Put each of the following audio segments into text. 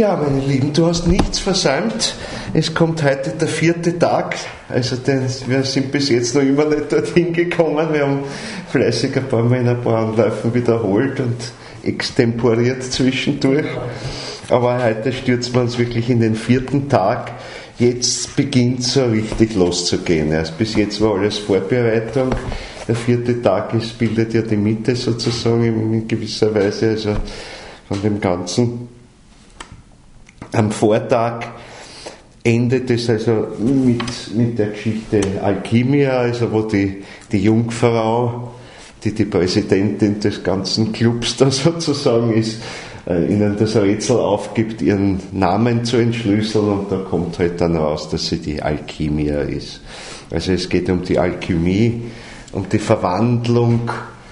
Ja, meine Lieben, du hast nichts versäumt. Es kommt heute der 4. Tag. Also wir sind bis jetzt noch immer nicht dorthin gekommen. Wir haben fleißig ein paar Mal in ein paar Anläufen wiederholt und extemporiert zwischendurch. Aber heute stürzen wir uns wirklich in den 4. Tag. Jetzt beginnt so richtig loszugehen. Erst bis jetzt war alles Vorbereitung. Der 4. Tag bildet ja die Mitte sozusagen in gewisser Weise, also von dem Ganzen. Am Vortag endet es also mit der Geschichte Alkimia, also wo die Jungfrau, die Präsidentin des ganzen Clubs da sozusagen ist, ihnen das Rätsel aufgibt, ihren Namen zu entschlüsseln, und da kommt halt dann raus, dass sie die Alkimia ist. Also es geht um die Alchemie, um die Verwandlung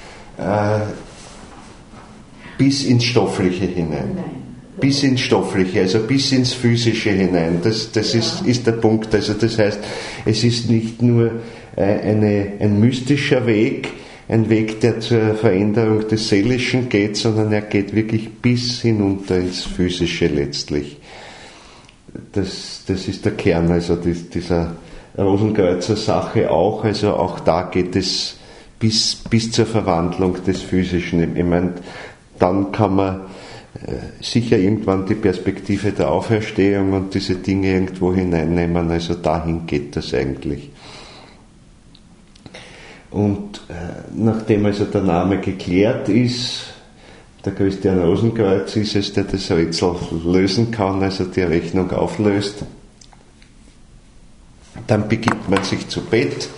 bis ins Stoffliche hinein. Bis ins Stoffliche, also bis ins Physische hinein. Das ist der Punkt. Also das heißt, es ist nicht nur ein mystischer Weg, ein Weg, der zur Veränderung des Seelischen geht, sondern er geht wirklich bis hinunter ins Physische letztlich. Das ist der Kern, also dieser Rosenkreuzer Sache auch. Also auch da geht es bis zur Verwandlung des Physischen. Ich meine, dann kann man sicher irgendwann die Perspektive der Auferstehung und diese Dinge irgendwo hineinnehmen, also dahin geht das eigentlich. Und nachdem also der Name geklärt ist, der Christian Rosenkreuz ist es, der das Rätsel lösen kann, also die Rechnung auflöst, dann begibt man sich zu Bett,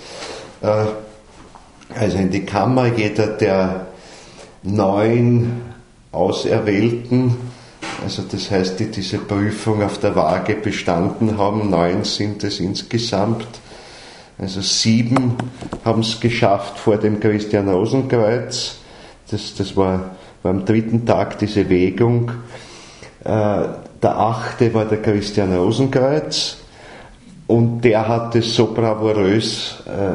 also in die Kammer. Jeder der 9 Auserwählten, also das heißt, die diese Prüfung auf der Waage bestanden haben, 9 sind es insgesamt, also 7 haben es geschafft vor dem Christian Rosenkreuz, das war am 3. Tag diese Wägung, der 8. war der Christian Rosenkreuz, und der hat es so bravourös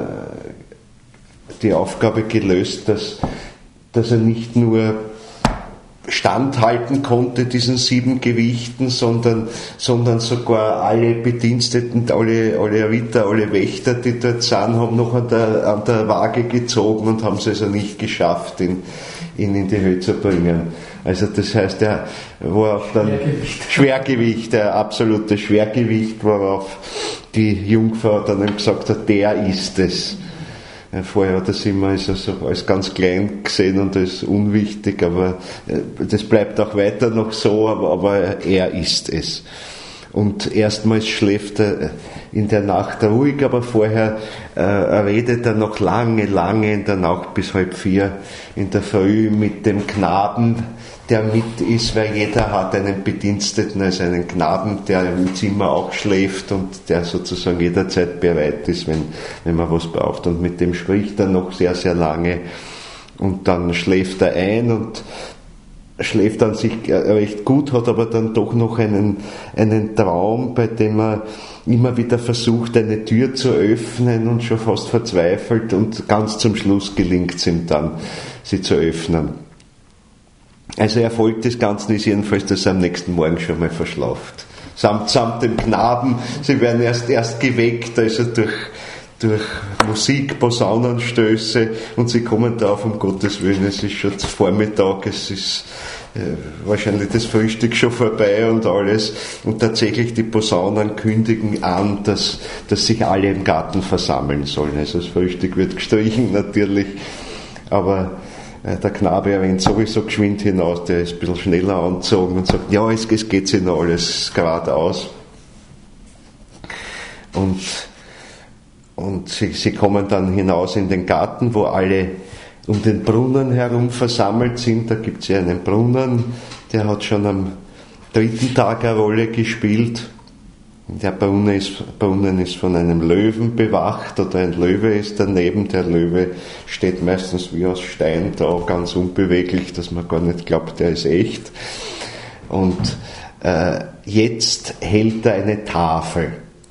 die Aufgabe gelöst, dass er nicht nur standhalten konnte, diesen 7 Gewichten, sondern sogar alle Bediensteten, alle Ritter, alle Wächter, die dort sind, haben noch an der Waage gezogen und haben es also nicht geschafft, ihn in die Höhe zu bringen. Also das heißt, er war auf dann Schwergewicht, ein absolutes Schwergewicht, worauf die Jungfrau dann gesagt hat, der ist es. Vorher hat das immer also als ganz klein gesehen und als unwichtig, aber das bleibt auch weiter noch so, aber er ist es. Und erstmals schläft er in der Nacht ruhig, aber vorher redet er noch lange in der Nacht bis 3:30 in der Früh mit dem Knaben, der mit ist, weil jeder hat einen Bediensteten, also einen Knaben, der im Zimmer auch schläft und der sozusagen jederzeit bereit ist, wenn man was braucht. Und mit dem spricht er noch sehr, sehr lange, und dann schläft er ein und schläft an sich recht gut, hat aber dann doch noch einen Traum, bei dem er immer wieder versucht, eine Tür zu öffnen und schon fast verzweifelt, und ganz zum Schluss gelingt es ihm dann, sie zu öffnen. Also Erfolg des Ganzen ist jedenfalls, dass er am nächsten Morgen schon mal verschlaft. Samt dem Knaben, sie werden erst geweckt, also durch Musik, Posaunenstöße, und sie kommen drauf, um Gottes Willen, es ist schon Vormittag, es ist wahrscheinlich das Frühstück schon vorbei und alles, und tatsächlich die Posaunen kündigen an, dass sich alle im Garten versammeln sollen. Also das Frühstück wird gestrichen natürlich, aber der Knabe erwähnt sowieso geschwind hinaus, der ist ein bisschen schneller angezogen und sagt, ja, es geht sich noch alles geradeaus. Und sie kommen dann hinaus in den Garten, wo alle um den Brunnen herum versammelt sind. Da gibt es ja einen Brunnen, der hat schon am 3. Tag eine Rolle gespielt. Der Brunnen ist von einem Löwen bewacht, oder ein Löwe ist daneben. Der Löwe steht meistens wie aus Stein da, ganz unbeweglich, dass man gar nicht glaubt, der ist echt. Und jetzt hält er eine Tafel.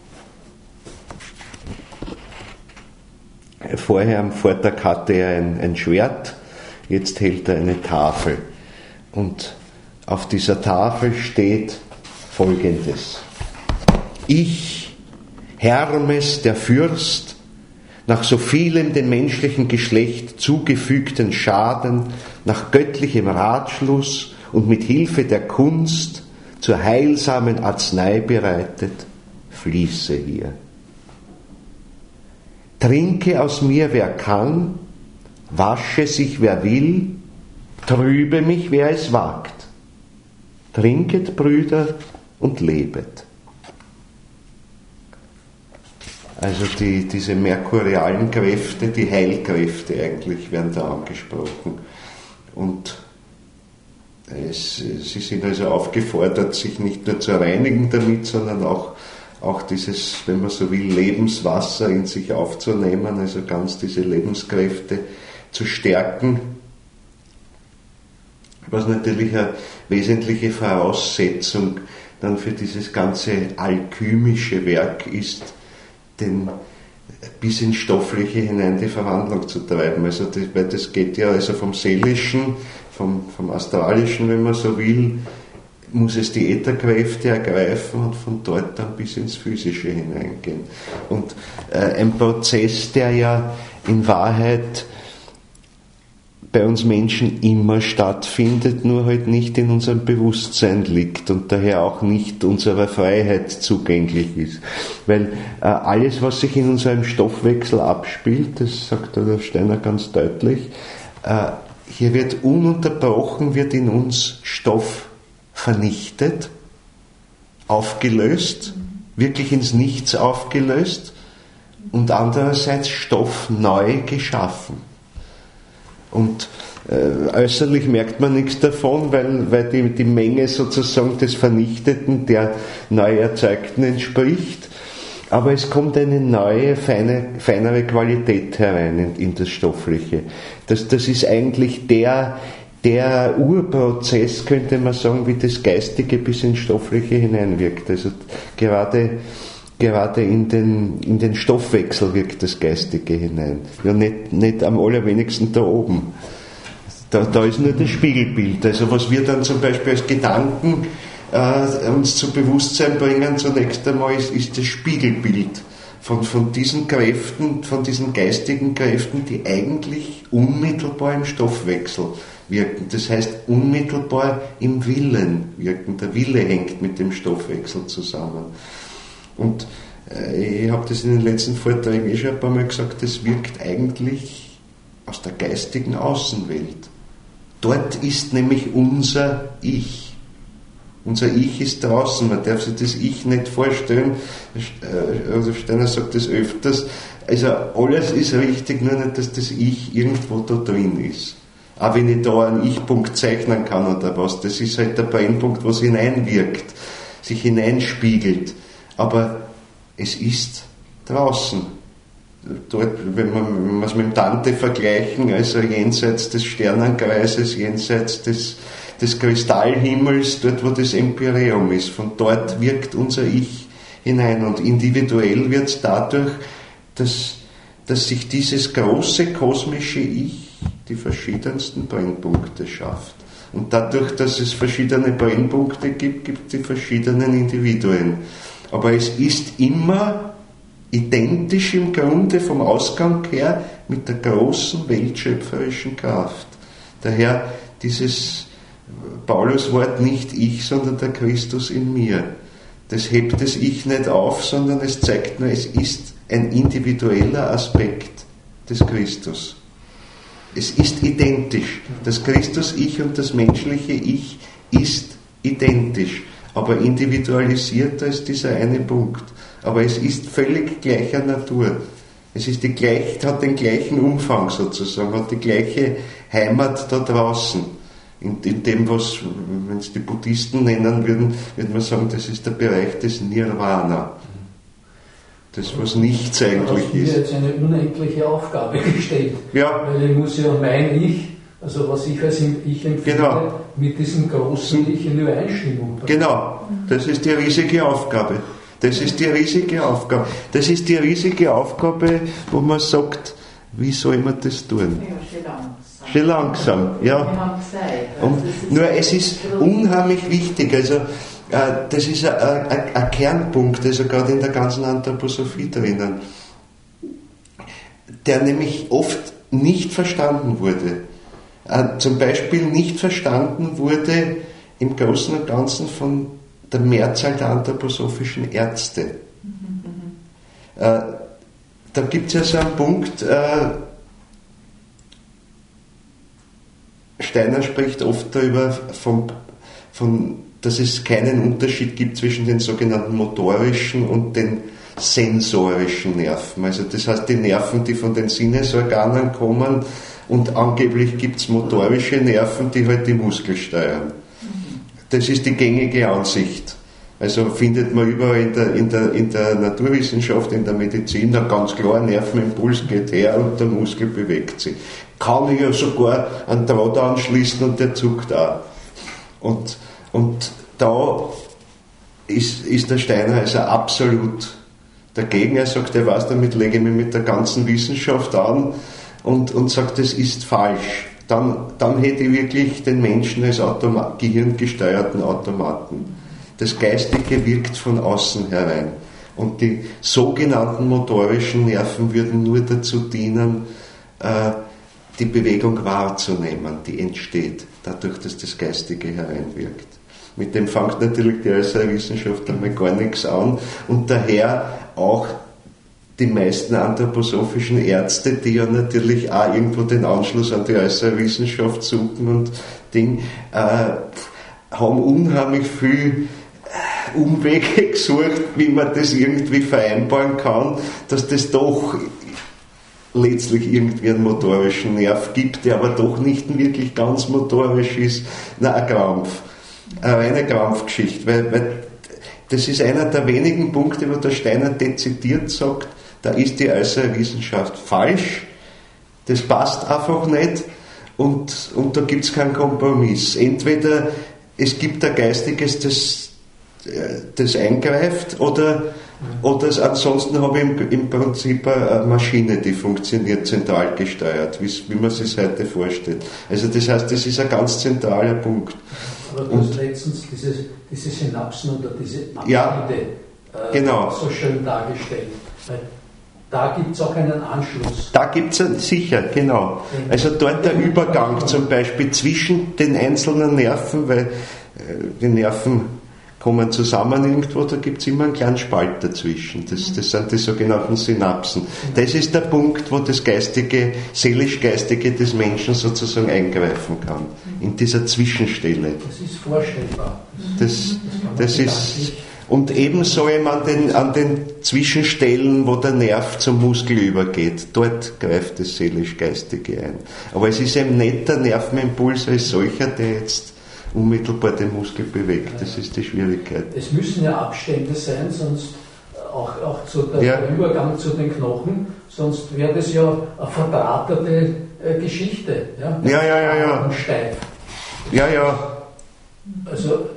Vorher am Vortag hatte er ein Schwert, jetzt hält er eine Tafel. Und auf dieser Tafel steht Folgendes. Ich, Hermes, der Fürst, nach so vielem dem menschlichen Geschlecht zugefügten Schaden, nach göttlichem Ratschluss und mit Hilfe der Kunst zur heilsamen Arznei bereitet, fließe hier. Trinke aus mir, wer kann, wasche sich, wer will, trübe mich, wer es wagt. Trinket, Brüder, und lebet. Also diese merkurialen Kräfte, die Heilkräfte eigentlich, werden da angesprochen. Und sie sind also aufgefordert, sich nicht nur zu reinigen damit, sondern auch dieses, wenn man so will, Lebenswasser in sich aufzunehmen, also ganz diese Lebenskräfte zu stärken, was natürlich eine wesentliche Voraussetzung dann für dieses ganze alchymische Werk ist, denn bis ins Stoffliche hinein die Verwandlung zu treiben. Also weil das geht ja also vom Seelischen, vom Astralischen, wenn man so will, muss es die Ätherkräfte ergreifen und von dort dann bis ins Physische hineingehen. Und ein Prozess, der ja in Wahrheit bei uns Menschen immer stattfindet, nur halt nicht in unserem Bewusstsein liegt und daher auch nicht unserer Freiheit zugänglich ist. Weil alles, was sich in unserem Stoffwechsel abspielt, das sagt der Steiner ganz deutlich, hier wird ununterbrochen, wird in uns Stoff vernichtet, aufgelöst, wirklich ins Nichts aufgelöst und andererseits Stoff neu geschaffen. Und äußerlich merkt man nichts davon, weil die Menge sozusagen des Vernichteten der neu Erzeugten entspricht. Aber es kommt eine neue, feinere Qualität herein in das Stoffliche. Das ist eigentlich der Urprozess, könnte man sagen, wie das Geistige bis ins Stoffliche hineinwirkt. Also gerade in den Stoffwechsel wirkt das Geistige hinein. Ja, nicht am allerwenigsten da oben. Da ist nur das Spiegelbild. Also was wir dann zum Beispiel als Gedanken uns zu Bewusstsein bringen, zunächst einmal ist das Spiegelbild von diesen Kräften, von diesen geistigen Kräften, die eigentlich unmittelbar im Stoffwechsel wirken. Das heißt, unmittelbar im Willen wirken. Der Wille hängt mit dem Stoffwechsel zusammen. Und ich habe das in den letzten Vorträgen schon ein paar Mal gesagt, das wirkt eigentlich aus der geistigen Außenwelt. Dort ist nämlich unser Ich. Unser Ich ist draußen, man darf sich das Ich nicht vorstellen. Also Steiner sagt das öfters. Also alles ist richtig, nur nicht, dass das Ich irgendwo da drin ist. Auch wenn ich da einen Ich-Punkt zeichnen kann oder was, das ist halt der Brennpunkt, was hineinwirkt, sich hineinspiegelt. Aber es ist draußen. Dort, wenn wir es mit dem Dante vergleichen, also jenseits des Sternenkreises, jenseits des Kristallhimmels, dort wo das Empyreum ist, von dort wirkt unser Ich hinein. Und individuell wird es dadurch, dass sich dieses große kosmische Ich die verschiedensten Brennpunkte schafft. Und dadurch, dass es verschiedene Brennpunkte gibt, gibt es die verschiedenen Individuen. Aber es ist immer identisch im Grunde vom Ausgang her mit der großen weltschöpferischen Kraft. Daher dieses Paulus-Wort nicht ich, sondern der Christus in mir. Das hebt das Ich nicht auf, sondern es zeigt nur, es ist ein individueller Aspekt des Christus. Es ist identisch. Das Christus-Ich und das menschliche Ich ist identisch, aber individualisierter ist dieser eine Punkt. Aber es ist völlig gleicher Natur. Es ist hat den gleichen Umfang sozusagen, hat die gleiche Heimat da draußen. In dem, was, wenn es die Buddhisten nennen würden, würde man sagen, das ist der Bereich des Nirvana. Das, was nichts eigentlich ist. Mir jetzt eine unendliche Aufgabe gestellt. Ja. Weil ich muss ja mein Ich, also was ich als Ich empfinde, genau, mit diesem großen Ich in Übereinstimmung bringen. Genau, das ist die riesige Aufgabe. Das ist die riesige Aufgabe. Das ist die riesige Aufgabe, wo man sagt, wie soll man das tun? Ja, schon langsam, ja. Und nur es ist unheimlich wichtig, also das ist ein Kernpunkt, also gerade in der ganzen Anthroposophie drinnen, der nämlich oft nicht verstanden wurde. Zum Beispiel nicht verstanden wurde im Großen und Ganzen von der Mehrzahl der anthroposophischen Ärzte. Da gibt es ja so einen Punkt, Steiner spricht oft darüber, dass es keinen Unterschied gibt zwischen den sogenannten motorischen und den sensorischen Nerven. Also das heißt, die Nerven, die von den Sinnesorganen kommen, und angeblich gibt es motorische Nerven, die halt die Muskel steuern. Das ist die gängige Ansicht. Also findet man überall in der Naturwissenschaft, in der Medizin, da ganz klar, ein Nervenimpuls geht her und der Muskel bewegt sich. Kann ich ja sogar einen Draht anschließen und der zuckt auch. Und da ist der Steiner also absolut dagegen. Er sagt, er weiß, damit lege ich mich mit der ganzen Wissenschaft an und sagt, das ist falsch. Dann hätte ich wirklich den Menschen als gehirngesteuerten Automaten. Das Geistige wirkt von außen herein. Und die sogenannten motorischen Nerven würden nur dazu dienen, die Bewegung wahrzunehmen, die entsteht, dadurch, dass das Geistige hereinwirkt. Mit dem fängt natürlich die äußere Wissenschaft einmal gar nichts an und daher auch die meisten anthroposophischen Ärzte, die ja natürlich auch irgendwo den Anschluss an die äußere Wissenschaft suchen und haben unheimlich viel Umwege gesucht, wie man das irgendwie vereinbaren kann, dass das doch letztlich irgendwie einen motorischen Nerv gibt, der aber doch nicht wirklich ganz motorisch ist. Ein Krampf. Eine reine Krampfgeschichte. Weil das ist einer der wenigen Punkte, wo der Steiner dezidiert sagt, da ist die äußere Wissenschaft falsch, das passt einfach nicht und da gibt es keinen Kompromiss. Entweder es gibt ein Geistiges, das eingreift oder ansonsten habe ich im Prinzip eine Maschine, die funktioniert zentral gesteuert, wie man sich heute vorstellt. Also das heißt, das ist ein ganz zentraler Punkt. Aber du hast letztens diese Synapsen oder diese Abschnitte genau. So schön dargestellt. Weil da gibt es auch einen Anschluss. Da gibt es sicher, genau. Also dort der Übergang zum Beispiel zwischen den einzelnen Nerven, weil die Nerven kommen zusammen irgendwo, da gibt es immer einen kleinen Spalt dazwischen. Das sind die sogenannten Synapsen. Das ist der Punkt, wo das Geistige, seelisch-Geistige des Menschen sozusagen eingreifen kann. In dieser Zwischenstelle. Das ist vorstellbar. Das ist, und ebenso eben an den Zwischenstellen, wo der Nerv zum Muskel übergeht. Dort greift das seelisch-Geistige ein. Aber es ist eben nicht der Nervenimpuls als solcher, der jetzt unmittelbar den Muskel bewegt. Das ist die Schwierigkeit. Es müssen ja Abstände sein, sonst auch der Übergang zu den Knochen, sonst wäre das ja eine verdrahtete Geschichte. Ja. Und steif. Ja. Also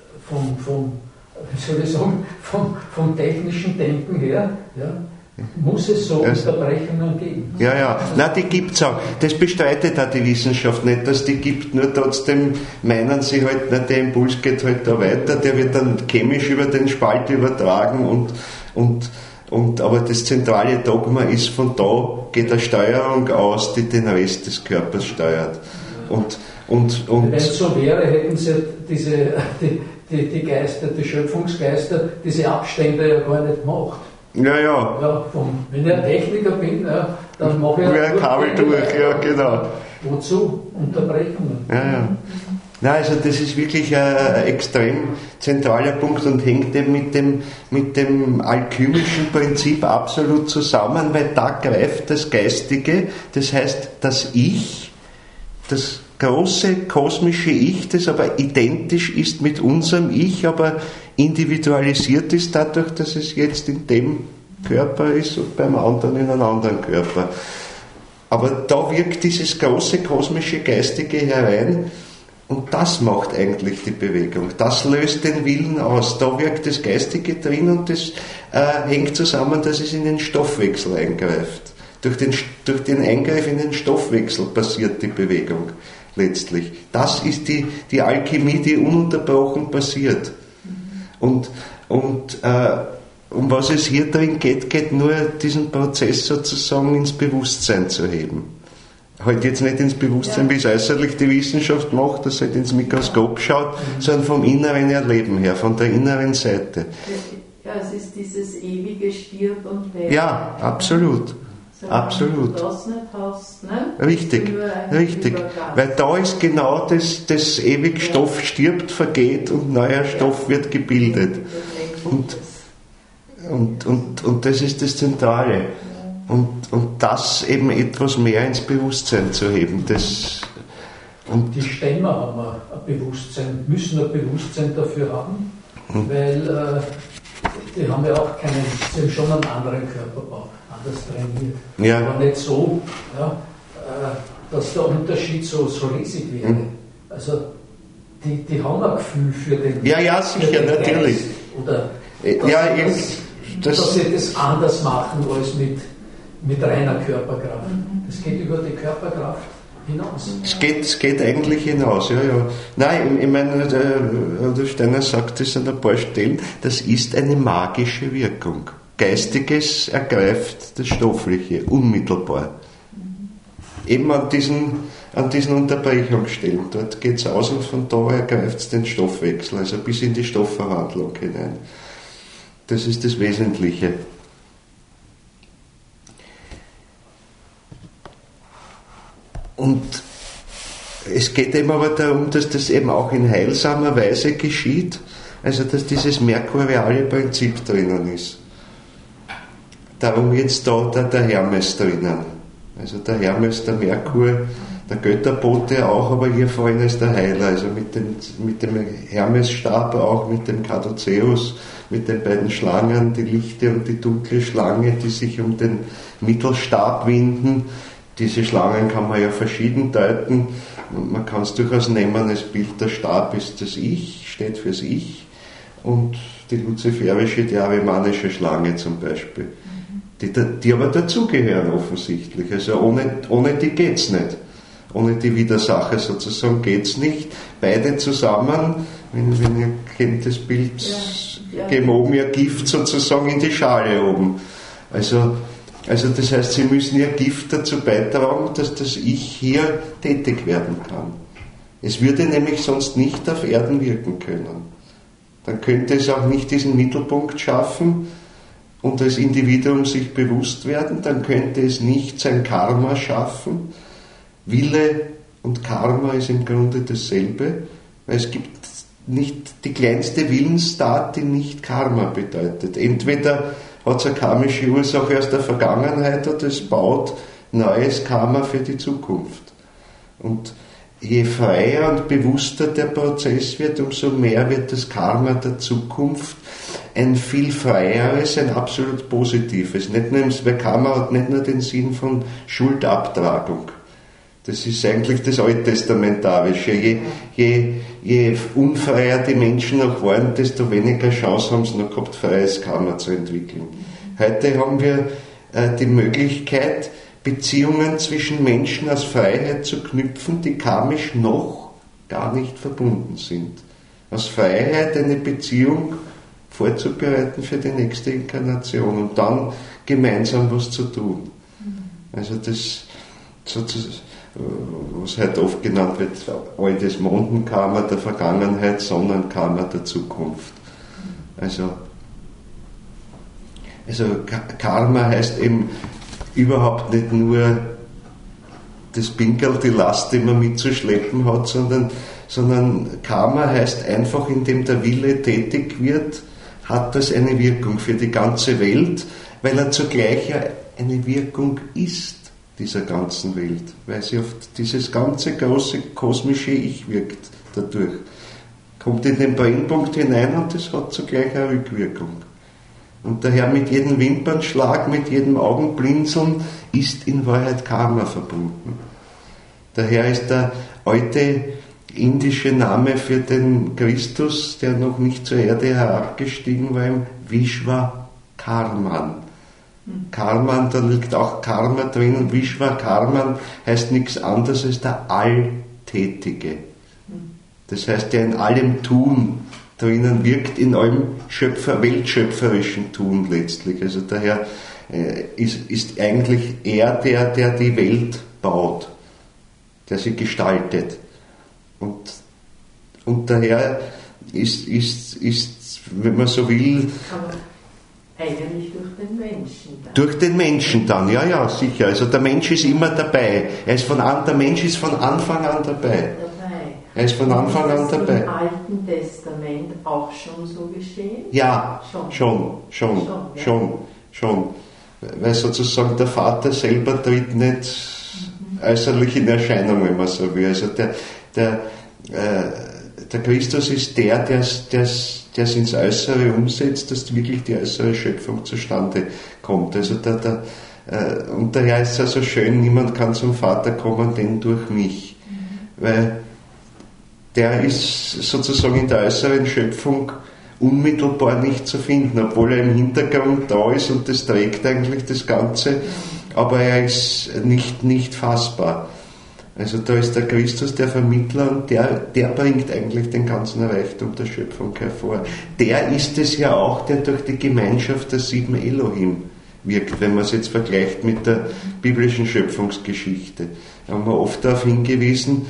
vom technischen Denken her, muss es so Unterbrechungen geben. Ja. Nein, die gibt es auch. Das bestreitet auch die Wissenschaft nicht, dass die gibt. Nur trotzdem meinen sie halt, der Impuls geht halt da weiter, der wird dann chemisch über den Spalt übertragen aber das zentrale Dogma ist, von da geht eine Steuerung aus, die den Rest des Körpers steuert. Wenn es so wäre, hätten sie die Geister, die Schöpfungsgeister, diese Abstände ja gar nicht gemacht. Ja. Wenn ich ein Techniker bin, dann mache ich ein Kabel durch, genau. Wozu? Unterbrechungen. Ja. Nein, also das ist wirklich ein extrem zentraler Punkt und hängt eben mit dem alchemischen Prinzip absolut zusammen, weil da greift das Geistige, das heißt das Ich, das große kosmische Ich, das aber identisch ist mit unserem Ich, aber individualisiert ist dadurch, dass es jetzt in dem Körper ist und beim anderen in einem anderen Körper. Aber da wirkt dieses große kosmische Geistige herein und das macht eigentlich die Bewegung. Das löst den Willen aus. Da wirkt das Geistige drin und das hängt zusammen, dass es in den Stoffwechsel eingreift. Durch den Eingriff in den Stoffwechsel passiert die Bewegung letztlich. Das ist die Alchemie, die ununterbrochen passiert. Und um was es hier drin geht nur diesen Prozess sozusagen ins Bewusstsein zu heben. Halt jetzt nicht ins Bewusstsein, wie es äußerlich die Wissenschaft macht, dass halt ins Mikroskop schaut, sondern vom inneren Erleben her, von der inneren Seite. Ja, es ist dieses ewige Stirb und Werden. Ja, absolut. Absolut. Wenn du das nicht hast, ne? Richtig. Weil da ist genau das ewig Stoff stirbt, vergeht und neuer Stoff wird gebildet. Und das ist das Zentrale. Und das eben etwas mehr ins Bewusstsein zu heben. Und die Stämme haben ein Bewusstsein, müssen ein Bewusstsein dafür haben, weil die haben ja auch sie haben schon einen anderen Körperbau, anders trainiert. Ja. Aber nicht so, dass der Unterschied so riesig wäre. Also die haben ein Gefühl für den Ja, sicher, natürlich. Oder dass sie das anders machen als mit reiner Körperkraft. Das geht über die Körperkraft hinaus. Es geht eigentlich hinaus, ja. Nein, ich meine, der Steiner sagt das an ein paar Stellen, das ist eine magische Wirkung. Geistiges ergreift das Stoffliche unmittelbar. Eben an diesen Unterbrechungsstellen. Dort geht es aus und von da ergreift es den Stoffwechsel, also bis in die Stoffverwandlung hinein. Das ist das Wesentliche. Und es geht eben aber darum, dass das eben auch in heilsamer Weise geschieht, also dass dieses merkuriale Prinzip drinnen ist. Darum jetzt da der Hermes drinnen. Also der Hermes, der Merkur, der Götterbote auch, aber hier vorhin ist der Heiler, also mit dem Hermesstab auch, mit dem Caduceus, mit den beiden Schlangen, die lichte und die dunkle Schlange, die sich um den Mittelstab winden. Diese Schlangen kann man ja verschieden deuten. Man kann es durchaus nehmen, das Bild der Stab ist das Ich, steht fürs Ich, und die luziferische, die arimanische Schlange zum Beispiel, die aber dazugehören offensichtlich. Also ohne die geht's nicht. Ohne die Widersacher sozusagen geht's nicht. Beide zusammen, wenn ihr kennt das Bild, geben oben ihr Gift sozusagen in die Schale oben. Also das heißt, sie müssen ihr Gift dazu beitragen, dass das Ich hier tätig werden kann. Es würde nämlich sonst nicht auf Erden wirken können. Dann könnte es auch nicht diesen Mittelpunkt schaffen und als Individuum sich bewusst werden, dann könnte es nicht sein Karma schaffen. Wille und Karma ist im Grunde dasselbe, weil es gibt nicht die kleinste Willenstat, die nicht Karma bedeutet. Entweder hat es eine karmische Ursache aus der Vergangenheit oder es baut neues Karma für die Zukunft. Und je freier und bewusster der Prozess wird, umso mehr wird das Karma der Zukunft ein viel freieres, ein absolut positives. Weil Karma hat nicht nur den Sinn von Schuldabtragung. Das ist eigentlich das Alttestamentarische. Je unfreier die Menschen noch waren, desto weniger Chance haben sie noch gehabt, freies Karma zu entwickeln. Heute haben wir die Möglichkeit, Beziehungen zwischen Menschen aus Freiheit zu knüpfen, die karmisch noch gar nicht verbunden sind. Aus Freiheit eine Beziehung vorzubereiten für die nächste Inkarnation und dann gemeinsam was zu tun. Also das sozusagen, was heute oft genannt wird, altes Mondenkarma der Vergangenheit, Sonnenkarma der Zukunft. Also Karma heißt eben überhaupt nicht nur das Pinkerl, die Last, die man mitzuschleppen hat, sondern Karma heißt einfach, indem der Wille tätig wird, hat das eine Wirkung für die ganze Welt, weil er zugleich ja eine Wirkung ist dieser ganzen Welt, weil sie auf dieses ganze große kosmische Ich wirkt dadurch. Kommt in den Brennpunkt hinein und das hat zugleich eine Rückwirkung. Und daher mit jedem Wimpernschlag, mit jedem Augenblinzeln ist in Wahrheit Karma verbunden. Daher ist der alte indische Name für den Christus, der noch nicht zur Erde herabgestiegen war, Vishwakarman. Karman, da liegt auch Karma drin, und Vishwakarman heißt nichts anderes als der Alltätige. Das heißt, der in allem Tun drinnen wirkt in allem weltschöpferischen Tun letztlich. Also daher ist eigentlich er, der die Welt baut, der sie gestaltet. Und daher ist, wenn man so will, aber eigentlich durch den Menschen dann. durch den Menschen dann, ja, sicher. Also der Mensch ist immer dabei. Der Mensch ist von Anfang an dabei. Er ist von Anfang an dabei. Ist das im Alten Testament auch schon so geschehen? Ja, schon. Weil sozusagen der Vater selber tritt nicht äußerlich in Erscheinung, wenn man so will. Also der Christus ist der es ins Äußere umsetzt, dass wirklich die äußere Schöpfung zustande kommt. Also und daher ist es ja so schön, niemand kann zum Vater kommen, denn durch mich. Weil der ist sozusagen in der äußeren Schöpfung unmittelbar nicht zu finden, obwohl er im Hintergrund da ist und das trägt eigentlich das Ganze, aber er ist nicht fassbar. Also da ist der Christus der Vermittler und der bringt eigentlich den ganzen Reichtum der Schöpfung hervor. Der ist es ja auch, der durch die Gemeinschaft der 7 Elohim wirkt, wenn man es jetzt vergleicht mit der biblischen Schöpfungsgeschichte. Da haben wir oft darauf hingewiesen,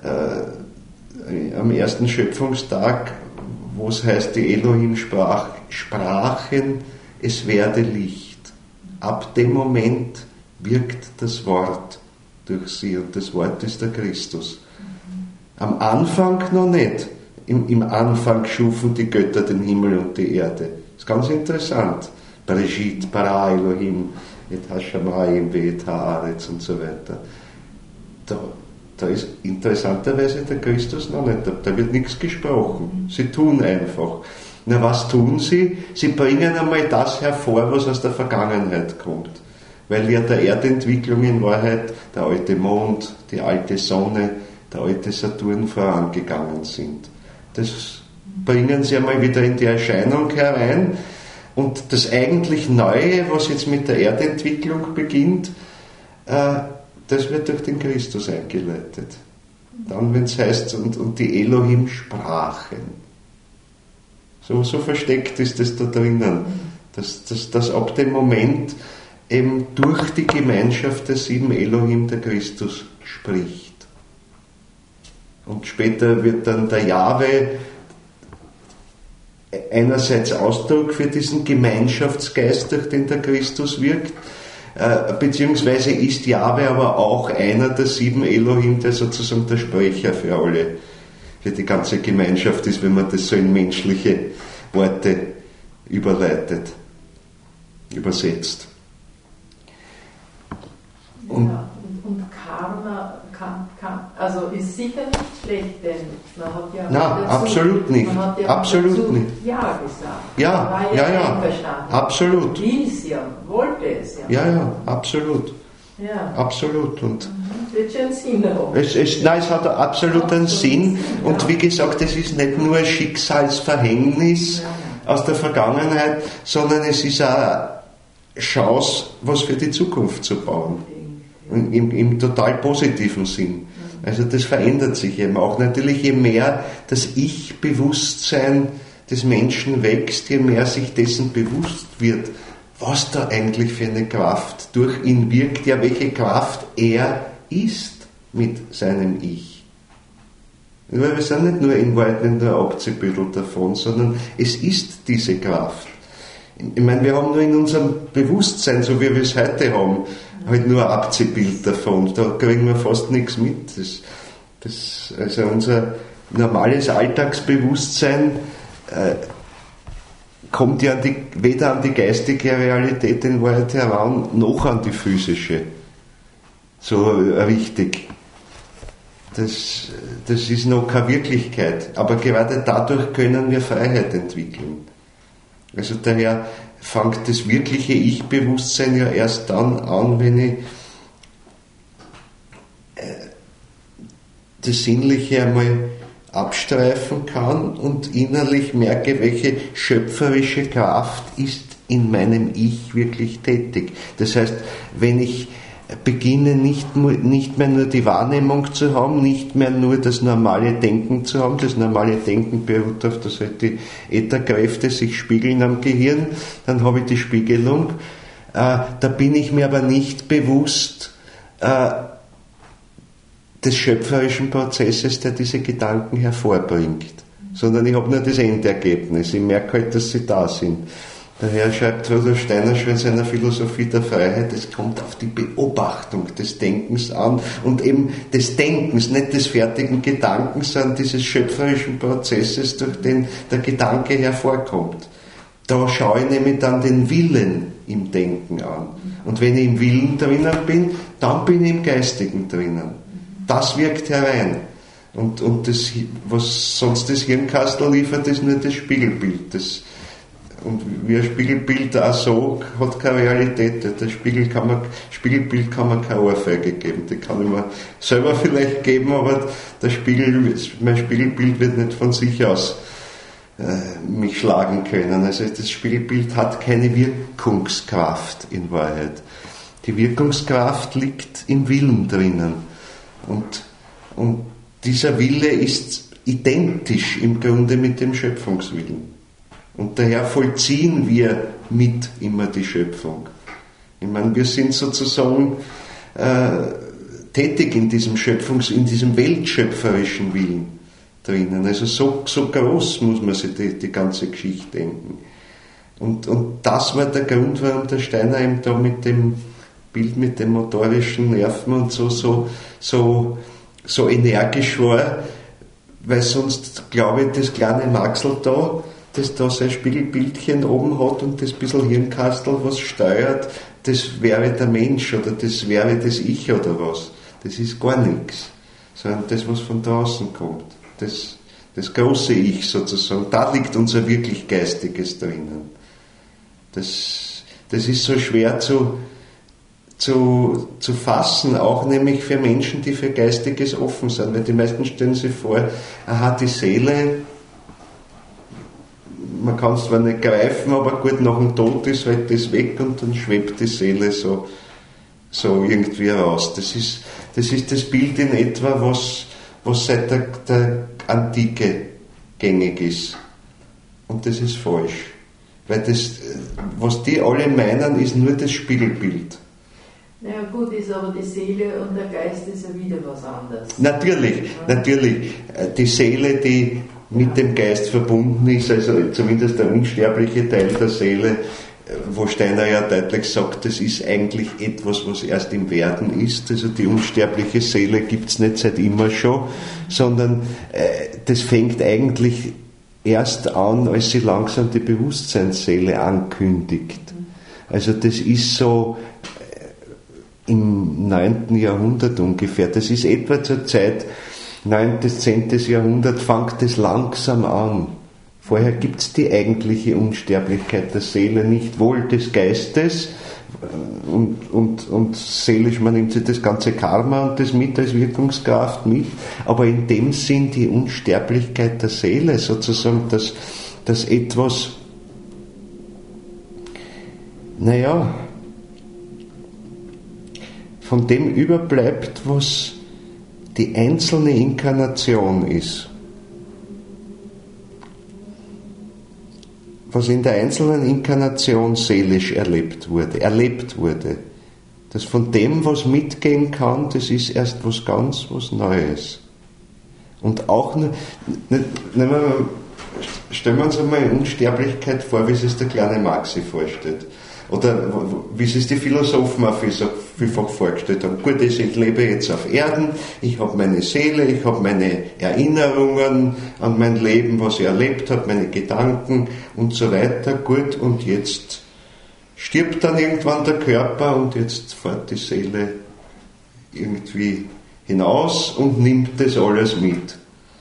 am ersten Schöpfungstag, wo es heißt, die Elohim sprachen, es werde Licht. Ab dem Moment wirkt das Wort durch sie und das Wort ist der Christus. Am Anfang noch nicht. Im Anfang schufen die Götter den Himmel und die Erde. Das ist ganz interessant. Bereshit, bara Elohim, et hashamayim, et haaretz und so weiter. Da ist interessanterweise der Christus noch nicht, da wird nichts gesprochen. Sie tun einfach. Na, was tun sie? Sie bringen einmal das hervor, was aus der Vergangenheit kommt. Weil ja der Erdentwicklung in Wahrheit der alte Mond, die alte Sonne, der alte Saturn vorangegangen sind. Das bringen sie einmal wieder in die Erscheinung herein. Und das eigentlich Neue, was jetzt mit der Erdentwicklung beginnt, das wird durch den Christus eingeleitet. Dann, wenn es heißt, und die Elohim sprachen. So versteckt ist das da drinnen, dass ab dem Moment eben durch die Gemeinschaft der 7 Elohim der Christus spricht. Und später wird dann der Jahwe einerseits Ausdruck für diesen Gemeinschaftsgeist, durch den der Christus wirkt, beziehungsweise ist Jahwe aber auch einer der 7 Elohim, der sozusagen der Sprecher für die ganze Gemeinschaft ist, wenn man das so in menschliche Worte übersetzt. Und Karma also ist sicher nicht schlecht, denn man hat ja absolut nicht. Man hat ja absolut nicht. Ja gesagt. Ja, war ja einverstanden. Absolut. Will es ja, wollte es ja. Ja, absolut. Ja. Absolut. Und wird schon Sinn haben. Es hat absolut einen Sinn. Und wie gesagt, es ist nicht nur ein Schicksalsverhängnis aus der Vergangenheit, sondern es ist auch eine Chance, was für die Zukunft zu bauen. Im total positiven Sinn. Also das verändert sich eben auch. Natürlich, je mehr das Ich-Bewusstsein des Menschen wächst, je mehr sich dessen bewusst wird, was da eigentlich für eine Kraft durch ihn wirkt, ja welche Kraft er ist mit seinem Ich. Weil wir sind nicht nur in Wahrheit nicht nur Abziehbüttel davon, sondern es ist diese Kraft. Ich meine, wir haben nur in unserem Bewusstsein, so wie wir es heute haben, halt nur ein Abziehbild davon. Da kriegen wir fast nichts mit. Also unser normales Alltagsbewusstsein kommt ja weder an die geistige Realität in Wahrheit heran, noch an die physische. So richtig. Das ist noch keine Wirklichkeit. Aber gerade dadurch können wir Freiheit entwickeln. Also daher fängt das wirkliche Ich-Bewusstsein ja erst dann an, wenn ich das Sinnliche einmal abstreifen kann und innerlich merke, welche schöpferische Kraft ist in meinem Ich wirklich tätig. Das heißt, wenn ich beginne nicht mehr nur die Wahrnehmung zu haben, nicht mehr nur das normale Denken zu haben. Das normale Denken beruht auf, dass halt die Ätherkräfte sich spiegeln am Gehirn, dann habe ich die Spiegelung. Da bin ich mir aber nicht bewusst des schöpferischen Prozesses, der diese Gedanken hervorbringt, sondern ich habe nur das Endergebnis. Ich merke halt, dass sie da sind. Daher schreibt Rudolf Steiner schon in seiner Philosophie der Freiheit, es kommt auf die Beobachtung des Denkens an und eben des Denkens, nicht des fertigen Gedankens, sondern dieses schöpferischen Prozesses, durch den der Gedanke hervorkommt. Da schaue ich nämlich dann den Willen im Denken an. Und wenn ich im Willen drinnen bin, dann bin ich im Geistigen drinnen. Das wirkt herein. Und das, was sonst das Hirnkastel liefert, ist nur das Spiegelbild. Und wie ein Spiegelbild auch so hat keine Realität. Das Spiegelbild kann man keine Ohrfeige geben. Die kann ich mir selber vielleicht geben, aber mein Spiegelbild wird nicht von sich aus mich schlagen können. Also das Spiegelbild hat keine Wirkungskraft in Wahrheit. Die Wirkungskraft liegt im Willen drinnen. Und dieser Wille ist identisch im Grunde mit dem Schöpfungswillen. Und daher vollziehen wir mit immer die Schöpfung. Ich meine, wir sind sozusagen tätig in diesem in diesem weltschöpferischen Willen drinnen. Also so groß muss man sich die ganze Geschichte denken. Und das war der Grund, warum der Steiner eben da mit dem Bild mit den motorischen Nerven und so energisch war, weil sonst, glaube ich, das kleine Maxl da, das da sein Spiegelbildchen oben hat und das bisschen Hirnkastel, was steuert, das wäre der Mensch oder das wäre das Ich oder was. Das ist gar nichts, sondern das, was von draußen kommt. Das große Ich sozusagen, da liegt unser wirklich Geistiges drinnen. Das ist so schwer zu fassen, auch nämlich für Menschen, die für Geistiges offen sind, weil die meisten stellen sich vor, die Seele, man kann es zwar nicht greifen, aber gut, nach dem Tod ist halt das weg und dann schwebt die Seele so irgendwie raus. Das ist das Bild in etwa, was seit der Antike gängig ist. Und das ist falsch. Weil das, was die alle meinen, ist nur das Spiegelbild. Naja gut, ist aber die Seele und der Geist ist ja wieder was anderes. Natürlich. Die Seele, die mit dem Geist verbunden ist, also zumindest der unsterbliche Teil der Seele, wo Steiner ja deutlich sagt, das ist eigentlich etwas, was erst im Werden ist. Also die unsterbliche Seele gibt es nicht seit immer schon, sondern das fängt eigentlich erst an, als sie langsam die Bewusstseinsseele ankündigt. Also das ist so im 9. Jahrhundert ungefähr. Das ist etwa zur Zeit 9. bis 10. Jahrhundert, fängt es langsam an. Vorher gibt es die eigentliche Unsterblichkeit der Seele nicht, wohl des Geistes und seelisch, man nimmt sich das ganze Karma und das mit als Wirkungskraft mit, aber in dem Sinn die Unsterblichkeit der Seele, sozusagen, dass etwas, von dem überbleibt, was die einzelne Inkarnation ist. Was in der einzelnen Inkarnation seelisch erlebt wurde. Das von dem, was mitgehen kann, das ist erst was Neues. Und auch, stellen wir uns einmal Unsterblichkeit vor, wie es der kleine Max sich vorstellt. Oder wie es die Philosophen auch vielfach vorgestellt haben. Gut, ich lebe jetzt auf Erden, ich habe meine Seele, ich habe meine Erinnerungen an mein Leben, was ich erlebt habe, meine Gedanken und so weiter. Gut, und jetzt stirbt dann irgendwann der Körper und jetzt fährt die Seele irgendwie hinaus und nimmt das alles mit.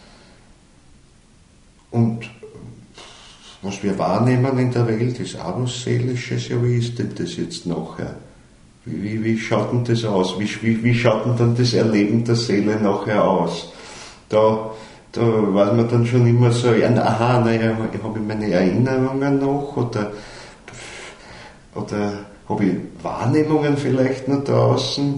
Und was wir wahrnehmen in der Welt ist auch was Seelisches, ja, wie ist denn das jetzt nachher? Wie schaut denn das aus? Wie schaut denn dann das Erleben der Seele nachher aus? Da weiß man dann schon immer so, habe ich meine Erinnerungen noch oder Habe ich Wahrnehmungen vielleicht noch draußen?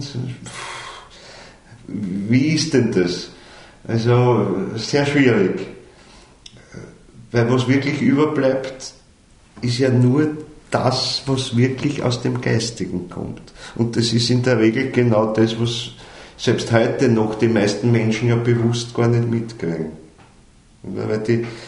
Wie ist denn das? Also sehr schwierig. Weil was wirklich überbleibt, ist ja nur das, was wirklich aus dem Geistigen kommt. Und das ist in der Regel genau das, was selbst heute noch die meisten Menschen ja bewusst gar nicht mitkriegen. Weil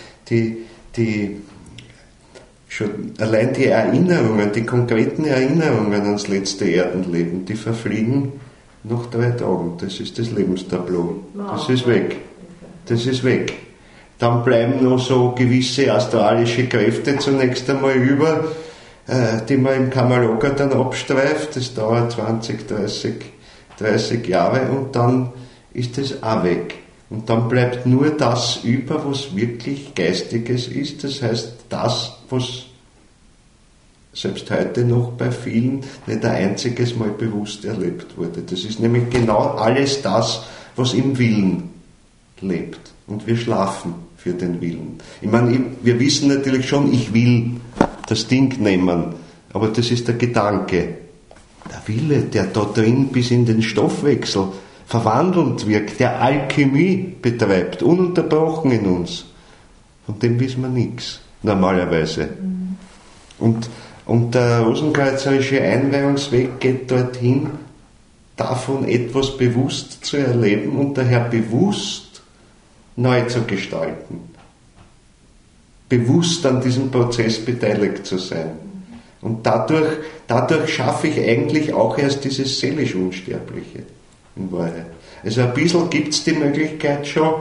schon allein die Erinnerungen, die konkreten Erinnerungen ans letzte Erdenleben, die verfliegen nach 3 Tagen. Das ist das Lebenstableau. Das ist weg. Das ist weg. Dann bleiben noch so gewisse astralische Kräfte zunächst einmal über, die man im Kamaloka dann abstreift. Das dauert 20, 30 Jahre und dann ist das auch weg. Und dann bleibt nur das über, was wirklich Geistiges ist. Das heißt, das, was selbst heute noch bei vielen nicht ein einziges Mal bewusst erlebt wurde. Das ist nämlich genau alles das, was im Willen lebt. Und wir schlafen für den Willen. Ich meine, wir wissen natürlich schon, ich will das Ding nehmen, aber das ist der Gedanke. Der Wille, der da drin bis in den Stoffwechsel verwandelnd wirkt, der Alchemie betreibt, ununterbrochen in uns. Von dem wissen wir nichts, normalerweise. Und der rosenkreuzerische Einweihungsweg geht dorthin, davon etwas bewusst zu erleben und daher bewusst neu zu gestalten. Bewusst an diesem Prozess beteiligt zu sein. Und dadurch schaffe ich eigentlich auch erst dieses seelisch Unsterbliche in Wahrheit. Also ein bisschen gibt es die Möglichkeit schon,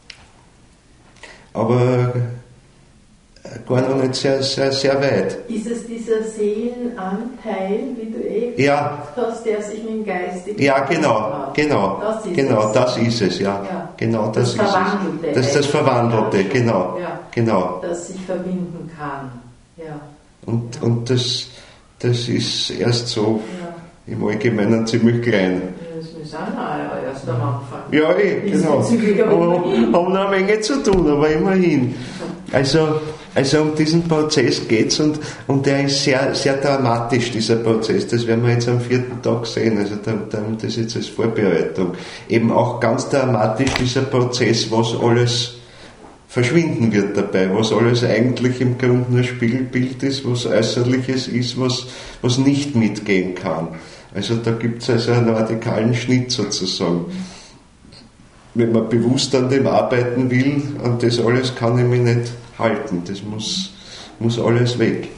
aber gar noch nicht sehr, sehr, sehr weit. Ist es dieser Seelenanteil, wie du gesagt hast, der sich mit dem Geistigen das ist es, ja. Genau, das ist es. Das ist das Verwandelte, genau. Ja. Genau. Das sich verbinden kann. Ja. Und das ist erst so im Allgemeinen ziemlich klein. Das ist auch erst am Anfang. Ja, genau. Haben noch eine Menge zu tun, aber immerhin. Also um diesen Prozess geht's und der ist sehr, sehr dramatisch, dieser Prozess. Das werden wir jetzt am 4. Tag sehen. Also das ist jetzt als Vorbereitung. Eben auch ganz dramatisch dieser Prozess, was alles verschwinden wird dabei, was alles eigentlich im Grunde nur Spiegelbild ist, was Äußerliches ist, was nicht mitgehen kann. Also da gibt es also einen radikalen Schnitt sozusagen. Wenn man bewusst an dem arbeiten will, an das alles kann ich mich nicht halten. Das muss alles weg.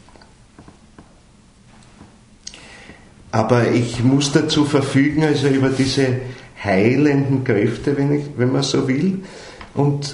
Aber ich muss dazu verfügen, also über diese heilenden Kräfte, wenn man so will. Und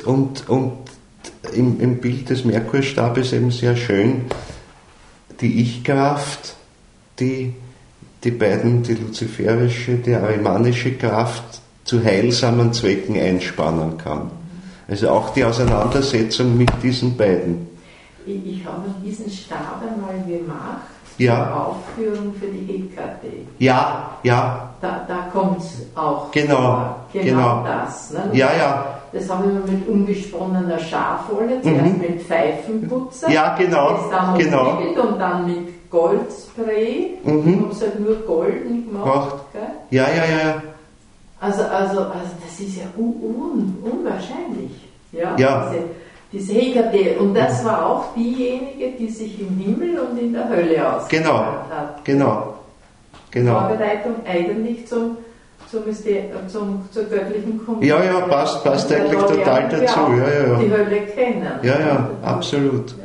im Bild des Merkurstabes eben sehr schön die Ich-Kraft, die beiden, die luziferische, die arimanische Kraft zu heilsamen Zwecken einspannen kann. Also auch die Auseinandersetzung mit diesen beiden. Ich habe diesen Stab einmal gemacht, Aufführung für die EKT. Ja. Da kommt es auch genau das. Ne? Ja. Das haben wir mit umgesponnener Schafwolle, zuerst mit Pfeifenputzer, das dann entwickelt und dann mit Goldspray. Ich habe es halt nur golden gemacht. Ja. Also das ist ja unwahrscheinlich. Ja. Diese EKT. Und das war auch diejenige, die sich im Himmel und in der Hölle ausgekannt hat. Genau. Vorbereitung eigentlich zur göttlichen Kunst. Ja, passt eigentlich total dazu. Ja. Die Hölle kennen. Ja, absolut.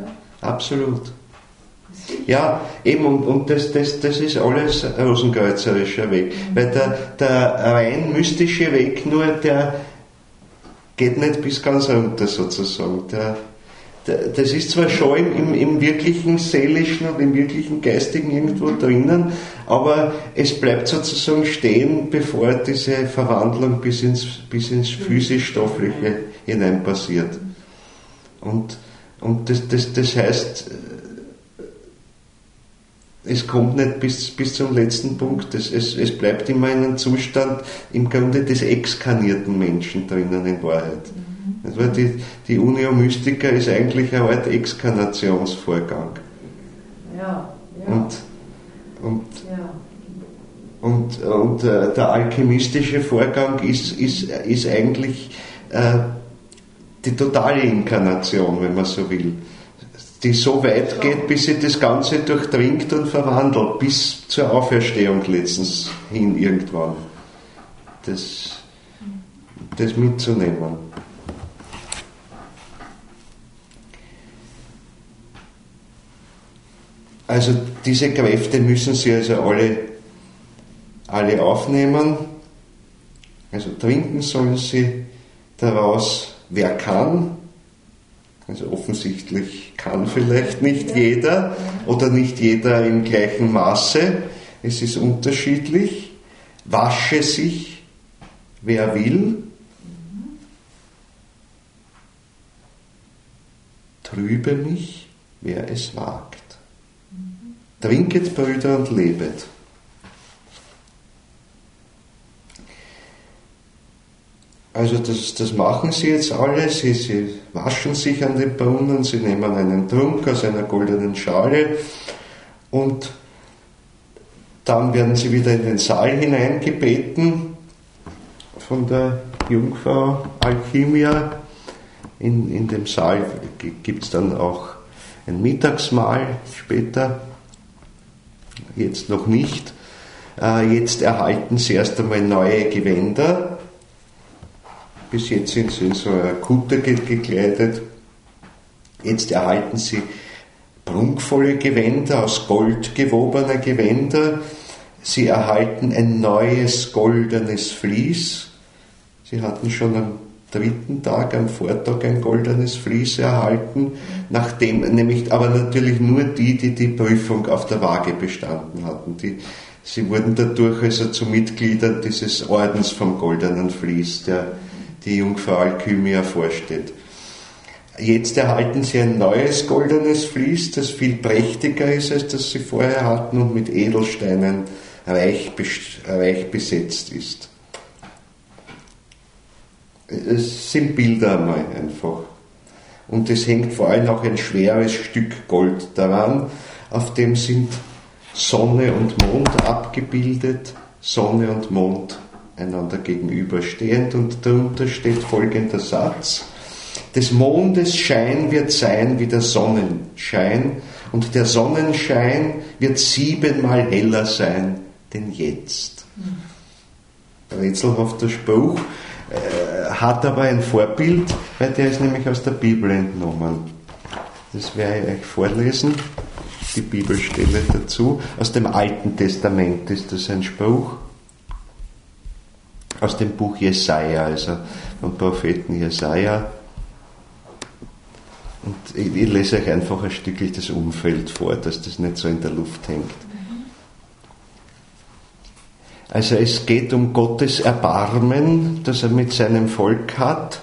Ja, eben, und das ist alles rosenkreuzerischer Weg. Weil der rein mystische Weg nur, der geht nicht bis ganz runter sozusagen. Das ist zwar schon im wirklichen Seelischen und im wirklichen Geistigen irgendwo drinnen, aber es bleibt sozusagen stehen, bevor diese Verwandlung bis ins physisch-stoffliche hinein passiert. Und das heißt, es kommt nicht bis zum letzten Punkt. Es bleibt immer in einem Zustand im Grunde des exkarnierten Menschen drinnen in Wahrheit. Also die Unio Mystica ist eigentlich eine Art Exkarnationsvorgang. Ja. Und Und der alchemistische Vorgang ist eigentlich die totale Inkarnation, wenn man so will, die so weit geht, bis sie das Ganze durchdringt und verwandelt, bis zur Auferstehung letztens hin irgendwann. Das mitzunehmen. Also diese Kräfte müssen Sie also alle aufnehmen. Also trinken sollen Sie daraus, wer kann. Also offensichtlich kann vielleicht nicht jeder oder nicht jeder im gleichen Maße. Es ist unterschiedlich. Wasche sich, wer will. Trübe mich, wer es wagt. Trinket, Brüder, und lebet. Also das machen sie jetzt alle. Sie waschen sich an den Brunnen, sie nehmen einen Trunk aus einer goldenen Schale und dann werden sie wieder in den Saal hineingebeten von der Jungfrau Alchimia. In dem Saal gibt es dann auch ein Mittagsmahl später, jetzt noch nicht. Jetzt erhalten sie erst einmal neue Gewänder. Bis jetzt sind sie in so einer Kutte gekleidet. Jetzt erhalten sie prunkvolle Gewänder, aus Gold gewobene Gewänder. Sie erhalten ein neues goldenes Vlies. Sie hatten schon am dritten Tag, am Vortag, ein goldenes Vlies erhalten, nachdem, nämlich aber natürlich nur die Prüfung auf der Waage bestanden hatten. Sie wurden dadurch also zu Mitgliedern dieses Ordens vom goldenen Vlies, der die Jungfrau Alchymia vorsteht. Jetzt erhalten sie ein neues goldenes Vlies, das viel prächtiger ist, als das sie vorher hatten und mit Edelsteinen reich besetzt ist. Es sind Bilder einmal einfach. Und es hängt vor allem auch ein schweres Stück Gold daran, auf dem sind Sonne und Mond abgebildet, Sonne und Mond einander gegenüberstehend, und darunter steht folgender Satz: Des Mondes Schein wird sein wie der Sonnenschein, und der Sonnenschein wird 7-mal heller sein denn jetzt. Rätselhafter Spruch, hat aber ein Vorbild, weil der ist nämlich aus der Bibel entnommen. Das werde ich euch vorlesen, die Bibelstelle dazu. Aus dem Alten Testament ist das ein Spruch. Aus dem Buch Jesaja, also vom Propheten Jesaja. Und ich lese euch einfach ein Stückchen das Umfeld vor, dass das nicht so in der Luft hängt. Also es geht um Gottes Erbarmen, das er mit seinem Volk hat,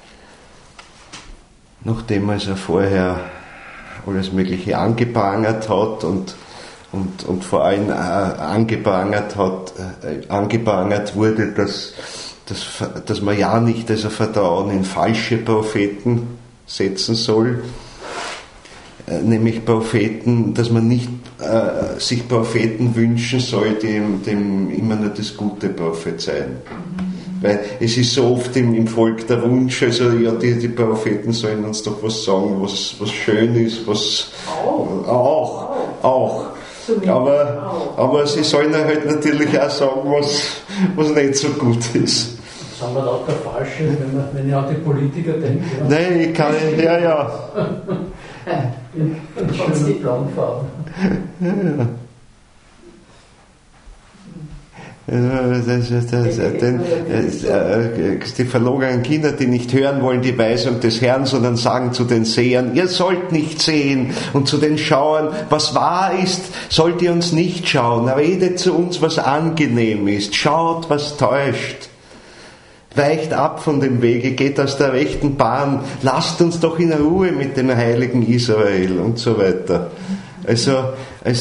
nachdem er vorher alles Mögliche angeprangert hat und vor allem angeprangert wurde, dass man ja nicht also Vertrauen in falsche Propheten setzen soll, nämlich Propheten, dass man nicht sich Propheten wünschen soll, die dem immer nur das Gute prophezeien. Weil es ist so oft im Volk der Wunsch, also ja, die Propheten sollen uns doch was sagen, was schön ist, was auch. Aber sie sollen halt natürlich auch sagen, was nicht so gut ist. Sagen wir lauter Falsche, wenn ich an die Politiker denke. Ja. Nein, ich kann nicht, ja. In schönen blauen Farben. Ja. Die verlogenen Kinder, die nicht hören wollen die Weisung des Herrn, sondern sagen zu den Sehern, ihr sollt nicht sehen, und zu den Schauern, was wahr ist, sollt ihr uns nicht schauen, redet zu uns, was angenehm ist, schaut, was täuscht. Weicht ab von dem Wege, geht aus der rechten Bahn, lasst uns doch in Ruhe mit dem heiligen Israel und so weiter. Also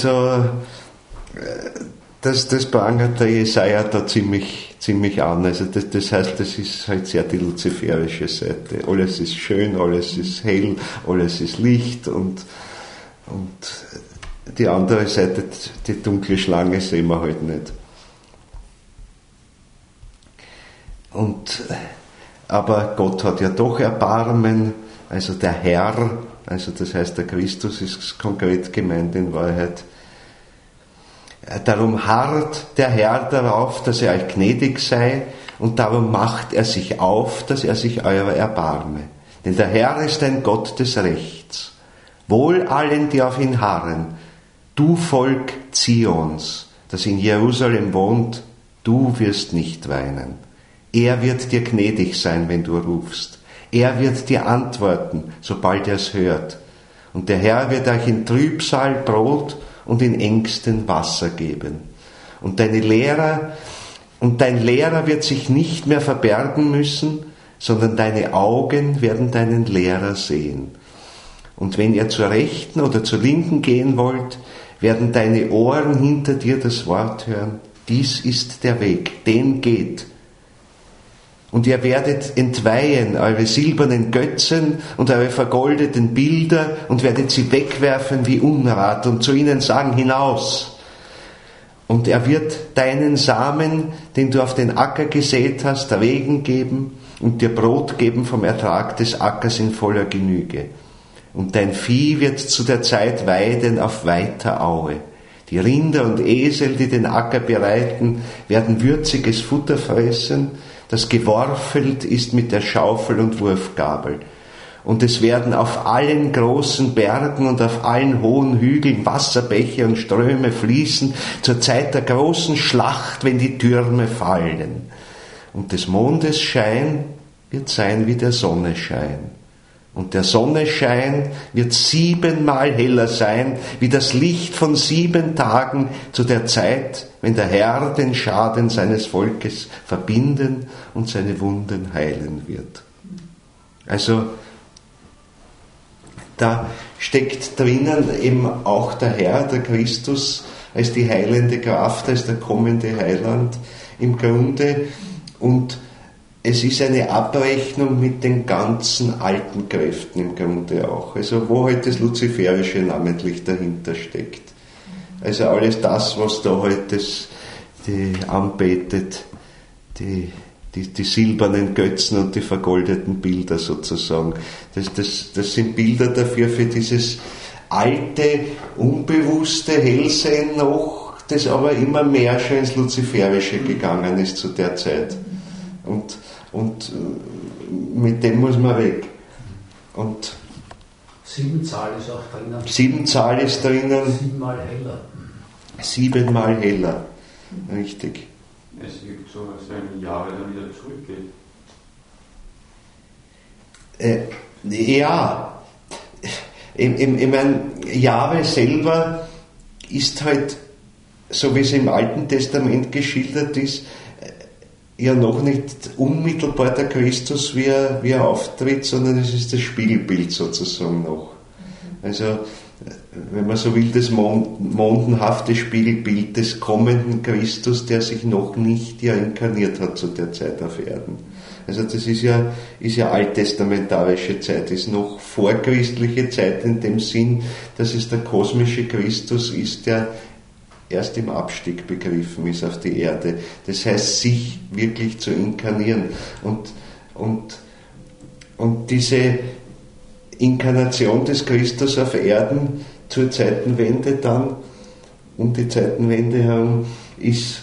das prangert der Jesaja da ziemlich an. Also das heißt, das ist halt sehr die luziferische Seite. Alles ist schön, alles ist hell, alles ist Licht und die andere Seite, die dunkle Schlange, sehen wir halt nicht. Aber Gott hat ja doch Erbarmen, also der Herr, also das heißt der Christus ist konkret gemeint in Wahrheit. Darum harrt der Herr darauf, dass er euch gnädig sei, und darum macht er sich auf, dass er sich eurer erbarme. Denn der Herr ist ein Gott des Rechts. Wohl allen, die auf ihn harren. Du Volk Zions, das in Jerusalem wohnt, du wirst nicht weinen. Er wird dir gnädig sein, wenn du rufst. Er wird dir antworten, sobald er es hört. Und der Herr wird euch in Trübsal Brot und in Ängsten Wasser geben. Und dein Lehrer wird sich nicht mehr verbergen müssen, sondern deine Augen werden deinen Lehrer sehen. Und wenn ihr zur Rechten oder zur Linken gehen wollt, werden deine Ohren hinter dir das Wort hören. Dies ist der Weg, den geht. Und ihr werdet entweihen eure silbernen Götzen und eure vergoldeten Bilder und werdet sie wegwerfen wie Unrat und zu ihnen sagen, hinaus. Und er wird deinen Samen, den du auf den Acker gesät hast, Regen geben und dir Brot geben vom Ertrag des Ackers in voller Genüge. Und dein Vieh wird zu der Zeit weiden auf weiter Aue. Die Rinder und Esel, die den Acker bereiten, werden würziges Futter fressen, das geworfelt ist mit der Schaufel und Wurfgabel. Und es werden auf allen großen Bergen und auf allen hohen Hügeln Wasserbäche und Ströme fließen, zur Zeit der großen Schlacht, wenn die Türme fallen. Und des Mondes Schein wird sein wie der Sonne Schein. Und der Sonne Schein wird 7-mal heller sein, wie das Licht von 7 Tagen zu der Zeit, wenn der Herr den Schaden seines Volkes verbinden und seine Wunden heilen wird. Also, da steckt drinnen eben auch der Herr, der Christus, als die heilende Kraft, als der kommende Heiland im Grunde. Und es ist eine Abrechnung mit den ganzen alten Kräften im Grunde auch. Also wo halt das Luziferische namentlich dahinter steckt. Also alles das, was da halt die anbetet, die silbernen Götzen und die vergoldeten Bilder sozusagen. Das sind Bilder dafür für dieses alte, unbewusste Hellsehen noch, das aber immer mehr schon ins Luziferische gegangen ist zu der Zeit. Und mit dem muss man weg. Und 7-Zahl ist auch drinnen. 7-Zahl ist drinnen. 7-mal heller. 7-mal heller. Richtig. Es wirkt so, als wenn Jahwe dann wieder zurückgeht. Ja. Ich meine, Jahwe selber ist halt, so wie es im Alten Testament geschildert ist, ja noch nicht unmittelbar der Christus, wie er auftritt, sondern es ist das Spiegelbild sozusagen noch. Also, wenn man so will, das mondenhafte Spiegelbild des kommenden Christus, der sich noch nicht ja inkarniert hat zu der Zeit auf Erden. Also das ist ja alttestamentarische Zeit, ist noch vorchristliche Zeit in dem Sinn, dass es der kosmische Christus ist, der erst im Abstieg begriffen ist auf die Erde. Das heißt, sich wirklich zu inkarnieren. Und diese Inkarnation des Christus auf Erden zur Zeitenwende dann, um die Zeitenwende herum, ist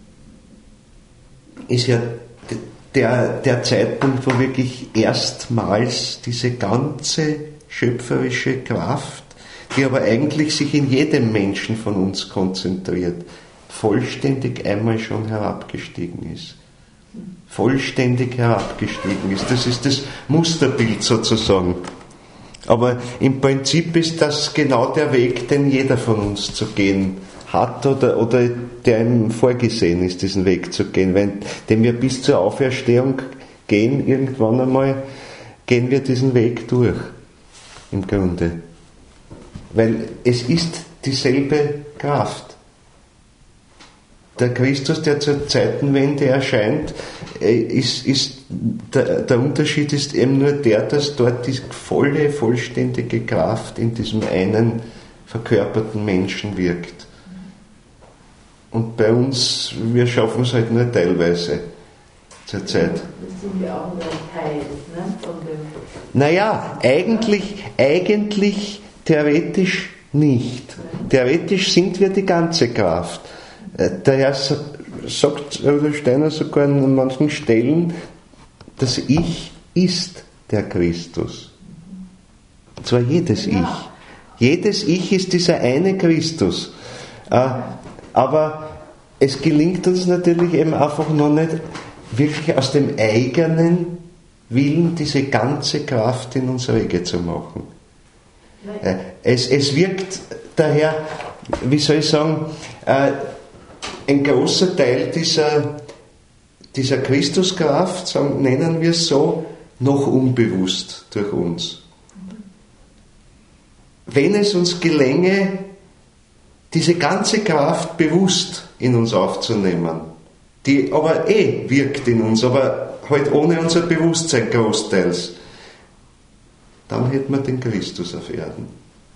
ja der Zeitpunkt, wo wirklich erstmals diese ganze schöpferische Kraft, die aber eigentlich sich in jedem Menschen von uns konzentriert, vollständig einmal schon herabgestiegen ist. Vollständig herabgestiegen ist. Das ist das Musterbild sozusagen. Aber im Prinzip ist das genau der Weg, den jeder von uns zu gehen hat oder der ihm vorgesehen ist, diesen Weg zu gehen. Den wir bis zur Auferstehung gehen, irgendwann einmal gehen wir diesen Weg durch, im Grunde. Weil es ist dieselbe Kraft. Der Christus, der zur Zeitenwende erscheint, der Unterschied ist eben nur der, dass dort die vollständige Kraft in diesem einen verkörperten Menschen wirkt. Und bei uns, wir schaffen es halt nur teilweise zur Zeit. Das sind ja auch nur ein Teil, ne, von dem. Naja, eigentlich theoretisch nicht. Theoretisch sind wir die ganze Kraft. Der Herr sagt, oder Steiner sogar an manchen Stellen, das Ich ist der Christus. Und zwar jedes Ich. Jedes Ich ist dieser eine Christus. Aber es gelingt uns natürlich eben einfach noch nicht, wirklich aus dem eigenen Willen diese ganze Kraft in uns rege zu machen. Es wirkt daher, wie soll ich sagen, ein großer Teil dieser Christuskraft, nennen wir es so, noch unbewusst durch uns. Wenn es uns gelänge, diese ganze Kraft bewusst in uns aufzunehmen, die aber wirkt in uns, aber halt ohne unser Bewusstsein großteils, dann hätten wir den Christus auf Erden.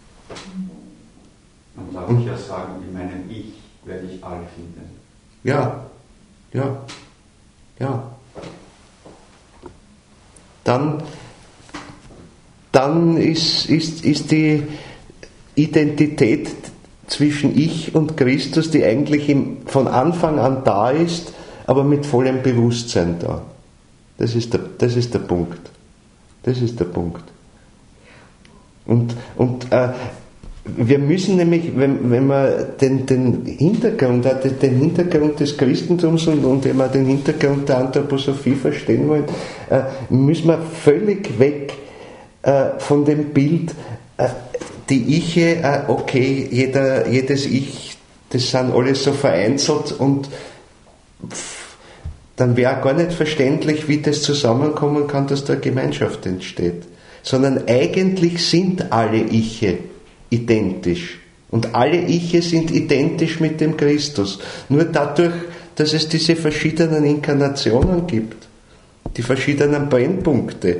Man darf ja sagen, in meinem Ich werde ich all finden. Ja. Dann ist die Identität zwischen Ich und Christus, die eigentlich von Anfang an da ist, aber mit vollem Bewusstsein da. Das ist der Punkt. Das ist der Punkt. Und wir müssen nämlich, wenn man den Hintergrund des Christentums und wenn wir den Hintergrund der Anthroposophie verstehen wollen, müssen wir völlig weg von dem Bild, die Iche, okay, jedes Ich, das sind alles so vereinzelt und dann wäre gar nicht verständlich, wie das zusammenkommen kann, dass da eine Gemeinschaft entsteht. Sondern eigentlich sind alle Iche identisch. Und alle Iche sind identisch mit dem Christus. Nur dadurch, dass es diese verschiedenen Inkarnationen gibt, die verschiedenen Brennpunkte,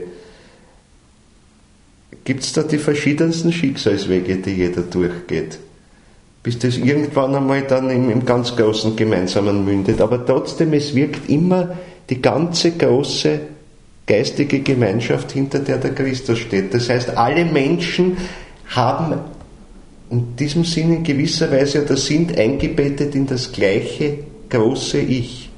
gibt es da die verschiedensten Schicksalswege, die jeder durchgeht. Bis das irgendwann einmal dann im ganz großen Gemeinsamen mündet. Aber trotzdem, es wirkt immer die ganze große geistige Gemeinschaft, hinter der Christus steht. Das heißt, alle Menschen haben in diesem Sinn in gewisser Weise oder sind eingebettet in das gleiche große Ich.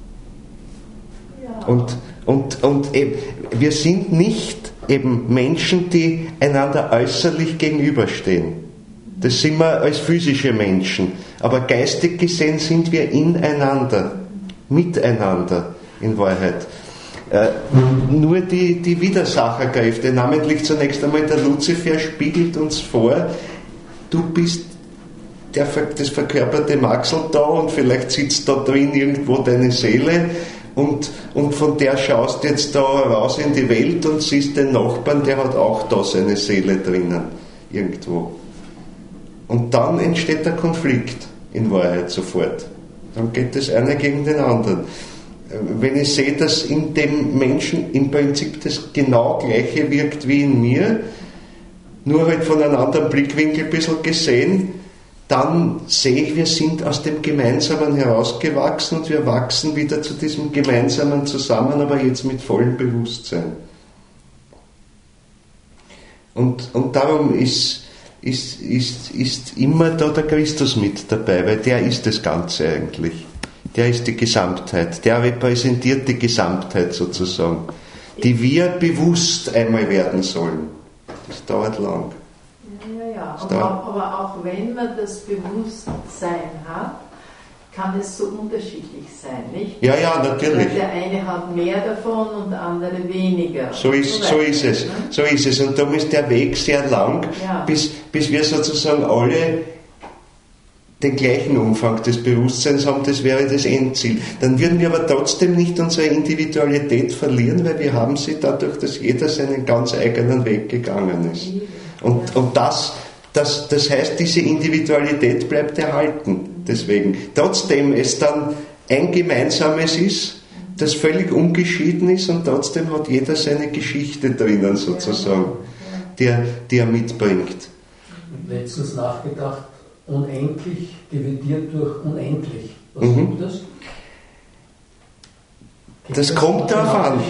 Ja. Und eben, wir sind nicht eben Menschen, die einander äußerlich gegenüberstehen. Das sind wir als physische Menschen. Aber geistig gesehen sind wir ineinander, miteinander in Wahrheit. Nur die Widersacherkräfte, namentlich zunächst einmal der Luzifer, spiegelt uns vor, du bist das verkörperte Maxel da und vielleicht sitzt da drin irgendwo deine Seele und von der schaust jetzt da raus in die Welt und siehst den Nachbarn, der hat auch da seine Seele drinnen, irgendwo. Und dann entsteht der Konflikt in Wahrheit sofort. Dann geht das einer gegen den anderen. Wenn ich sehe, dass in dem Menschen im Prinzip das genau Gleiche wirkt wie in mir, nur halt von einem anderen Blickwinkel ein bisschen gesehen, dann sehe ich, wir sind aus dem Gemeinsamen herausgewachsen und wir wachsen wieder zu diesem Gemeinsamen zusammen, aber jetzt mit vollem Bewusstsein. Und darum ist immer da der Christus mit dabei, weil der ist das Ganze eigentlich. Der ist die Gesamtheit, der repräsentiert die Gesamtheit sozusagen, die wir bewusst einmal werden sollen. Das dauert lang. Ja. Aber auch wenn man das Bewusstsein hat, kann es so unterschiedlich sein, nicht? Ja, natürlich. Weil der eine hat mehr davon und der andere weniger. So ist es. Und darum ist der Weg sehr lang, bis wir sozusagen alle den gleichen Umfang des Bewusstseins haben, das wäre das Endziel. Dann würden wir aber trotzdem nicht unsere Individualität verlieren, weil wir haben sie dadurch, dass jeder seinen ganz eigenen Weg gegangen ist. Und das heißt, diese Individualität bleibt erhalten. Deswegen. Trotzdem es dann ein Gemeinsames ist, das völlig ungeschieden ist und trotzdem hat jeder seine Geschichte drinnen sozusagen, die er mitbringt. letztens nachgedacht, unendlich dividiert durch unendlich. Was gibt das? Das kommt darauf an.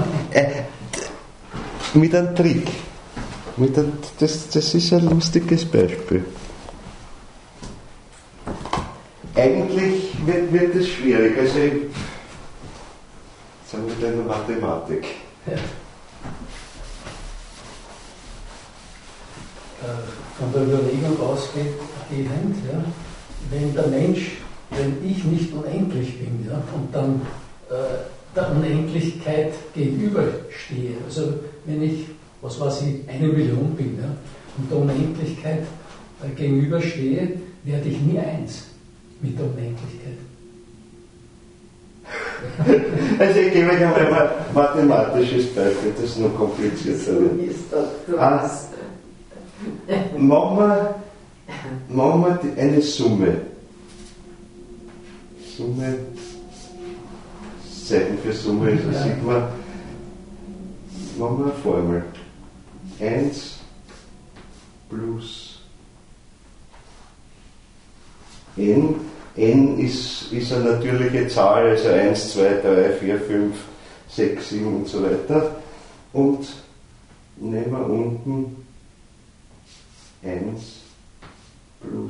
Mit einem Trick. Das ist ein lustiges Beispiel. Eigentlich wird es schwierig. Also, jetzt sind wir in der Mathematik. Ja. Von der Überlegung ausgehend, ja, wenn ich nicht unendlich bin, ja, und dann der Unendlichkeit gegenüberstehe, also wenn ich, was weiß ich, 1 Million bin, ja, und der Unendlichkeit gegenüberstehe, werde ich nie eins mit der Unendlichkeit. Also ich gebe euch einmal ein mathematisches Beispiel, das ist noch komplizierter wird. Machen wir eine Summe. Zeichen für Summe, das sieht man. Machen wir eine Formel. 1 plus n. N ist eine natürliche Zahl, also 1, 2, 3, 4, 5, 6, 7 und so weiter. Und nehmen wir unten 1 plus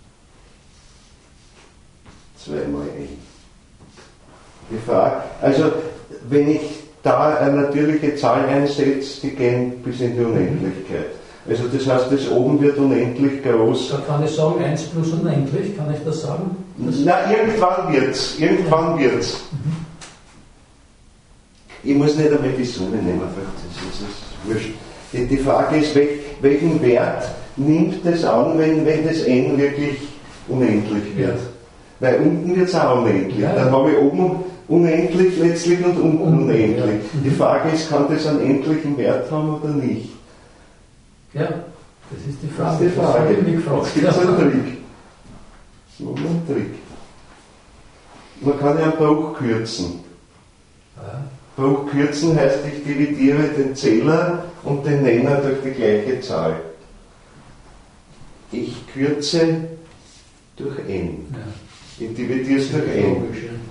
2 mal n. Die Frage, also wenn ich da eine natürliche Zahl einsetze, die gehen bis in die Unendlichkeit. Also das heißt, das oben wird unendlich groß. Da kann ich sagen, 1 plus unendlich, kann ich das sagen? Na, irgendwann wird's. Ich muss nicht einmal die Summe nehmen, das ist wurscht. Die Frage ist, welchen Wert nimmt das an, wenn das n wirklich unendlich wird? Weil unten wird es auch unendlich. Ja. Dann habe ich oben unendlich letztlich und unten unendlich. Ja. Die Frage ist, kann das einen endlichen Wert haben oder nicht? Ja, das ist die Frage. Jetzt gibt es einen Trick. So, einen Trick. Man kann ja einen Bruch kürzen. Ja. Bruch kürzen heißt, ich dividiere den Zähler und den Nenner durch die gleiche Zahl. Ich kürze durch n. Ja. Ich dividiere es durch n.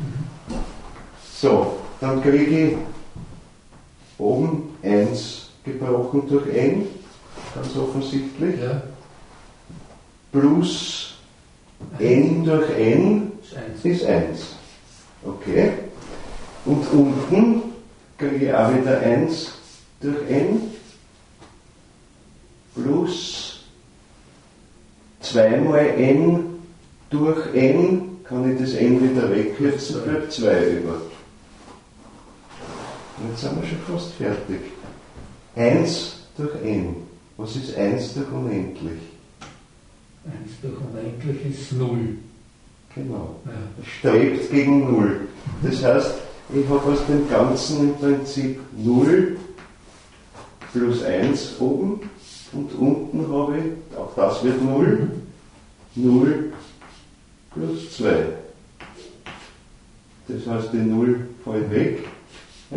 So, dann kriege ich oben 1 gebrochen durch n, ganz offensichtlich, ja. Plus n durch n ist 1. Okay. Und unten kriege ich auch wieder 1 durch n plus 2 mal n durch n, kann ich das n wieder wegkürzen, bleibt 2 über. Und jetzt sind wir schon fast fertig. 1 durch n. Was ist 1 durch unendlich? 1 durch unendlich ist 0. Genau. Ja. Es strebt gegen 0. Das heißt, ich habe aus dem Ganzen im Prinzip 0 plus 1 oben und unten habe ich, auch das wird 0, 0 plus 2. Das heißt, die 0 fällt weg, 1,5.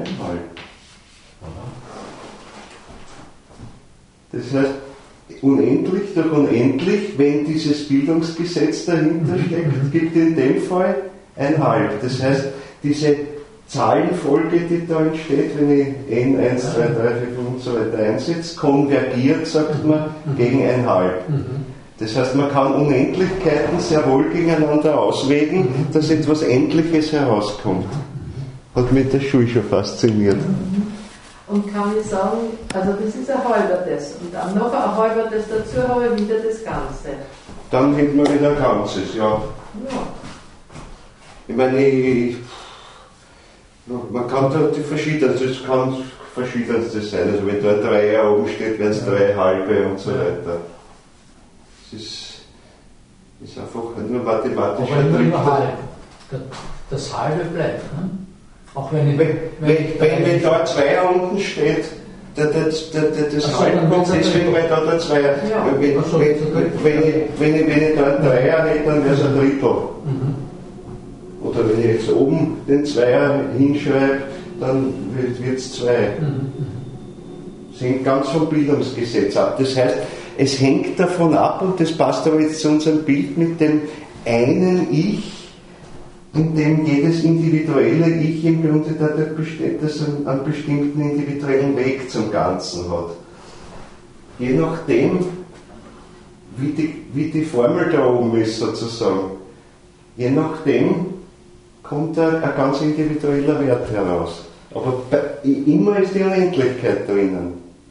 Das heißt, unendlich durch unendlich, wenn dieses Bildungsgesetz dahinter steckt, gibt in dem Fall 1,5. Das heißt, diese Zahlenfolge, die da entsteht, wenn ich n, 1, 2, 3, 4, 5 und so weiter einsetze, konvergiert, sagt man, gegen 1,5. Das heißt, man kann Unendlichkeiten sehr wohl gegeneinander auswägen, dass etwas Endliches herauskommt. Hat mich das Schul schon fasziniert. Und kann ich sagen, also das ist ein halbertes und dann noch ein halbertes dazu habe ich wieder das Ganze. Dann hätten wir wieder ein Ganzes, ja. Ich meine, man kann da die verschiedensten, es kann verschiedenstes sein. Also wenn da ein Dreier oben steht, werden es 3 halbe und so weiter. Es ist einfach nur mathematischer Trick. Das halbe bleibt, ne? Auch wenn da 2 unten steht, das halbe kommt deswegen, weil da der Zweier. Ja. Wenn ich da einen Dreier hätte, dann wäre es ein Drittel. Oder wenn ich jetzt oben den Zweier hinschreibe, dann wird es 2. Das hängt ganz vom Bildungsgesetz ab. Das heißt, es hängt davon ab, und das passt aber jetzt zu unserem Bild mit dem einen Ich, in dem jedes individuelle Ich im Grunde dadurch besteht, dass es einen bestimmten individuellen Weg zum Ganzen hat. Je nachdem, wie die Formel da oben ist sozusagen, je nachdem kommt ein ganz individueller Wert heraus. Aber immer ist die Unendlichkeit drinnen.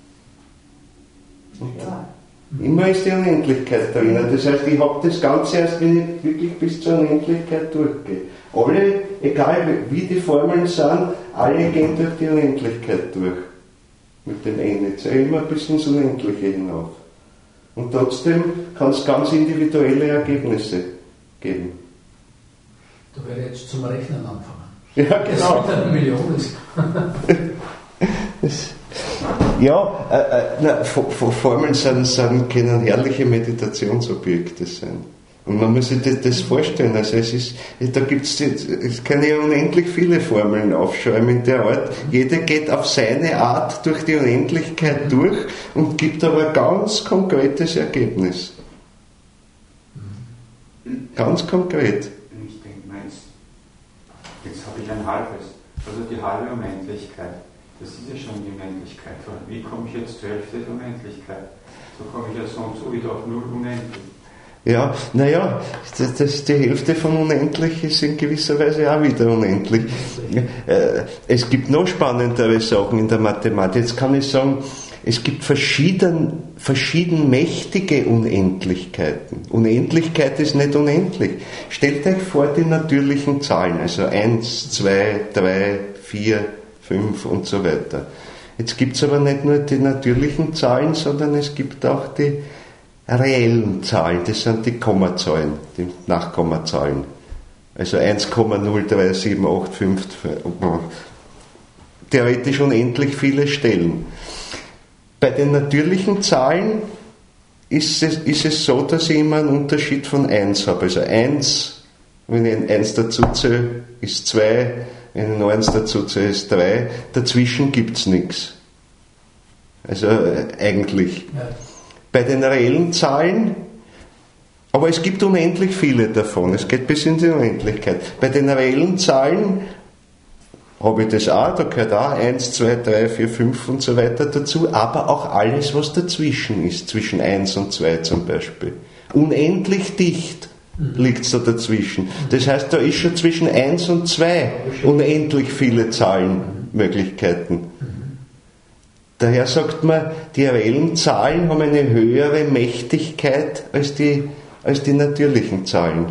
Ja. Immer ist die Unendlichkeit drinnen. Das heißt, ich habe das Ganze erst, wenn ich wirklich bis zur Unendlichkeit durchgehe. Alle, egal wie die Formeln sind, alle gehen durch die Unendlichkeit durch. Mit dem Ende. Immer bis ins Unendliche hinauf. Und trotzdem kann es ganz individuelle Ergebnisse geben. Da werde ich jetzt zum Rechnen anfangen. Ja, genau. Das sind Millionen. Formeln können herrliche Meditationsobjekte sein. Und man muss sich das vorstellen. Also es kann ja unendlich viele Formeln aufschreiben in der Art. Jede geht auf seine Art durch die Unendlichkeit durch und gibt aber ein ganz konkretes Ergebnis. Ganz konkret. Ich denke mal, jetzt habe ich ein halbes. Also die halbe Unendlichkeit. Das ist ja schon die Unendlichkeit. Wie komme ich jetzt zur Hälfte der Unendlichkeit? So komme ich ja so und so wieder auf null unendlich. Ja, naja, die Hälfte von unendlich ist in gewisser Weise auch wieder unendlich. Es gibt noch spannendere Sachen in der Mathematik. Jetzt kann ich sagen, es gibt verschieden mächtige Unendlichkeiten. Unendlichkeit ist nicht unendlich. Stellt euch vor die natürlichen Zahlen, also 1, 2, 3, 4, 5 und so weiter. Jetzt gibt es aber nicht nur die natürlichen Zahlen, sondern es gibt auch die reellen Zahlen, das sind die Kommazahlen, die Nachkommazahlen. Also 1,03785, theoretisch unendlich viele Stellen. Bei den natürlichen Zahlen ist es so, dass ich immer einen Unterschied von 1 habe. Also 1, wenn ich ein 1 dazu zähle, ist 2, wenn ich noch 1 dazu zähle, ist 3. Dazwischen gibt es nichts. Also eigentlich. Ja. Bei den reellen Zahlen, aber es gibt unendlich viele davon, es geht bis in die Unendlichkeit. Bei den reellen Zahlen habe ich das auch, da gehört auch 1, 2, 3, 4, 5 und so weiter dazu, aber auch alles, was dazwischen ist, zwischen 1 und 2 zum Beispiel. Unendlich dicht liegt es da dazwischen. Das heißt, da ist schon zwischen 1 und 2 unendlich viele Zahlenmöglichkeiten. Daher sagt man, die reellen Zahlen haben eine höhere Mächtigkeit als die natürlichen Zahlen.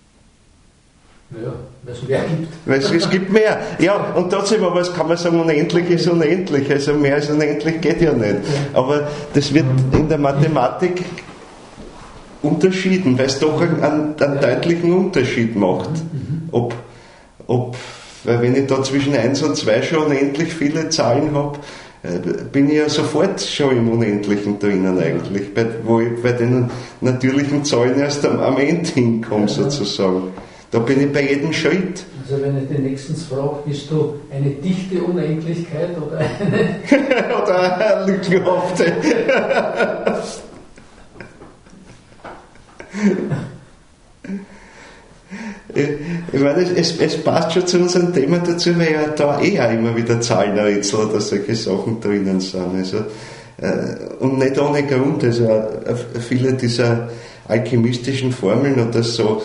Ja, weil es mehr gibt. Weil es gibt mehr. Ja, und trotzdem, aber was kann man sagen, unendlich ist unendlich. Also mehr als unendlich geht ja nicht. Aber das wird in der Mathematik unterschieden, weil es doch einen deutlichen Unterschied macht. Weil wenn ich da zwischen 1 und 2 schon unendlich viele Zahlen habe, bin ich ja sofort schon im Unendlichen drinnen eigentlich, wo ich bei den natürlichen Zahlen erst am Ende hinkomme sozusagen. Da bin ich bei jedem Schritt. Also wenn ich den nächstens frage, bist du eine dichte Unendlichkeit oder eine... oder eine lückenhafte. Ich meine, es passt schon zu unserem Thema dazu, weil ja da auch immer wieder Zahlenrätsel oder solche Sachen drinnen sind. Also, und nicht ohne Grund. Also viele dieser alchemistischen Formeln oder so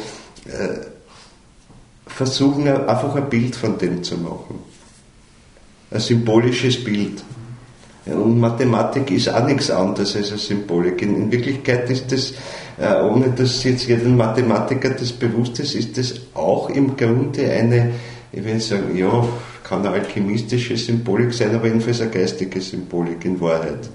versuchen einfach ein Bild von dem zu machen. Ein symbolisches Bild. Und Mathematik ist auch nichts anderes als eine Symbolik. In Wirklichkeit ist das, ohne dass jetzt jedem Mathematiker das bewusst ist das auch im Grunde eine, ich will sagen, ja, kann eine alchemistische Symbolik sein, aber jedenfalls eine geistige Symbolik in Wahrheit.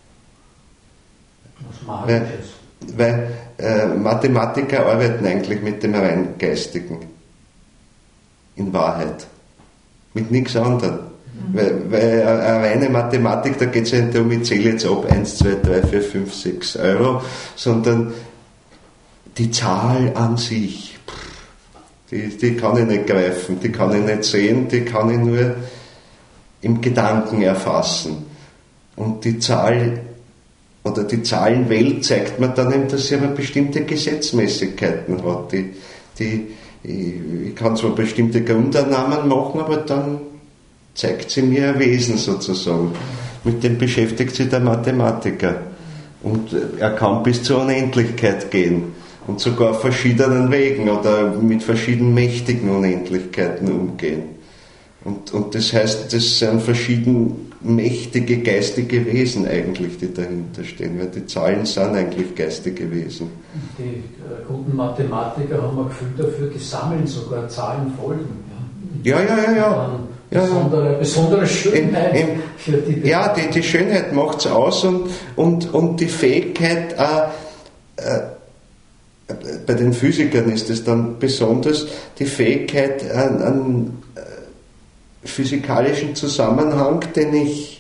Was Magisches. Weil Mathematiker arbeiten eigentlich mit dem rein Geistigen. In Wahrheit. Mit nichts anderem. Weil eine reine Mathematik, da geht es ja nicht darum, ich zähle jetzt ab 1, 2, 3, 4, 5, 6 Euro, sondern die Zahl an sich, die kann ich nicht greifen, die kann ich nicht sehen, die kann ich nur im Gedanken erfassen. Und die Zahl oder die Zahlenwelt zeigt man dann eben, dass sie aber bestimmte Gesetzmäßigkeiten hat. Ich kann zwar bestimmte Grundannahmen machen, aber dann zeigt sie mir ein Wesen sozusagen. Mit dem beschäftigt sich der Mathematiker. Und er kann bis zur Unendlichkeit gehen. Und sogar auf verschiedenen Wegen oder mit verschiedenen mächtigen Unendlichkeiten umgehen. Und das heißt, das sind verschieden mächtige geistige Wesen eigentlich, die dahinter stehen, weil die Zahlen sind eigentlich geistige Wesen. Die guten Mathematiker haben ein Gefühl dafür, die sammeln sogar Zahlenfolgen. Ja. Besondere Schönheit für die. Ja, die Schönheit macht es aus und die Fähigkeit, bei den Physikern ist es dann besonders, die Fähigkeit, einen physikalischen Zusammenhang, den ich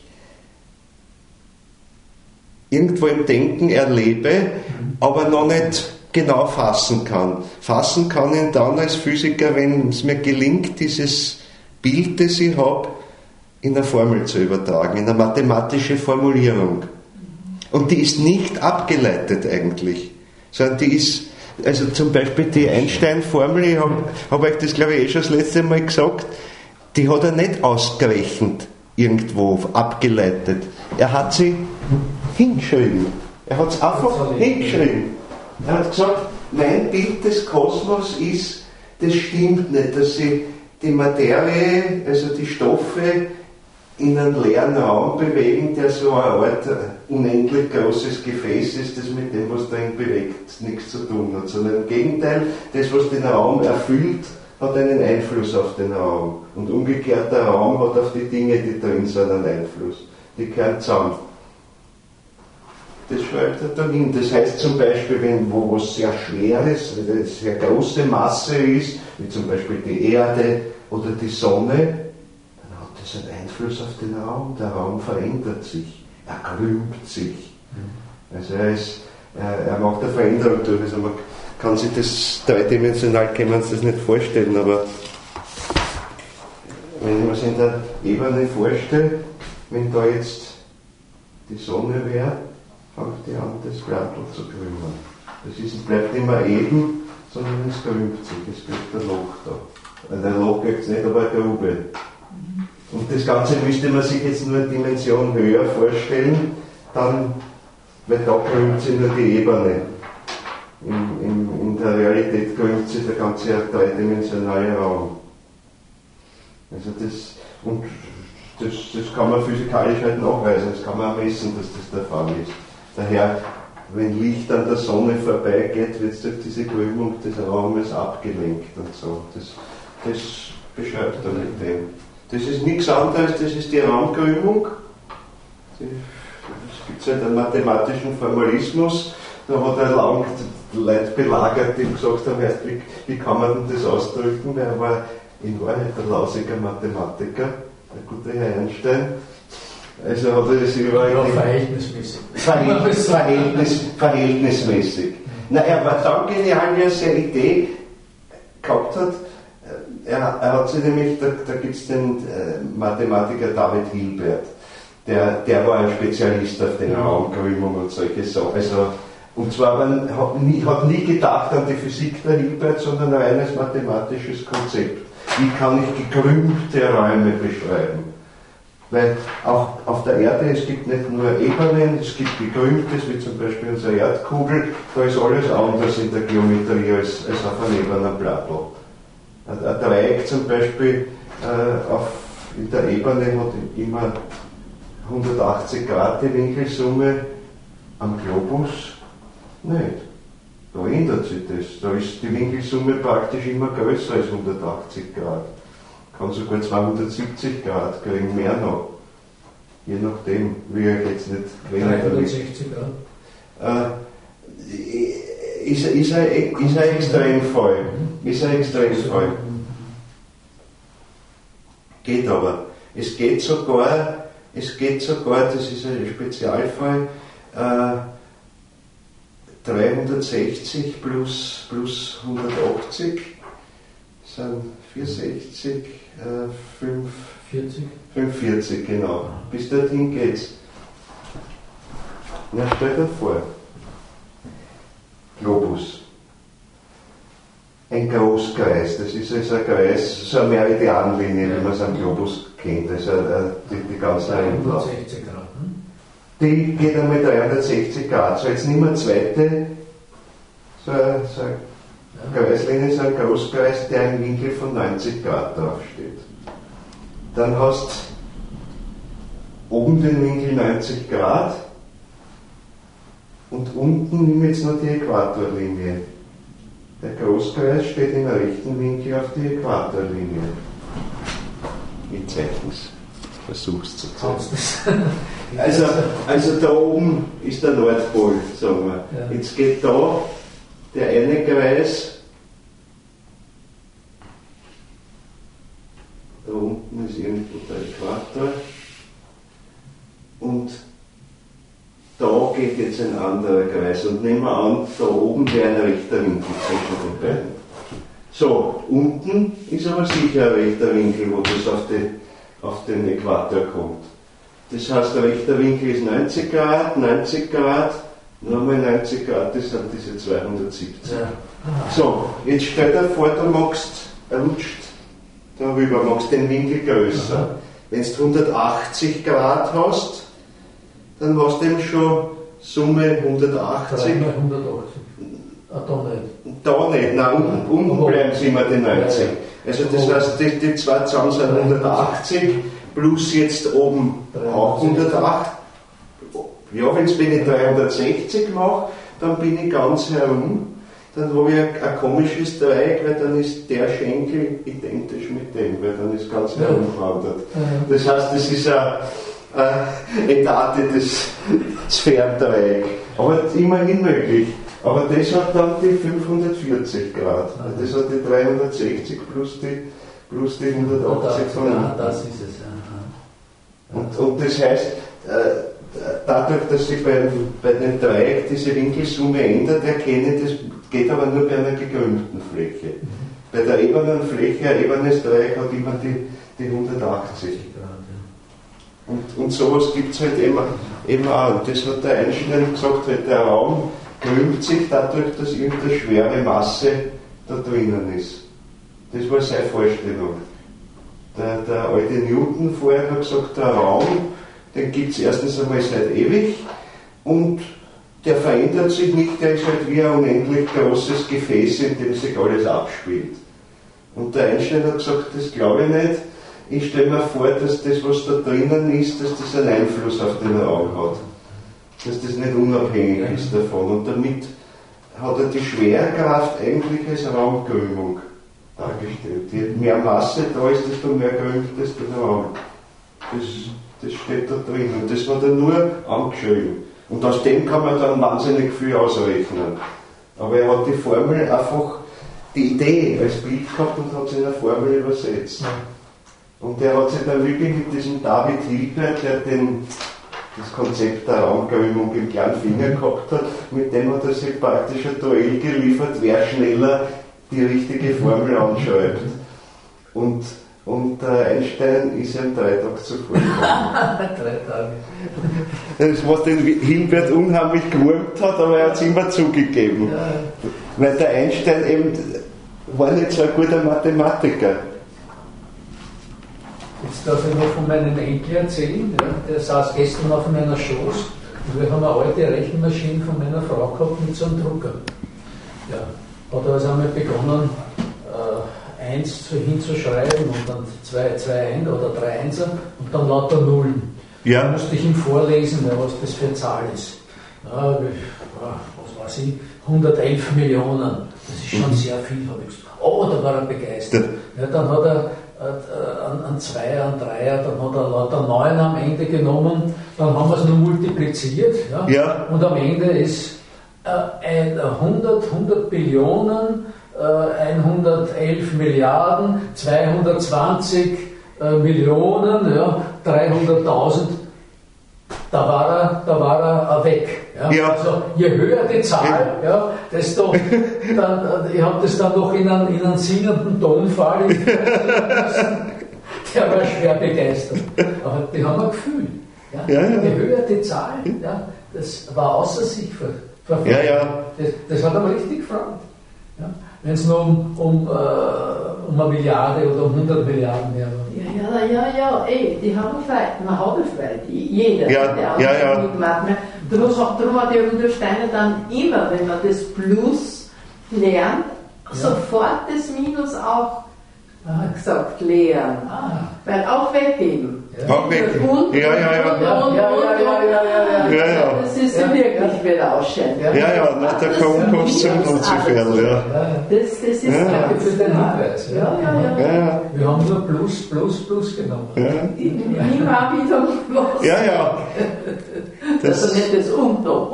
irgendwo im Denken erlebe, aber noch nicht genau fassen kann. Fassen kann ich dann als Physiker, wenn es mir gelingt, dieses Bild, das ich habe, in eine Formel zu übertragen, in eine mathematische Formulierung. Und die ist nicht abgeleitet eigentlich, sondern die ist, also zum Beispiel die Einstein-Formel, ich hab euch das glaube ich schon das letzte Mal gesagt, die hat er nicht ausgerechnet, irgendwo abgeleitet. Er hat sie hingeschrieben. Er hat es einfach hingeschrieben. Er hat gesagt, mein Bild des Kosmos ist, das stimmt nicht, dass sie die Materie, also die Stoffe, in einen leeren Raum bewegen, der so eine Art unendlich großes Gefäß ist, das mit dem, was darin bewegt, nichts zu tun hat, sondern im Gegenteil, das, was den Raum erfüllt, hat einen Einfluss auf den Raum. Und umgekehrt, der Raum hat auf die Dinge, die drin sind, einen Einfluss. Die gehören zusammen. Das schreibt er dann hin. Das heißt zum Beispiel, wenn wo was sehr Schweres, eine sehr große Masse ist, wie zum Beispiel die Erde oder die Sonne, dann hat das einen Einfluss auf den Raum. Der Raum verändert sich, er krümmt sich. Also er macht eine Veränderung durch. Also man kann sich das dreidimensional, kann man sich das nicht vorstellen, aber wenn ich mir das in der Ebene vorstelle, wenn da jetzt die Sonne wäre, fängt die an, das Blattl zu krümmen. Das bleibt nicht mehr eben, sondern es krümmt sich, es kriegt ein Loch da. Also ein Loch gibt es nicht, aber eine Grube. Und das Ganze müsste man sich jetzt nur eine Dimension höher vorstellen, dann, weil da krümmt sich nur die Ebene. In der Realität krümmt sich der ganze dreidimensionale Raum. Also das kann man physikalisch halt nachweisen, das kann man auch messen, dass das der Fall ist. Daher, wenn Licht an der Sonne vorbeigeht, wird es durch diese Krümmung des Raumes abgelenkt und so. Das beschreibt er mit dem. Das ist nichts anderes, das ist die Raumkrümmung. Es gibt halt einen mathematischen Formalismus, da hat er lange Leute belagert, die gesagt haben, wie kann man denn das ausdrücken, weil er war in Wahrheit ein lausiger Mathematiker, der gute Herr Einstein. Also hat er das überall. Ja, verhältnismäßig. Verhältnismäßig. Na, er war dann genial, wie er seine Idee gehabt hat. Er hat sich nämlich, da gibt es den Mathematiker David Hilbert, der war ein Spezialist auf den Raumkrümmung und solche Sachen. Also, und zwar hat nie gedacht an die Physik der Hilbert, sondern ein reines mathematisches Konzept. Wie kann ich gekrümmte Räume beschreiben? Weil auch auf der Erde, es gibt nicht nur Ebenen, es gibt Gekrümmtes, wie zum Beispiel unsere Erdkugel, da ist alles anders in der Geometrie als auf einem ebenen Blattl. Ein Dreieck zum Beispiel in der Ebene hat immer 180 Grad die Winkelsumme, am Globus nicht. Da ändert sich das. Da ist die Winkelsumme praktisch immer größer als 180 Grad. Kann sogar 270 Grad kriegen, mehr noch. Je nachdem, wie ich jetzt nicht weniger. 360 Grad. Ist ein Extremfall. Ist ein Extremfall. Geht aber. Es geht sogar, das ist ein Spezialfall, 360 plus 180 sind 460, 45, genau. Bis dorthin geht's. Na, stell dir vor, Globus. Ein Großkreis, das ist also ein Kreis, so eine Meridianlinie, wie man es am Globus kennt, also die ganze 360 Grad. Die geht einmal 360 Grad. So, jetzt nehmen wir eine zweite, so eine Kreislinie, so ein Großkreis, der im Winkel von 90 Grad draufsteht. Dann hast du oben den Winkel 90 Grad und unten nimm jetzt noch die Äquatorlinie. Der Großkreis steht im rechten Winkel auf die Äquatorlinie. Ich zeige es. Versuch's zu zeigen. Also da oben ist der Nordpol, sagen wir. Ja. Jetzt geht da der eine Kreis, da unten ist irgendwo der Äquator, und da geht jetzt ein anderer Kreis, und nehmen wir an, da oben wäre ein rechter Winkel zwischen den beiden. So, unten ist aber sicher ein rechter Winkel, wo das auf den Äquator kommt. Das heißt, der rechte Winkel ist 90 Grad, nochmal 90 Grad, das sind diese 270. Ja. So, jetzt stell dir vor, du rutscht darüber, machst den Winkel größer. Aha. Wenn du 180 Grad hast, dann hast du eben schon Summe 180. 180. Da nicht, nein, unten bleiben sie immer die 90. Also das heißt, die zwei zusammen sind 180, plus jetzt oben auch 108. Ja, wenn ich 360 mache, dann bin ich ganz herum. Dann habe ich ein komisches Dreieck, weil dann ist der Schenkel identisch mit dem, weil dann ist ganz herumgewandert. Das heißt, das ist eine Etate des Sphärendreieck. Aber immerhin möglich. Aber das hat dann die 540 Grad. Das hat die 360 plus die 180 von unten. Das ist es, ja. Und das heißt, dadurch, dass sich bei dem Dreieck diese Winkelsumme ändert, erkenne ich, das geht aber nur bei einer gekrümmten Fläche. Bei der ebenen Fläche, ein ebenes Dreieck hat immer die 180 Grad. Und sowas gibt es halt eben auch. Und das hat der Einstein gesagt, halt der Raum krümmt sich dadurch, dass irgendeine schwere Masse da drinnen ist. Das war seine Vorstellung. Der alte Newton vorher hat gesagt, der Raum, den gibt es erstens einmal seit ewig und der verändert sich nicht, der ist halt wie ein unendlich großes Gefäß, in dem sich alles abspielt. Und der Einstein hat gesagt, das glaube ich nicht. Ich stelle mir vor, dass das, was da drinnen ist, dass das einen Einfluss auf den Raum hat. Dass das nicht unabhängig ist davon. Und damit hat er die Schwerkraft eigentlich als Raumkrümmung dargestellt. Je mehr Masse da ist, desto mehr krümmt das den Raum. Das steht da drin. Und das hat er nur angeschrieben. Und aus dem kann man dann wahnsinnig viel ausrechnen. Aber er hat die Formel einfach, die Idee als Bild gehabt und hat sie in eine Formel übersetzt. Und er hat sich dann wirklich mit diesem David Hilbert, der das Konzept der Raumkrümmung im kleinen Finger gehabt hat, mit dem hat er sich praktisch ein Duell geliefert, wer schneller die richtige Formel anschreibt. Und Einstein ist ihm 3 Tage zuvor gekommen. 3 Tage. Das, was den Hilbert unheimlich gewurmt hat, aber er hat es immer zugegeben. Ja. Weil der Einstein eben war nicht so ein guter Mathematiker. Jetzt darf ich noch von meinem Enkel erzählen. Ja. Der saß gestern auf meiner Schoß und wir haben eine alte Rechenmaschine von meiner Frau gehabt mit so einem Drucker. Ja. Hat also einmal begonnen, 1 hinzuschreiben und dann 2 Ein oder 3 Einser und dann lauter Nullen. Ja. Da musste ich ihm vorlesen, was das für eine Zahl ist. Ja, was weiß ich, 111 Millionen. Das ist schon sehr viel, habe ich gesagt. Oh, da war er begeistert. Ja, dann hat er an 2er, an 3er, dann hat er lauter 9 am Ende genommen, dann haben wir es nur multipliziert. Ja? Ja. Und am Ende ist 100 Billionen, 111 Milliarden, 220 Millionen, ja, 300.000. Da war er weg. Ja. Ja. Also je höher die Zahl, ja, desto, ich habe das dann noch in einen singenden Tonfall, der war schwer begeistert. Aber die haben ein Gefühl. Ja. Ja, ja. Je höher die Zahl, ja, das war außer sich vor Ja, ja. Das hat aber richtig gefragt. Ja? Wenn es nur um eine Milliarde oder um 100 Milliarden wäre. Ja, die haben frei, man hat frei, jeder. Ja. Darum hat der Rudolf Steiner dann immer, wenn man das Plus lernt, sofort das Minus auch gesagt, lehren. Weil auch weggeben. Auch weggeben. Und. Das ist ja wirklich berauschend. Nach der Kompost zum Nutzifern, ja. Das ist Danke für den Hinweis. Ja. Wir haben nur Plus genommen. Immer wieder was. Ja. Also nicht das und noch.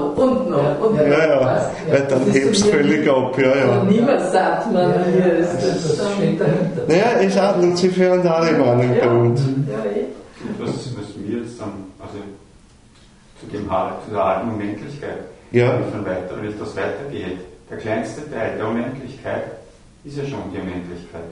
Weil dann hebst du völlig ab, Niemand sagt man, hier ist das. Das steht dahinter. Naja, es hat Luzifer und Ariman im Grund. Was müssen wir jetzt dann, also zu der alten Unendlichkeit, wenn ich das weitergehe, der kleinste Teil der Unendlichkeit ist ja schon die Unendlichkeit.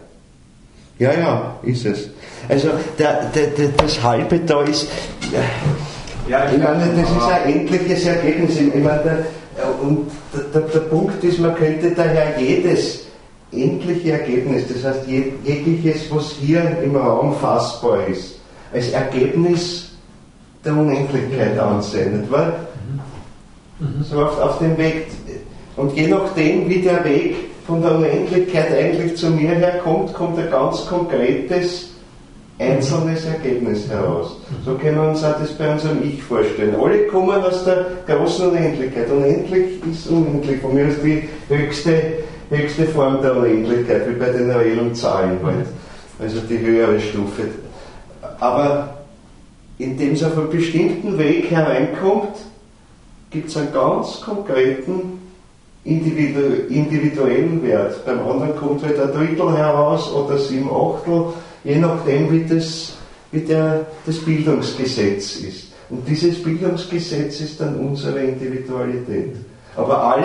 Ja, ist es. Also das Halbe da ist, ich meine, das ist ein endliches Ergebnis. Ich meine, der Punkt ist, man könnte daher jedes endliche Ergebnis, das heißt jegliches, was hier im Raum fassbar ist, als Ergebnis der Unendlichkeit ansehen, nicht wahr? So auf dem Weg. Und je nachdem, wie der Weg von der Unendlichkeit eigentlich zu mir herkommt, kommt ein ganz konkretes, einzelnes Ergebnis heraus. So können wir uns auch das bei unserem Ich vorstellen. Alle kommen aus der großen Unendlichkeit. Unendlich ist unendlich. Von mir ist die höchste Form der Unendlichkeit, wie bei den reellen Zahlen halt. Also die höhere Stufe. Aber indem es auf einen bestimmten Weg hereinkommt, gibt es einen ganz konkreten individuellen Wert. Beim anderen kommt halt ein Drittel heraus oder 7/8, je nachdem wie das Bildungsgesetz ist. Und dieses Bildungsgesetz ist dann unsere Individualität. Aber alle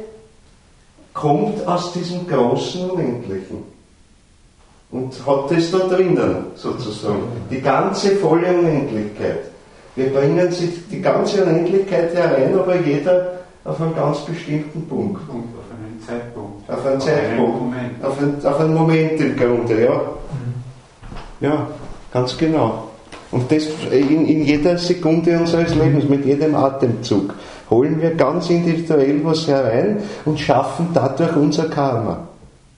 kommt aus diesem großen Unendlichen und hat das da drinnen sozusagen. Die ganze volle Unendlichkeit. Wir bringen sich die ganze Unendlichkeit herein, aber jeder auf einen ganz bestimmten Punkt. Auf einen Zeitpunkt. Auf einen Moment im Grunde, ja. Ja, ganz genau. Und das in jeder Sekunde unseres Lebens, mit jedem Atemzug, holen wir ganz individuell was herein und schaffen dadurch unser Karma.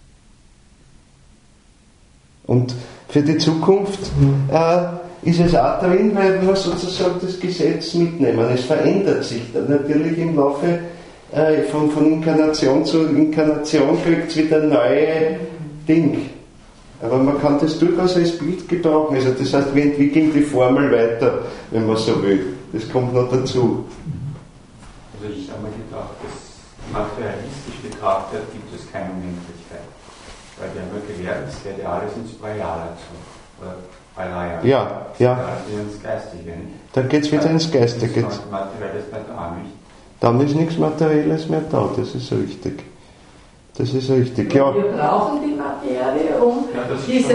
Und für die Zukunft ist es auch drin, weil wir sozusagen das Gesetz mitnehmen. Es verändert sich dann natürlich im Laufe von Inkarnation zu Inkarnation, kriegt es wieder neue Dinge. Aber man kann das durchaus als Bild gebrauchen. Also das heißt, wir entwickeln die Formel weiter, wenn man so will. Das kommt noch dazu. Also ich habe mir gedacht, dass materialistisch betrachtet gibt es keine Unendlichkeit. Weil wir haben ja gelernt, es geht ja alles ins Prajala zu. Oder Prajala. Ja. Also ins Geistige. Dann geht es wieder ins Geistige. Das ist Materielles bei da nicht. Dann ist nichts Materielles mehr da, das ist richtig. Das ist richtig, ja. Wir brauchen die Materie, um diese.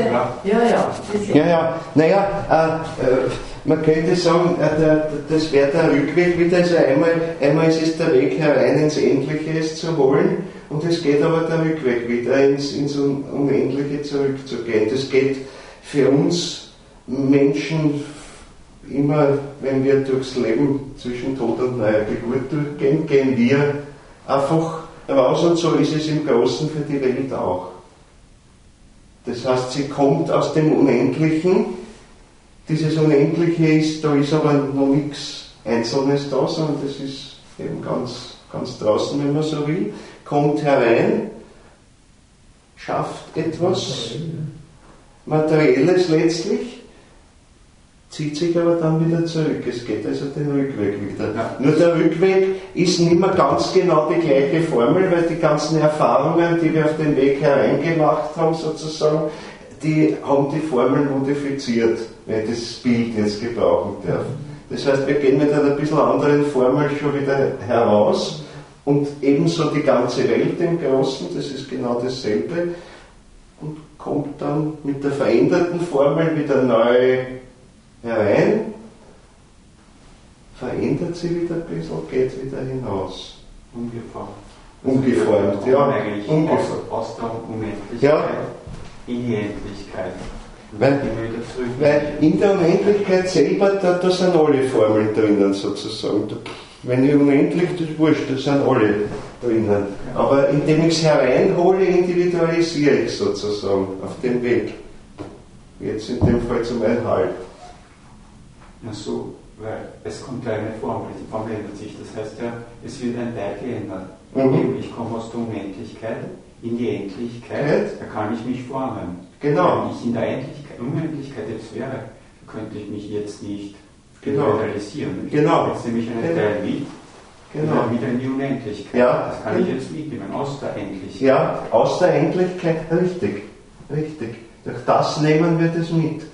Man könnte sagen, das wäre der Rückweg wieder. Also einmal ist es der Weg herein ins Endliche, es zu holen, und es geht aber der Rückweg wieder ins Unendliche zurückzugehen. Das geht für uns Menschen immer, wenn wir durchs Leben zwischen Tod und neuer Geburt durchgehen, gehen wir einfach raus, und so ist es im Großen für die Welt auch. Das heißt, sie kommt aus dem Unendlichen. Dieses Unendliche ist, da ist aber noch nichts Einzelnes da, sondern das ist eben ganz draußen, wenn man so will, kommt herein, schafft etwas Materielles letztlich, zieht sich aber dann wieder zurück. Es geht also den Rückweg wieder. Ja. Nur der Rückweg ist nicht mehr ganz genau die gleiche Formel, weil die ganzen Erfahrungen, die wir auf den Weg hereingemacht haben, sozusagen, die haben die Formel modifiziert, wenn ich das Bild jetzt gebrauchen darf. Das heißt, wir gehen mit einer bisschen anderen Formel schon wieder heraus, und ebenso die ganze Welt im Großen, das ist genau dasselbe, und kommt dann mit der veränderten Formel wieder neu herein, verändert sich wieder ein bisschen, geht wieder hinaus. Umgeformt, ja. Eigentlich aus der Unendlichkeit in die Endlichkeit. Weil in der Unendlichkeit selber, da sind alle Formeln drinnen sozusagen. Wenn ich unendlich, das ist wurscht, da sind alle drinnen. Aber indem ich es hereinhole, individualisiere ich sozusagen auf dem Weg. Jetzt in dem Fall zum Einhalt. Na so, weil es kommt gleich eine Formel, die Formel ändert sich. Das heißt ja, es wird ein Teil geändert. Ich komme aus der Unendlichkeit in die Endlichkeit, da kann ich mich formen. Genau. Wenn ich in der Unendlichkeit jetzt wäre, könnte ich mich jetzt nicht realisieren. Genau. Jetzt nehme ich einen Teil mit, wieder in die Unendlichkeit. Ja. Das kann ich jetzt mitnehmen, aus der Endlichkeit. Ja, aus der Endlichkeit, richtig. Durch das nehmen wir das mit.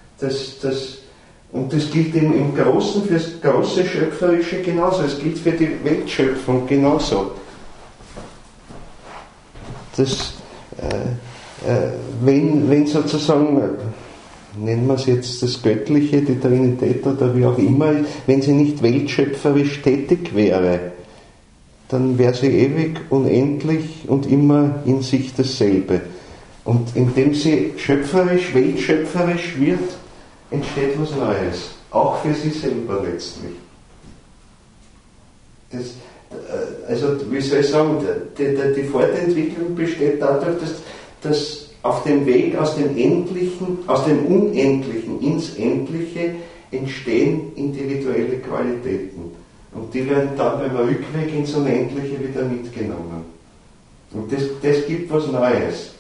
Und das gilt im Großen, für das große Schöpferische genauso. Es gilt für die Weltschöpfung genauso. Wenn sozusagen, nennen wir es jetzt das Göttliche, die Trinität oder wie auch immer, wenn sie nicht weltschöpferisch tätig wäre, dann wäre sie ewig, unendlich und immer in sich dasselbe. Und indem sie schöpferisch, weltschöpferisch wird, entsteht was Neues. Auch für sie selber letztlich. Also, wie soll ich sagen, die Fortentwicklung besteht dadurch, dass auf dem Weg aus dem Unendlichen ins Endliche entstehen individuelle Qualitäten. Und die werden dann beim Rückweg ins Unendliche wieder mitgenommen. Und das gibt was Neues.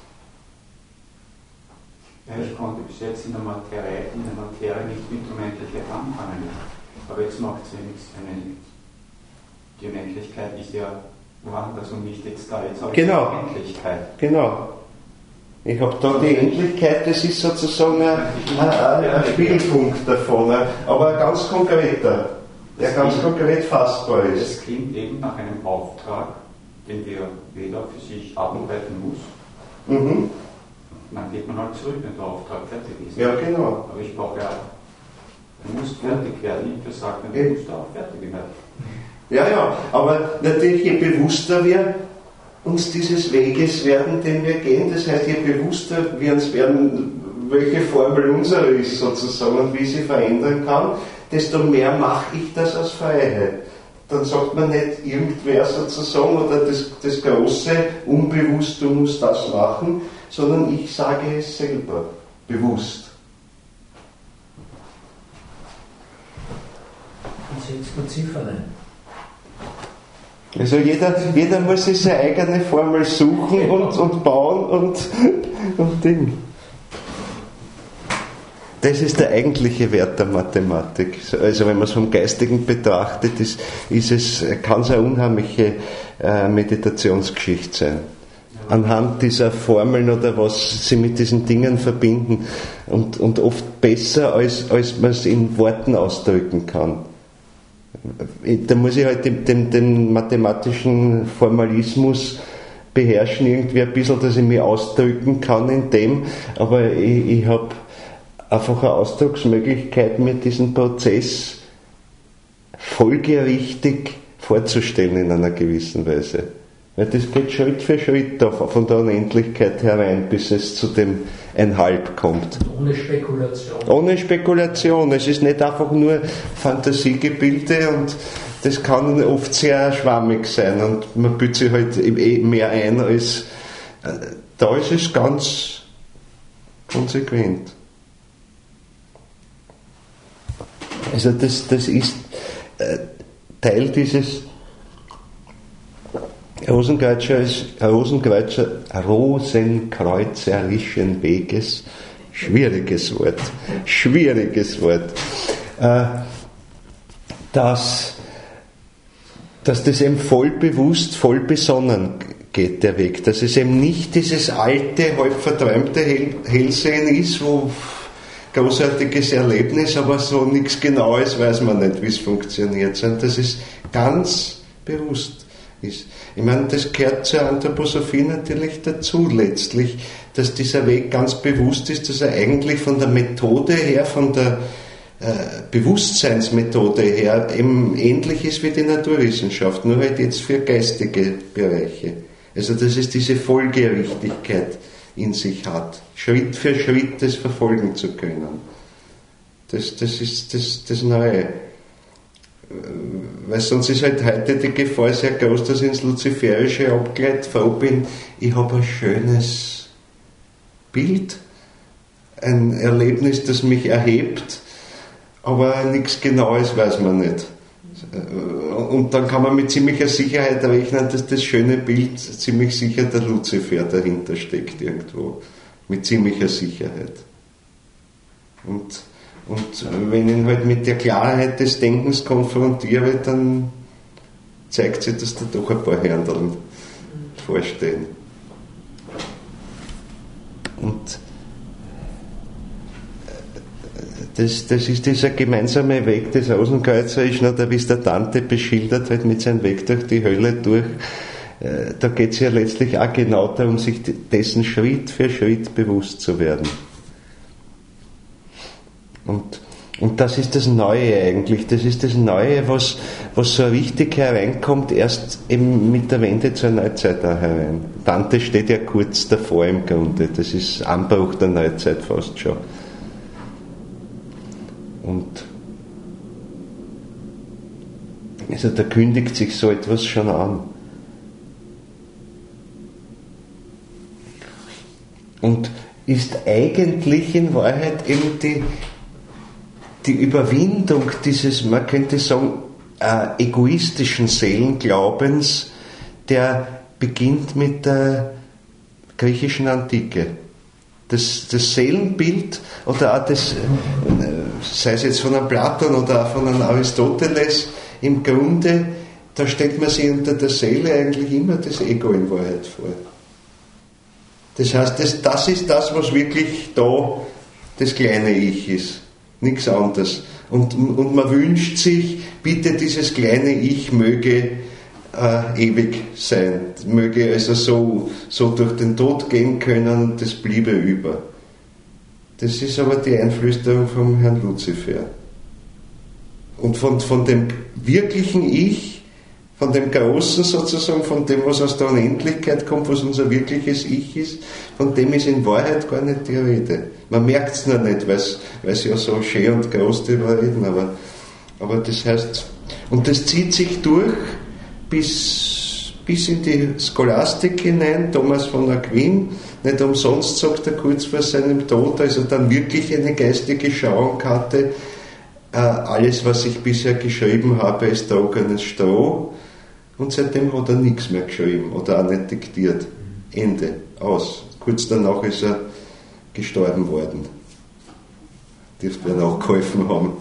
Ja, ich konnte bis jetzt in der Materie nicht mit Unendlichkeit anfangen. Aber jetzt macht es ja nichts. Die Unendlichkeit ist ja woanders und nicht jetzt da. Jetzt habe ich die Unendlichkeit. Genau. Ich habe da die Endlichkeit, das ist sozusagen ein Spielpunkt davon, aber ein ganz konkreter, der ganz konkret fassbar ist. Es klingt eben nach einem Auftrag, den jeder für sich abarbeiten muss. Mhm. Dann geht man halt zurück, wenn der Auftrag fertig ist. Ja, genau. Aber ich brauche du musst fertig werden. Ich sage, du musst auch fertig werden. Ja, aber natürlich, je bewusster wir uns dieses Weges werden, den wir gehen, das heißt, je bewusster wir uns werden, welche Formel unsere ist sozusagen und wie sie verändern kann, desto mehr mache ich das aus Freiheit. Dann sagt man nicht irgendwer sozusagen oder das große, unbewusst, du musst das machen, sondern ich sage es selber, bewusst. Und setzt man Ziffern ein. Also jeder muss sich seine eigene Formel suchen und bauen und Ding. Das ist der eigentliche Wert der Mathematik. Also wenn man es vom Geistigen betrachtet, kann es eine unheimliche Meditationsgeschichte sein. Anhand dieser Formeln oder was sie mit diesen Dingen verbinden und oft besser, als man es in Worten ausdrücken kann. Da muss ich halt den mathematischen Formalismus beherrschen, irgendwie ein bisschen, dass ich mich ausdrücken kann in dem, aber ich habe einfach eine Ausdrucksmöglichkeit, mir diesen Prozess folgerichtig vorzustellen in einer gewissen Weise. Weil das geht Schritt für Schritt von der Unendlichkeit herein, bis es zu dem Einhalt kommt. Ohne Spekulation. Ohne Spekulation. Es ist nicht einfach nur Fantasiegebilde und das kann oft sehr schwammig sein und man bildet sich halt mehr ein als. Da ist es ganz konsequent. Also das ist Teil dieses Rosenkreuzerischen Weges, schwieriges Wort, dass das eben voll bewusst, voll besonnen geht, der Weg, dass es eben nicht dieses alte, halb verträumte Hellsehen ist, wo großartiges Erlebnis, aber so nichts Genaues weiß man nicht, wie es funktioniert, sondern dass es ganz bewusst ist. Ich meine, das gehört zur Anthroposophie natürlich dazu letztlich, dass dieser Weg ganz bewusst ist, dass er eigentlich von der Methode her, von der Bewusstseinsmethode her eben ähnlich ist wie die Naturwissenschaft, nur halt jetzt für geistige Bereiche. Also dass es diese Folgerichtigkeit in sich hat, Schritt für Schritt das verfolgen zu können. Das ist das Neue. Weil sonst ist halt heute die Gefahr sehr groß, dass ich ins Luziferische abgleitet, froh bin, ich habe ein schönes Bild, ein Erlebnis, das mich erhebt, aber nichts Genaues weiß man nicht. Und dann kann man mit ziemlicher Sicherheit rechnen, dass das schöne Bild ziemlich sicher der Luzifer dahinter steckt irgendwo. Mit ziemlicher Sicherheit. Und wenn ich ihn halt mit der Klarheit des Denkens konfrontiere, dann zeigt sich, dass da doch ein paar Hörndeln vorstehen. Und das ist dieser gemeinsame Weg des Rosenkreuzerischen, oder wie es der Dante beschildert hat mit seinem Weg durch die Hölle durch. Da geht es ja letztlich auch genau darum, sich dessen Schritt für Schritt bewusst zu werden. Und das ist das Neue eigentlich. Das ist das Neue, was so richtig hereinkommt, erst eben mit der Wende zur Neuzeit auch herein. Dante steht ja kurz davor im Grunde. Das ist Anbruch der Neuzeit fast schon. Und also da kündigt sich so etwas schon an. Und ist eigentlich in Wahrheit eben die Überwindung dieses, man könnte sagen, egoistischen Seelenglaubens, der beginnt mit der griechischen Antike. Das Seelenbild oder auch das, sei es jetzt von einem Platon oder auch von einem Aristoteles, im Grunde, da stellt man sich unter der Seele eigentlich immer das Ego in Wahrheit vor. Das heißt, das ist das, was wirklich da das kleine Ich ist. Nichts anderes. Und man wünscht sich, bitte dieses kleine Ich möge ewig sein, möge also so durch den Tod gehen können, das bliebe über. Das ist aber die Einflüsterung vom Herrn Luzifer. Und von dem wirklichen Ich, von dem Großen sozusagen, von dem, was aus der Unendlichkeit kommt, was unser wirkliches Ich ist, von dem ist in Wahrheit gar nicht die Rede. Man merkt es noch nicht, weil es ja so schön und groß darüber reden, aber das heißt, und das zieht sich durch bis in die Scholastik hinein. Thomas von Aquin, nicht umsonst sagt er kurz vor seinem Tod, als er dann wirklich eine geistige Schauung hatte, alles, was ich bisher geschrieben habe, ist trockenes Stroh. Und seitdem hat er nichts mehr geschrieben oder auch nicht diktiert. Ende. Aus. Kurz danach ist er gestorben worden. Dürfte mir auch geholfen haben.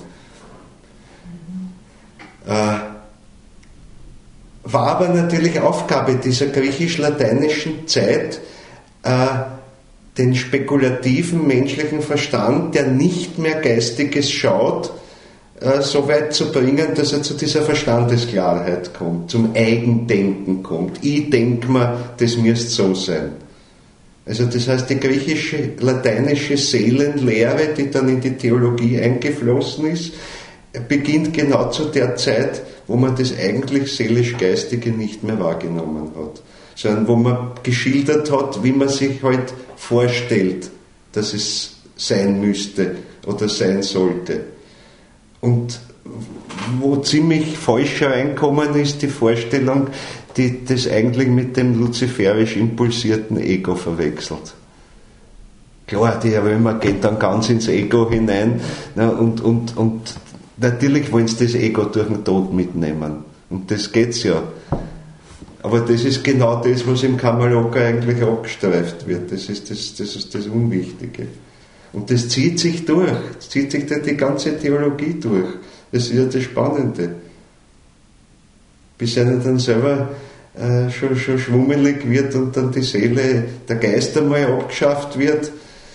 War aber natürlich Aufgabe dieser griechisch-lateinischen Zeit, den spekulativen menschlichen Verstand, der nicht mehr Geistiges schaut, so weit zu bringen, dass er zu dieser Verstandesklarheit kommt, zum Eigendenken kommt. Ich denke mir, das müsste so sein. Also das heißt, die griechisch-lateinische Seelenlehre, die dann in die Theologie eingeflossen ist, beginnt genau zu der Zeit, wo man das eigentlich seelisch-geistige nicht mehr wahrgenommen hat, sondern wo man geschildert hat, wie man sich halt vorstellt, dass es sein müsste oder sein sollte. Und wo ziemlich falsch reinkommen ist, die Vorstellung, die das eigentlich mit dem luziferisch impulsierten Ego verwechselt. Klar, die Römer geht dann ganz ins Ego hinein, und natürlich wollen sie das Ego durch den Tod mitnehmen. Und das geht's ja. Aber das ist genau das, was im Kammerlocker eigentlich abgestreift wird. Das ist das Unwichtige. Und das zieht sich durch. Das zieht sich durch die ganze Theologie durch. Das ist ja das Spannende. Bis einer dann selber schon schwummelig wird und dann die Seele, der Geist einmal abgeschafft wird.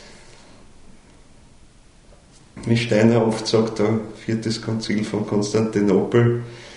Wie Steiner oft sagt, da 4. Konzil von Konstantinopel.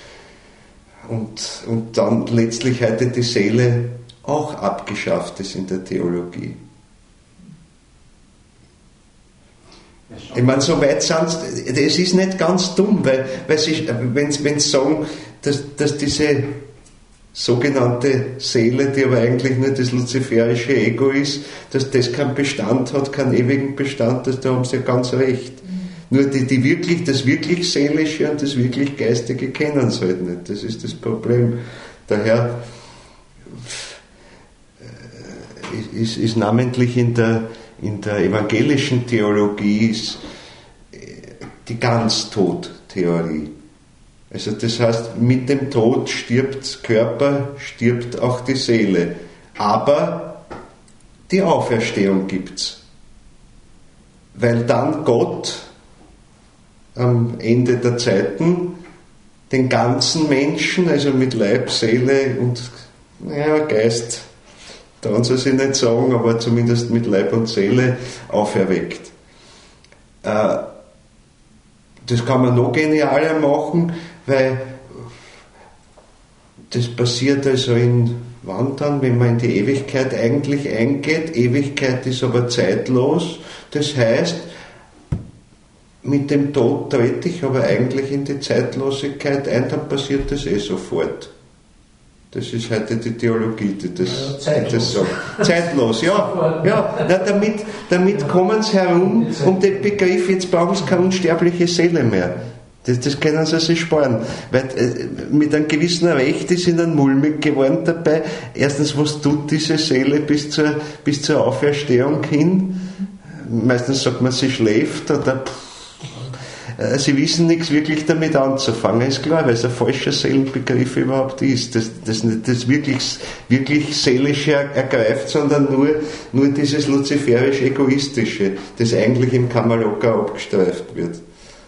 Und dann letztlich heute die Seele auch abgeschafft ist in der Theologie. Ich meine, so weit sind es ist nicht ganz dumm, weil wenn sie sagen, dass diese sogenannte Seele, die aber eigentlich nur das luziferische Ego ist, dass das keinen Bestand hat, keinen ewigen Bestand, da haben sie ja ganz recht. Nur das wirklich Seelische und das wirklich Geistige kennen sie halt nicht. Das ist das Problem. Daher ist namentlich in der evangelischen Theologie ist die Ganztod-Theorie. Also das heißt, mit dem Tod stirbt Körper, stirbt auch die Seele. Aber die Auferstehung gibt's. Weil dann Gott am Ende der Zeiten den ganzen Menschen, also mit Leib, Seele und Geist, da sie sich nicht sagen, aber zumindest mit Leib und Seele auferweckt. Das kann man noch genialer machen, weil das passiert also in Wandern, wenn man in die Ewigkeit eigentlich eingeht. Ewigkeit ist aber zeitlos. Das heißt, mit dem Tod trete ich aber eigentlich in die Zeitlosigkeit ein, dann passiert das sofort. Das ist heute die Theologie, die das sagt. Zeitlos, ja. Na, damit kommen sie herum um den Begriff, jetzt brauchen sie keine unsterbliche Seele mehr. Das können sie sich sparen. Weil mit einem gewissen Recht ist ihnen mulmig geworden dabei. Erstens, was tut diese Seele bis zur Auferstehung hin? Meistens sagt man, sie schläft oder sie wissen nichts wirklich damit anzufangen, ist klar, weil es ein falscher Seelenbegriff überhaupt ist. Das nicht das wirklich Seelische ergreift, sondern nur dieses luziferisch-egoistische, das eigentlich im Kamaloka abgestreift wird.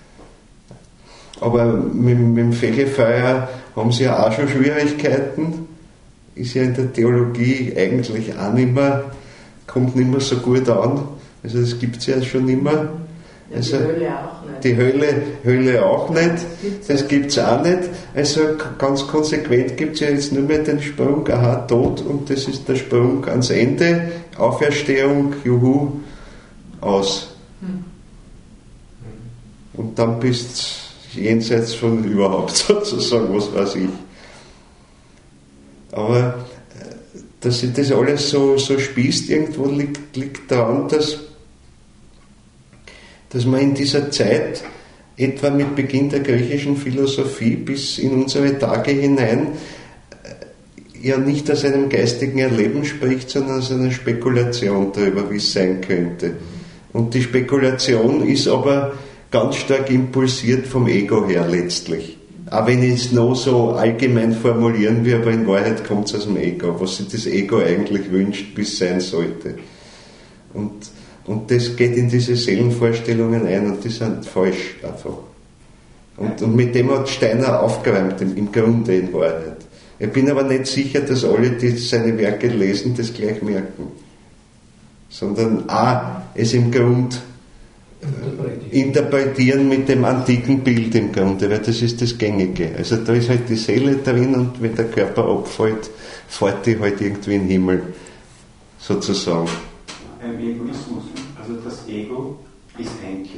Aber mit dem Fegefeuer haben sie ja auch schon Schwierigkeiten. Ist ja in der Theologie eigentlich auch kommt nicht mehr so gut an. Also das gibt es ja schon nicht mehr. Also, die Hölle auch nicht. Das gibt es auch nicht. Also ganz konsequent gibt es ja jetzt nur mehr den Sprung, Tod, und das ist der Sprung ans Ende, Auferstehung, juhu, aus. Und dann bist du jenseits von überhaupt sozusagen, was weiß ich. Aber dass sich das alles so spießt, irgendwo liegt daran, dass man in dieser Zeit, etwa mit Beginn der griechischen Philosophie bis in unsere Tage hinein, ja nicht aus einem geistigen Erleben spricht, sondern aus einer Spekulation darüber, wie es sein könnte. Und die Spekulation ist aber ganz stark impulsiert vom Ego her letztlich. Auch wenn ich es noch so allgemein formulieren will, aber in Wahrheit kommt es aus dem Ego, was sich das Ego eigentlich wünscht, wie es sein sollte. Und das geht in diese Seelenvorstellungen ein und die sind falsch einfach. Und mit dem hat Steiner aufgeräumt, im Grunde in Wahrheit. Ich bin aber nicht sicher, dass alle, die seine Werke lesen, das gleich merken. Sondern es im Grund interpretieren mit dem antiken Bild im Grunde, weil das ist das Gängige. Also da ist halt die Seele drin und wenn der Körper abfällt, fährt die halt irgendwie in den Himmel, sozusagen. Im Egoismus, also das Ego ist endlich.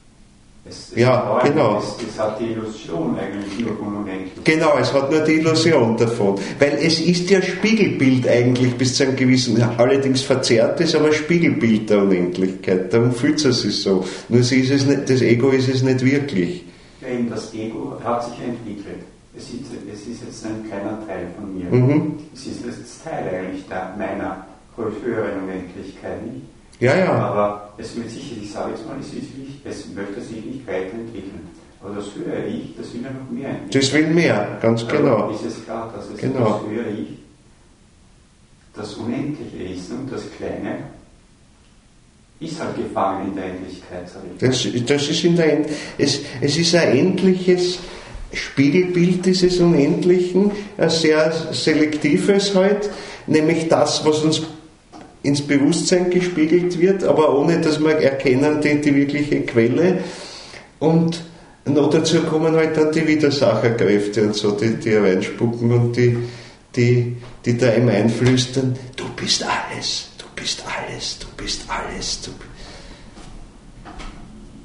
Genau. Es hat die Illusion eigentlich nur von unendlich. Genau, es hat nur die Illusion davon. Weil es ist ja Spiegelbild eigentlich bis zu einem gewissen, allerdings verzerrt ist, aber Spiegelbild der Unendlichkeit. Darum fühlt es sich so. Nur sie ist es nicht, das Ego ist es nicht wirklich. Ja, eben das Ego hat sich entwickelt. Es ist jetzt ein kleiner Teil von mir. Es ist jetzt Teil eigentlich meiner höheren Unendlichkeit, nicht? Ja. Aber es wird sicher, ich sage jetzt mal, es möchte sich nicht weiterentwickeln. Aber das höhere Ich, das will ja noch mehr entwickeln. Das will mehr, ganz genau. Ist es klar, dass das höhere Ich das Unendliche ist und das Kleine ist halt gefangen in der Endlichkeit, sage ich. Das ist es ist ein endliches Spiegelbild dieses Unendlichen, ein sehr selektives halt, nämlich das, was uns ins Bewusstsein gespiegelt wird, aber ohne dass wir erkennen die wirkliche Quelle. Und noch dazu kommen halt dann die Widersacherkräfte und so, die reinspucken und die da ihm einflüstern, du bist alles, du bist alles, du bist alles.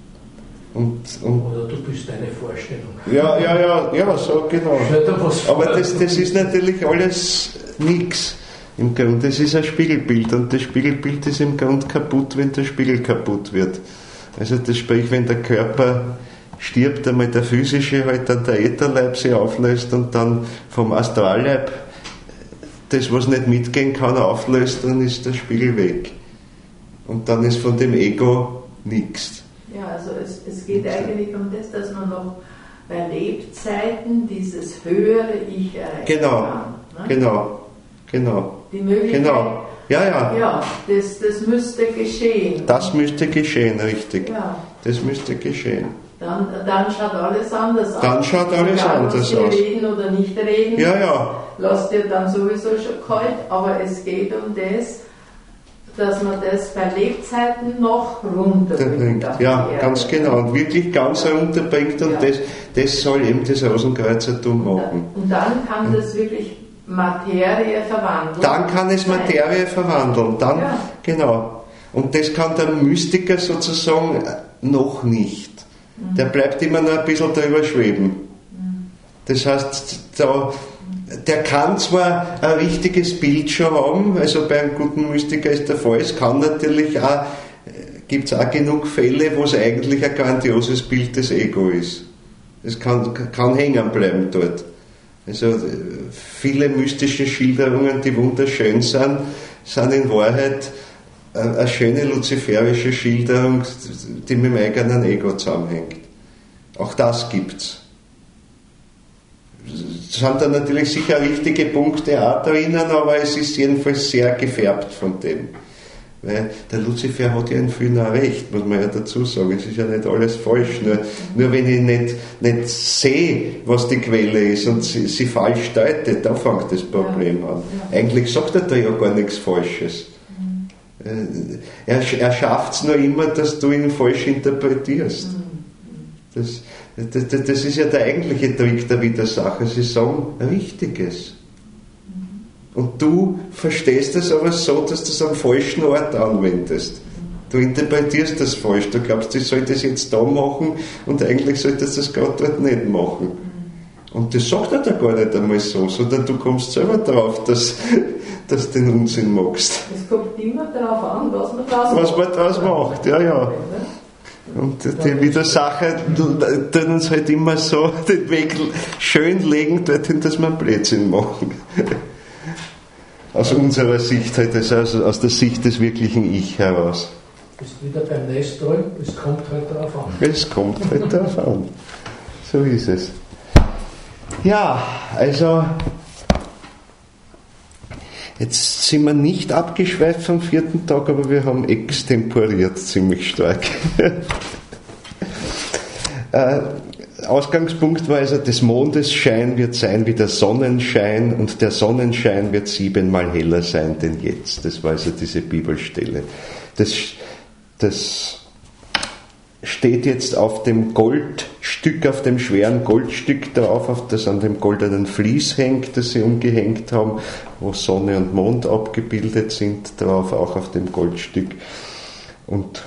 Oder du bist deine Vorstellung. Ja, so genau. Aber das ist natürlich alles nichts. Im Grund, das ist ein Spiegelbild und das Spiegelbild ist im Grund kaputt, wenn der Spiegel kaputt wird. Also das sprich, wenn der Körper stirbt, einmal der physische, halt dann der Ätherleib sich auflöst und dann vom Astralleib das, was nicht mitgehen kann, auflöst, dann ist der Spiegel weg. Und dann ist von dem Ego nichts. Ja, also es geht eigentlich um das, dass man noch bei Lebzeiten dieses höhere Ich erreichen kann. Ne? Genau. Die Möglichkeit. Genau. Ja, das müsste geschehen. Das müsste geschehen, richtig. Ja. Das müsste geschehen. Dann schaut alles anders aus. Dann schaut alles anders aus. Reden oder nicht reden. Ja. Lasst dir dann sowieso schon kalt, aber es geht um das, dass man das bei Lebzeiten noch runterbringt. Ja, ganz genau. Und wirklich ganz runterbringt und das soll eben das Rosenkreuzertum machen. Und dann kann das wirklich Materie verwandeln. Dann kann es Materie verwandeln. Genau. Und das kann der Mystiker sozusagen noch nicht. Der bleibt immer noch ein bisschen drüber schweben. Das heißt, der kann zwar ein richtiges Bild schon haben, also bei einem guten Mystiker ist der Fall, es kann natürlich auch, gibt es auch genug Fälle, wo es eigentlich ein grandioses Bild des Ego ist. Es kann hängen bleiben dort. Also viele mystische Schilderungen, die wunderschön sind in Wahrheit eine schöne luziferische Schilderung, die mit dem eigenen Ego zusammenhängt. Auch das gibt's. Es sind dann natürlich sicher richtige Punkte auch drinnen, aber es ist jedenfalls sehr gefärbt von dem. Weil der Luzifer hat ja in vielen auch recht, muss man ja dazu sagen. Es ist ja nicht alles falsch. Nur wenn ich nicht sehe, was die Quelle ist und sie falsch deute, da fängt das Problem an. Eigentlich sagt er da ja gar nichts Falsches. Er schafft es nur immer, dass du ihn falsch interpretierst. Das ist ja der eigentliche Trick der Widersacher. Sie sagen Richtiges. Und du verstehst es aber so, dass du es am falschen Ort anwendest. Du interpretierst das falsch. Du glaubst, ich soll das jetzt da machen und eigentlich solltest du das gerade dort nicht machen. Und das sagt er da gar nicht einmal so, sondern du kommst selber drauf, dass du den Unsinn magst. Es kommt immer darauf an, was man draus macht. Ja. Und die Widersacher tun uns halt immer so den Weg schön legen, dorthin, dass wir einen Blödsinn machen. Aus unserer Sicht halt, also aus der Sicht des wirklichen Ich heraus. Bist wieder beim Nestor, es kommt halt darauf an. Es kommt halt darauf an. So ist es. Ja, also jetzt sind wir nicht abgeschweift vom 4. Tag, aber wir haben extemporiert ziemlich stark. Ausgangspunkt war also, des Mondes Schein wird sein wie der Sonnenschein und der Sonnenschein wird 7-mal heller sein denn jetzt. Das war also diese Bibelstelle. Das steht jetzt auf dem Goldstück, auf dem schweren Goldstück drauf, das an dem goldenen Vlies hängt, das sie umgehängt haben, wo Sonne und Mond abgebildet sind, drauf auch auf dem Goldstück. Und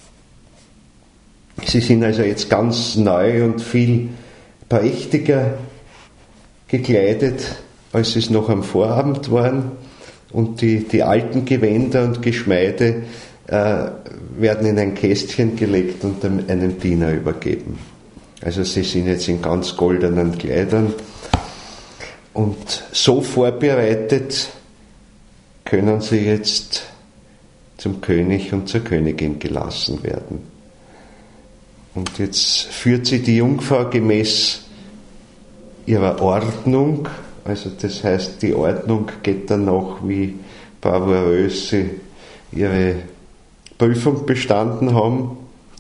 sie sind also jetzt ganz neu und viel prächtiger gekleidet, als sie es noch am Vorabend waren. Und die alten Gewänder und Geschmeide werden in ein Kästchen gelegt und einem Diener übergeben. Also sie sind jetzt in ganz goldenen Kleidern und so vorbereitet können sie jetzt zum König und zur Königin gelassen werden. Und jetzt führt sie die Jungfrau gemäß ihrer Ordnung, also das heißt, die Ordnung geht dann noch, wie bravourös sie ihre Prüfung bestanden haben.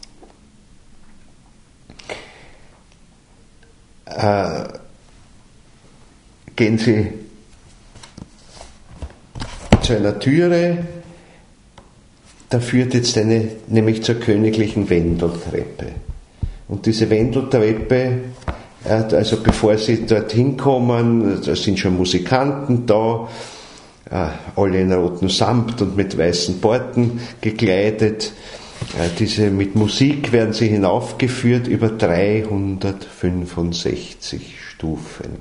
Gehen sie zu einer Türe, da führt jetzt nämlich zur königlichen Wendeltreppe. Und diese Wendeltreppe, also bevor sie dorthin kommen, da sind schon Musikanten da, alle in rotem Samt und mit weißen Borten gekleidet. mit Musik werden sie hinaufgeführt über 365 Stufen.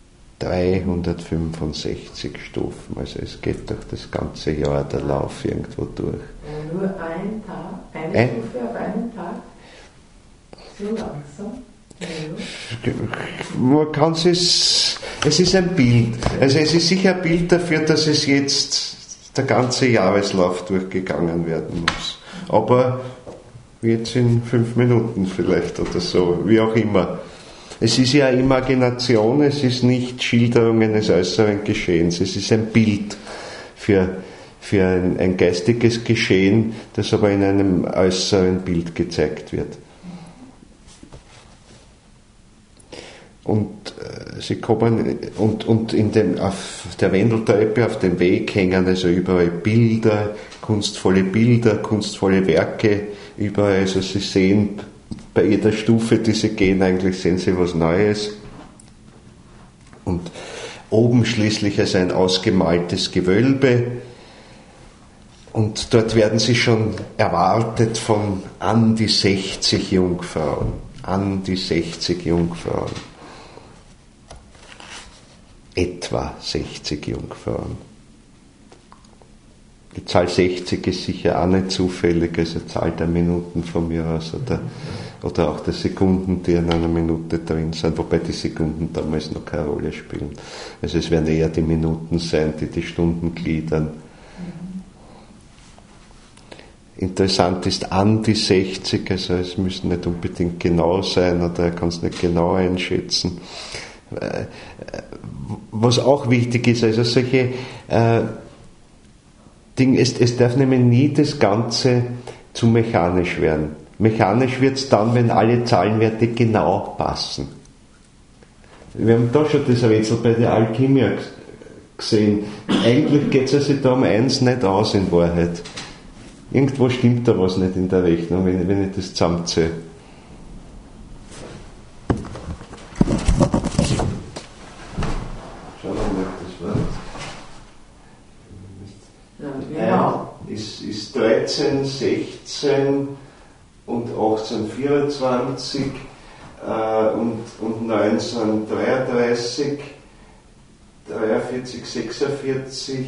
365 Stufen, also es geht durch das ganze Jahr der Lauf irgendwo durch. Nur ein Tag, eine Stufe auf einen Tag? So langsam? Man kann es ist ein Bild. Also es ist sicher ein Bild dafür, dass es jetzt der ganze Jahreslauf durchgegangen werden muss. Aber jetzt in 5 Minuten vielleicht oder so, wie auch immer. Es ist ja Imagination, es ist nicht Schilderung eines äußeren Geschehens, es ist ein Bild für ein geistiges Geschehen, das aber in einem äußeren Bild gezeigt wird. Und sie kommen und auf der Wendeltreppe, auf dem Weg hängen also überall Bilder, kunstvolle Werke, überall, also sie sehen bei jeder Stufe, die sie gehen, eigentlich sehen sie was Neues. Und oben schließlich also ein ausgemaltes Gewölbe. Und dort werden sie schon erwartet von an die 60 Jungfrauen. An die 60 Jungfrauen. Etwa 60 Jungfrauen. Die Zahl 60 ist sicher auch nicht zufällig, also Zahl der Minuten von mir aus oder auch der Sekunden, die in einer Minute drin sind, wobei die Sekunden damals noch keine Rolle spielen. Also es werden eher die Minuten sein, die Stunden gliedern. Interessant ist an die 60, also es müssen nicht unbedingt genau sein oder er kann es nicht genau einschätzen. Was auch wichtig ist, also solche Dinge, es darf nämlich nie das Ganze zu mechanisch werden. Mechanisch wird es dann, wenn alle Zahlenwerte genau passen. Wir haben da schon das Rätsel bei der Alchemia gesehen. Eigentlich geht es also da um eins nicht aus in Wahrheit. Irgendwo stimmt da was nicht in der Rechnung, wenn ich das zusammenzähle. Schauen wir mal, das war. Ja. Ist 13, 16 und 18, 24 und 19, 33, 43, 46,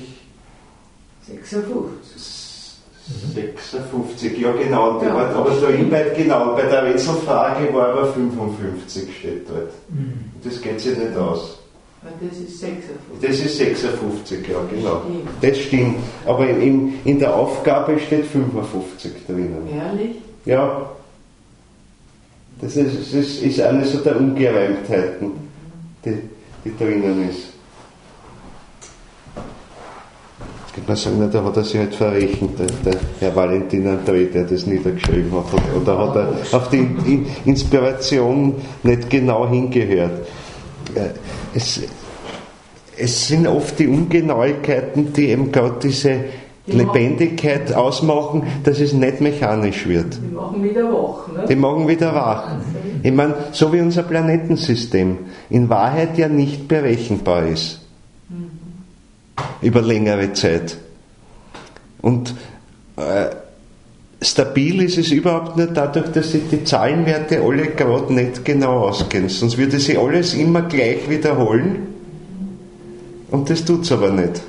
56, ja genau, ja. Aber so weit genau, bei der Rätselfrage war aber 55 steht dort. Das geht sich nicht aus. Das ist 56. Das ist 56, ja genau. Das stimmt. Aber in der Aufgabe steht 55 drinnen. Ehrlich? Ja. Das ist eine so der Ungereimtheiten, die drinnen ist. Jetzt könnte man sagen, da hat er sich halt verrechnet, der Herr Valentin André, der das niedergeschrieben hat. Oder hat er auf die Inspiration nicht genau hingehört. Es sind oft die Ungenauigkeiten, die eben gerade diese Lebendigkeit ausmachen, dass es nicht mechanisch wird. Die machen wieder wach, ne? Die machen wieder wach. Ich meine, so wie unser Planetensystem in Wahrheit ja nicht berechenbar ist. Über längere Zeit. Und stabil ist es überhaupt nicht dadurch, dass sich die Zahlenwerte alle gerade nicht genau auskennen. Sonst würde sich alles immer gleich wiederholen. Und das tut es aber nicht.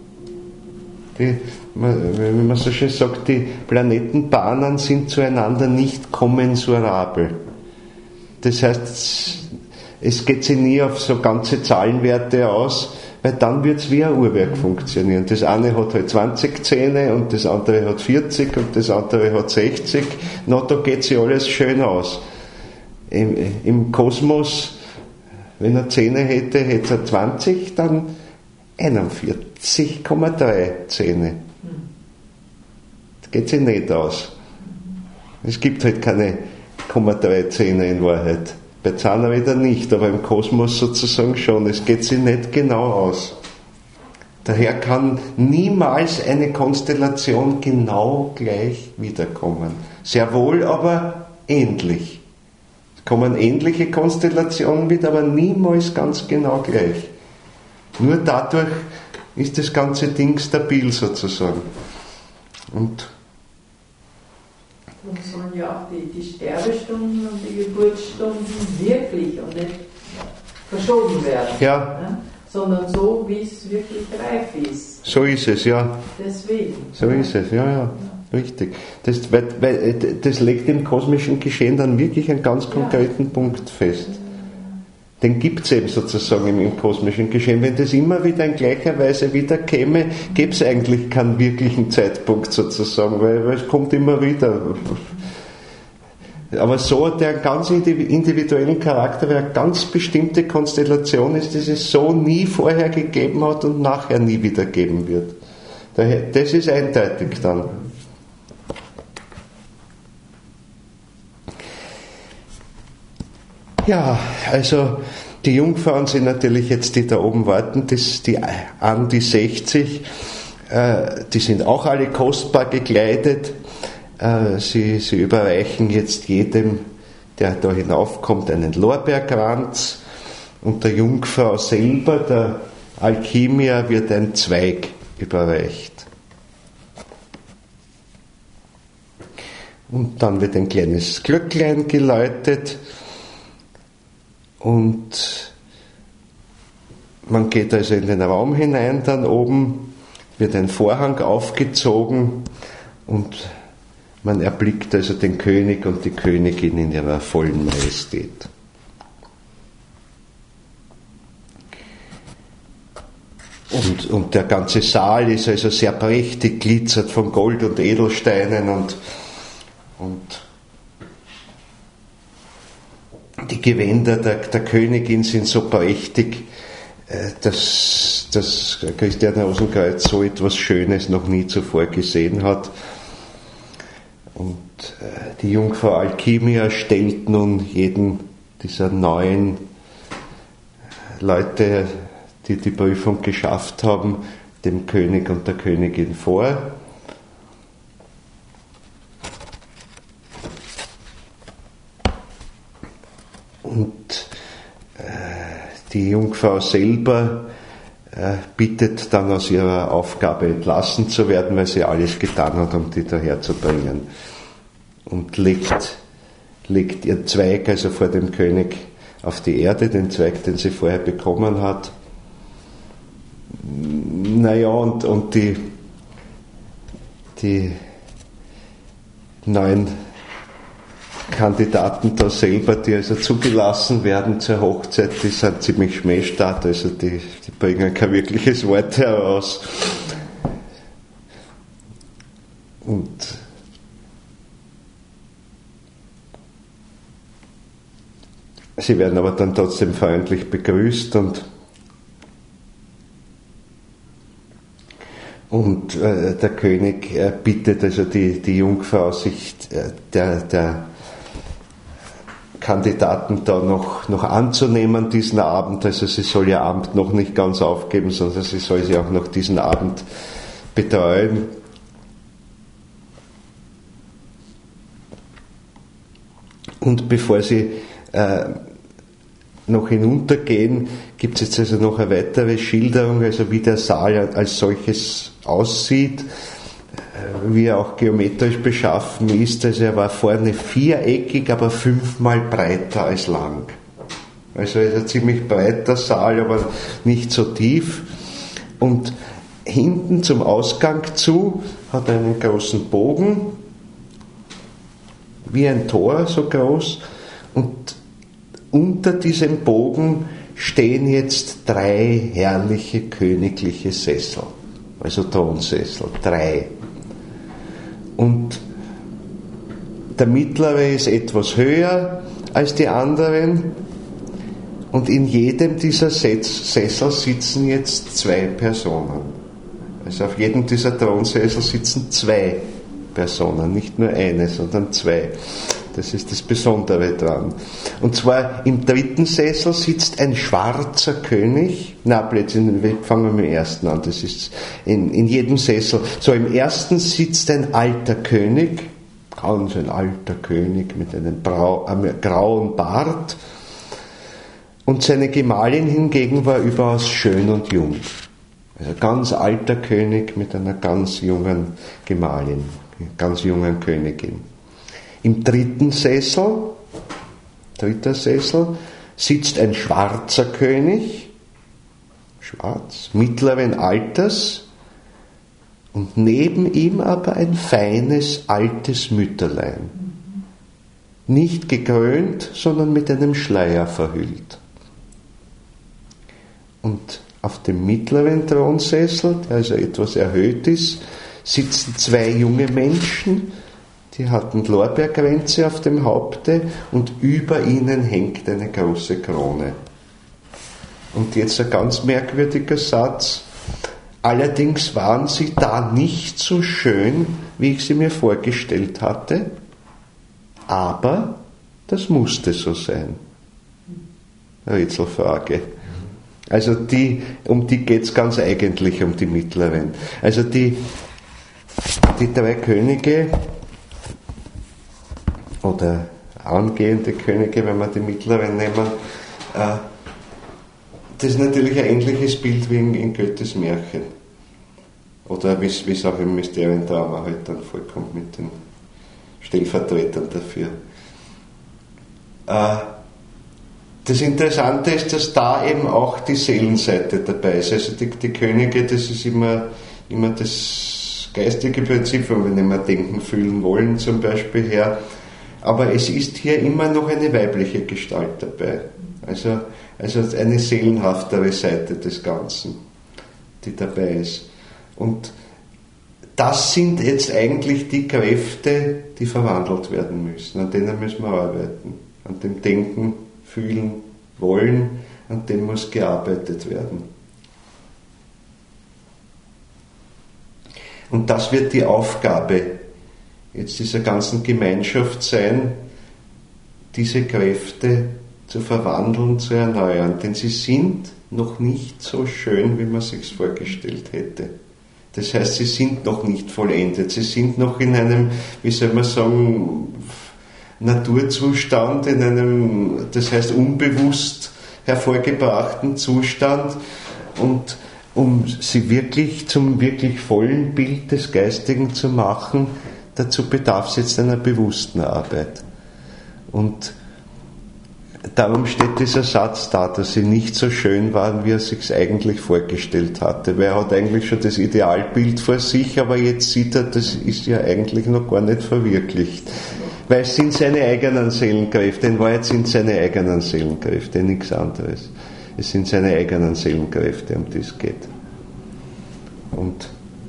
Wie man so schön sagt, die Planetenbahnen sind zueinander nicht kommensurabel. Das heißt, es geht sich nie auf so ganze Zahlenwerte aus, weil dann wird es wie ein Uhrwerk funktionieren. Das eine hat halt 20 Zähne und das andere hat 40 und das andere hat 60. Na, da geht sich alles schön aus. Im Kosmos, wenn er Zähne hätte, hätte er 20, dann 41,3 Zähne. Das geht sich nicht aus. Es gibt halt keine 0,3 Zähne in Wahrheit. Bei Zahnrädern nicht, aber im Kosmos sozusagen schon. Es geht sich nicht genau aus. Daher kann niemals eine Konstellation genau gleich wiederkommen. Sehr wohl aber ähnlich. Es kommen ähnliche Konstellationen wieder, aber niemals ganz genau gleich. Nur dadurch ist das ganze Ding stabil sozusagen. Und Darum sollen ja auch die Sterbestunden und die Geburtsstunden wirklich und nicht verschoben werden. Ja. Sondern so, wie es wirklich reif ist. So ist es, ja. Deswegen. So ist es, ja. Richtig. Das legt im kosmischen Geschehen dann wirklich einen ganz konkreten Punkt fest. Den gibt es eben sozusagen im kosmischen Geschehen. Wenn das immer wieder in gleicher Weise wiederkäme, gäbe es eigentlich keinen wirklichen Zeitpunkt sozusagen, weil es kommt immer wieder. Aber so hat der einen ganz individuellen Charakter, weil eine ganz bestimmte Konstellation ist, die es so nie vorher gegeben hat und nachher nie wieder geben wird. Das ist eindeutig dann. Ja, also die Jungfrauen sind natürlich jetzt, die da oben warten, die an die 60, die sind auch alle kostbar gekleidet. Sie überreichen jetzt jedem, der da hinaufkommt, einen Lorbeerkranz und der Jungfrau selber, der Alkimia, wird ein Zweig überreicht. Und dann wird ein kleines Glöcklein geläutet und man geht also in den Raum hinein, dann oben wird ein Vorhang aufgezogen und man erblickt also den König und die Königin in ihrer vollen Majestät. Und der ganze Saal ist also sehr prächtig, glitzert von Gold und Edelsteinen und die Gewänder der Königin sind so prächtig, dass Christian Rosenkreuz so etwas Schönes noch nie zuvor gesehen hat. Und die Jungfrau Alkimia stellt nun jeden dieser neuen Leute, die die Prüfung geschafft haben, dem König und der Königin vor. Und die Jungfrau selber bittet dann aus ihrer Aufgabe entlassen zu werden, weil sie alles getan hat, um die daherzubringen. Und legt ihren Zweig also vor dem König auf die Erde, den Zweig, den sie vorher bekommen hat. Naja, und die neuen Kandidaten da selber, die also zugelassen werden zur Hochzeit, die sind ziemlich schmähstark, also die bringen kein wirkliches Wort heraus. Und sie werden aber dann trotzdem freundlich begrüßt und der König bittet also die Jungfrau, sich der Kandidaten da noch anzunehmen diesen Abend. Also sie soll ihr Amt noch nicht ganz aufgeben, sondern sie soll sie auch noch diesen Abend betreuen. Und bevor sie noch hinuntergehen, gibt es jetzt also noch eine weitere Schilderung, also wie der Saal als solches aussieht, wie er auch geometrisch beschaffen ist. Also er war vorne viereckig, aber 5-mal breiter als lang. Also er ist ein ziemlich breiter Saal, aber nicht so tief. Und hinten zum Ausgang zu hat er einen großen Bogen, wie ein Tor so groß, und unter diesem Bogen stehen jetzt 3 herrliche königliche Sessel, also Thronsessel, 3. Und der mittlere ist etwas höher als die anderen und in jedem dieser Sessel sitzen jetzt 2 Personen. Also auf jedem dieser Thronsessel sitzen 2 Personen, nicht nur eine, sondern 2. Das ist das Besondere dran. Und zwar im 3. Sessel sitzt ein schwarzer König. Fangen wir mit dem ersten an. Das ist in jedem Sessel. So, im ersten sitzt ein alter König, ganz ein alter König mit einem grauen Bart. Und seine Gemahlin hingegen war überaus schön und jung. Also ganz alter König mit einer ganz jungen Gemahlin, ganz jungen Königin. Im dritten Sessel, dritter Sessel, sitzt ein schwarzer König, schwarz, mittleren Alters, und neben ihm aber ein feines, altes Mütterlein. Nicht gekrönt, sondern mit einem Schleier verhüllt. Und auf dem mittleren Thronsessel, der also etwas erhöht ist, sitzen zwei junge Menschen, die hatten Lorbeerkränze auf dem Haupte und über ihnen hängt eine große Krone. Und jetzt ein ganz merkwürdiger Satz. Allerdings waren sie da nicht so schön, wie ich sie mir vorgestellt hatte, aber das musste so sein. Rätselfrage. Also um die geht es ganz eigentlich, um die mittleren. Also die drei Könige oder angehende Könige, wenn wir die mittleren nehmen, das ist natürlich ein ähnliches Bild wie in Goethes Märchen. Oder wie es auch im Mysteriendrama halt dann vorkommt mit den Stellvertretern dafür. Das Interessante ist, dass da eben auch die Seelenseite dabei ist. Also die Könige, das ist immer das geistige Prinzip, wenn wir nicht mehr denken, fühlen wollen zum Beispiel her. Aber es ist hier immer noch eine weibliche Gestalt dabei. Also eine seelenhaftere Seite des Ganzen, die dabei ist. Und das sind jetzt eigentlich die Kräfte, die verwandelt werden müssen. An denen müssen wir arbeiten. An dem Denken, Fühlen, Wollen, an dem muss gearbeitet werden. Und das wird die Aufgabe jetzt dieser ganzen Gemeinschaft sein, diese Kräfte zu verwandeln, zu erneuern. Denn sie sind noch nicht so schön, wie man es sich vorgestellt hätte. Das heißt, sie sind noch nicht vollendet. Sie sind noch in einem, wie soll man sagen, Naturzustand, in einem, das heißt unbewusst hervorgebrachten Zustand. Und um sie wirklich zum wirklich vollen Bild des Geistigen zu machen, dazu bedarf es jetzt einer bewussten Arbeit. Und darum steht dieser Satz da, dass sie nicht so schön waren, wie er sich eigentlich vorgestellt hatte. Weil er hat eigentlich schon das Idealbild vor sich, aber jetzt sieht er, das ist ja eigentlich noch gar nicht verwirklicht. Weil es sind seine eigenen Seelenkräfte, in Wahrheit sind es seine eigenen Seelenkräfte, nichts anderes. Es sind seine eigenen Seelenkräfte, um die es geht. Und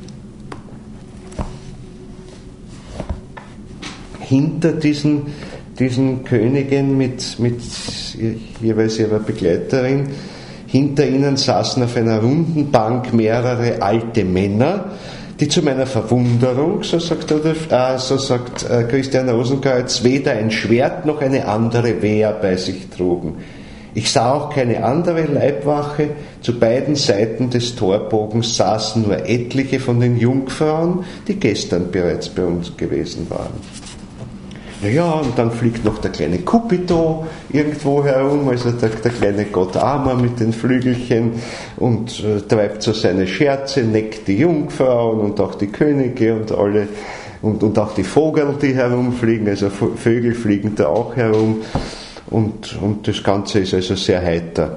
hinter diesen Königen mit jeweils ihrer Begleiterin, hinter ihnen saßen auf einer runden Bank mehrere alte Männer, die zu meiner Verwunderung, so sagt Christian Rosenkreuz, weder ein Schwert noch eine andere Wehr bei sich trugen. Ich sah auch keine andere Leibwache, zu beiden Seiten des Torbogens saßen nur etliche von den Jungfrauen, die gestern bereits bei uns gewesen waren. Naja, und dann fliegt noch der kleine Cupido irgendwo herum, also der kleine Gott Amor mit den Flügelchen und treibt so seine Scherze, neckt die Jungfrauen und auch die Könige und alle und auch die Vogel, die herumfliegen, also Vögel fliegen da auch herum und das Ganze ist also sehr heiter,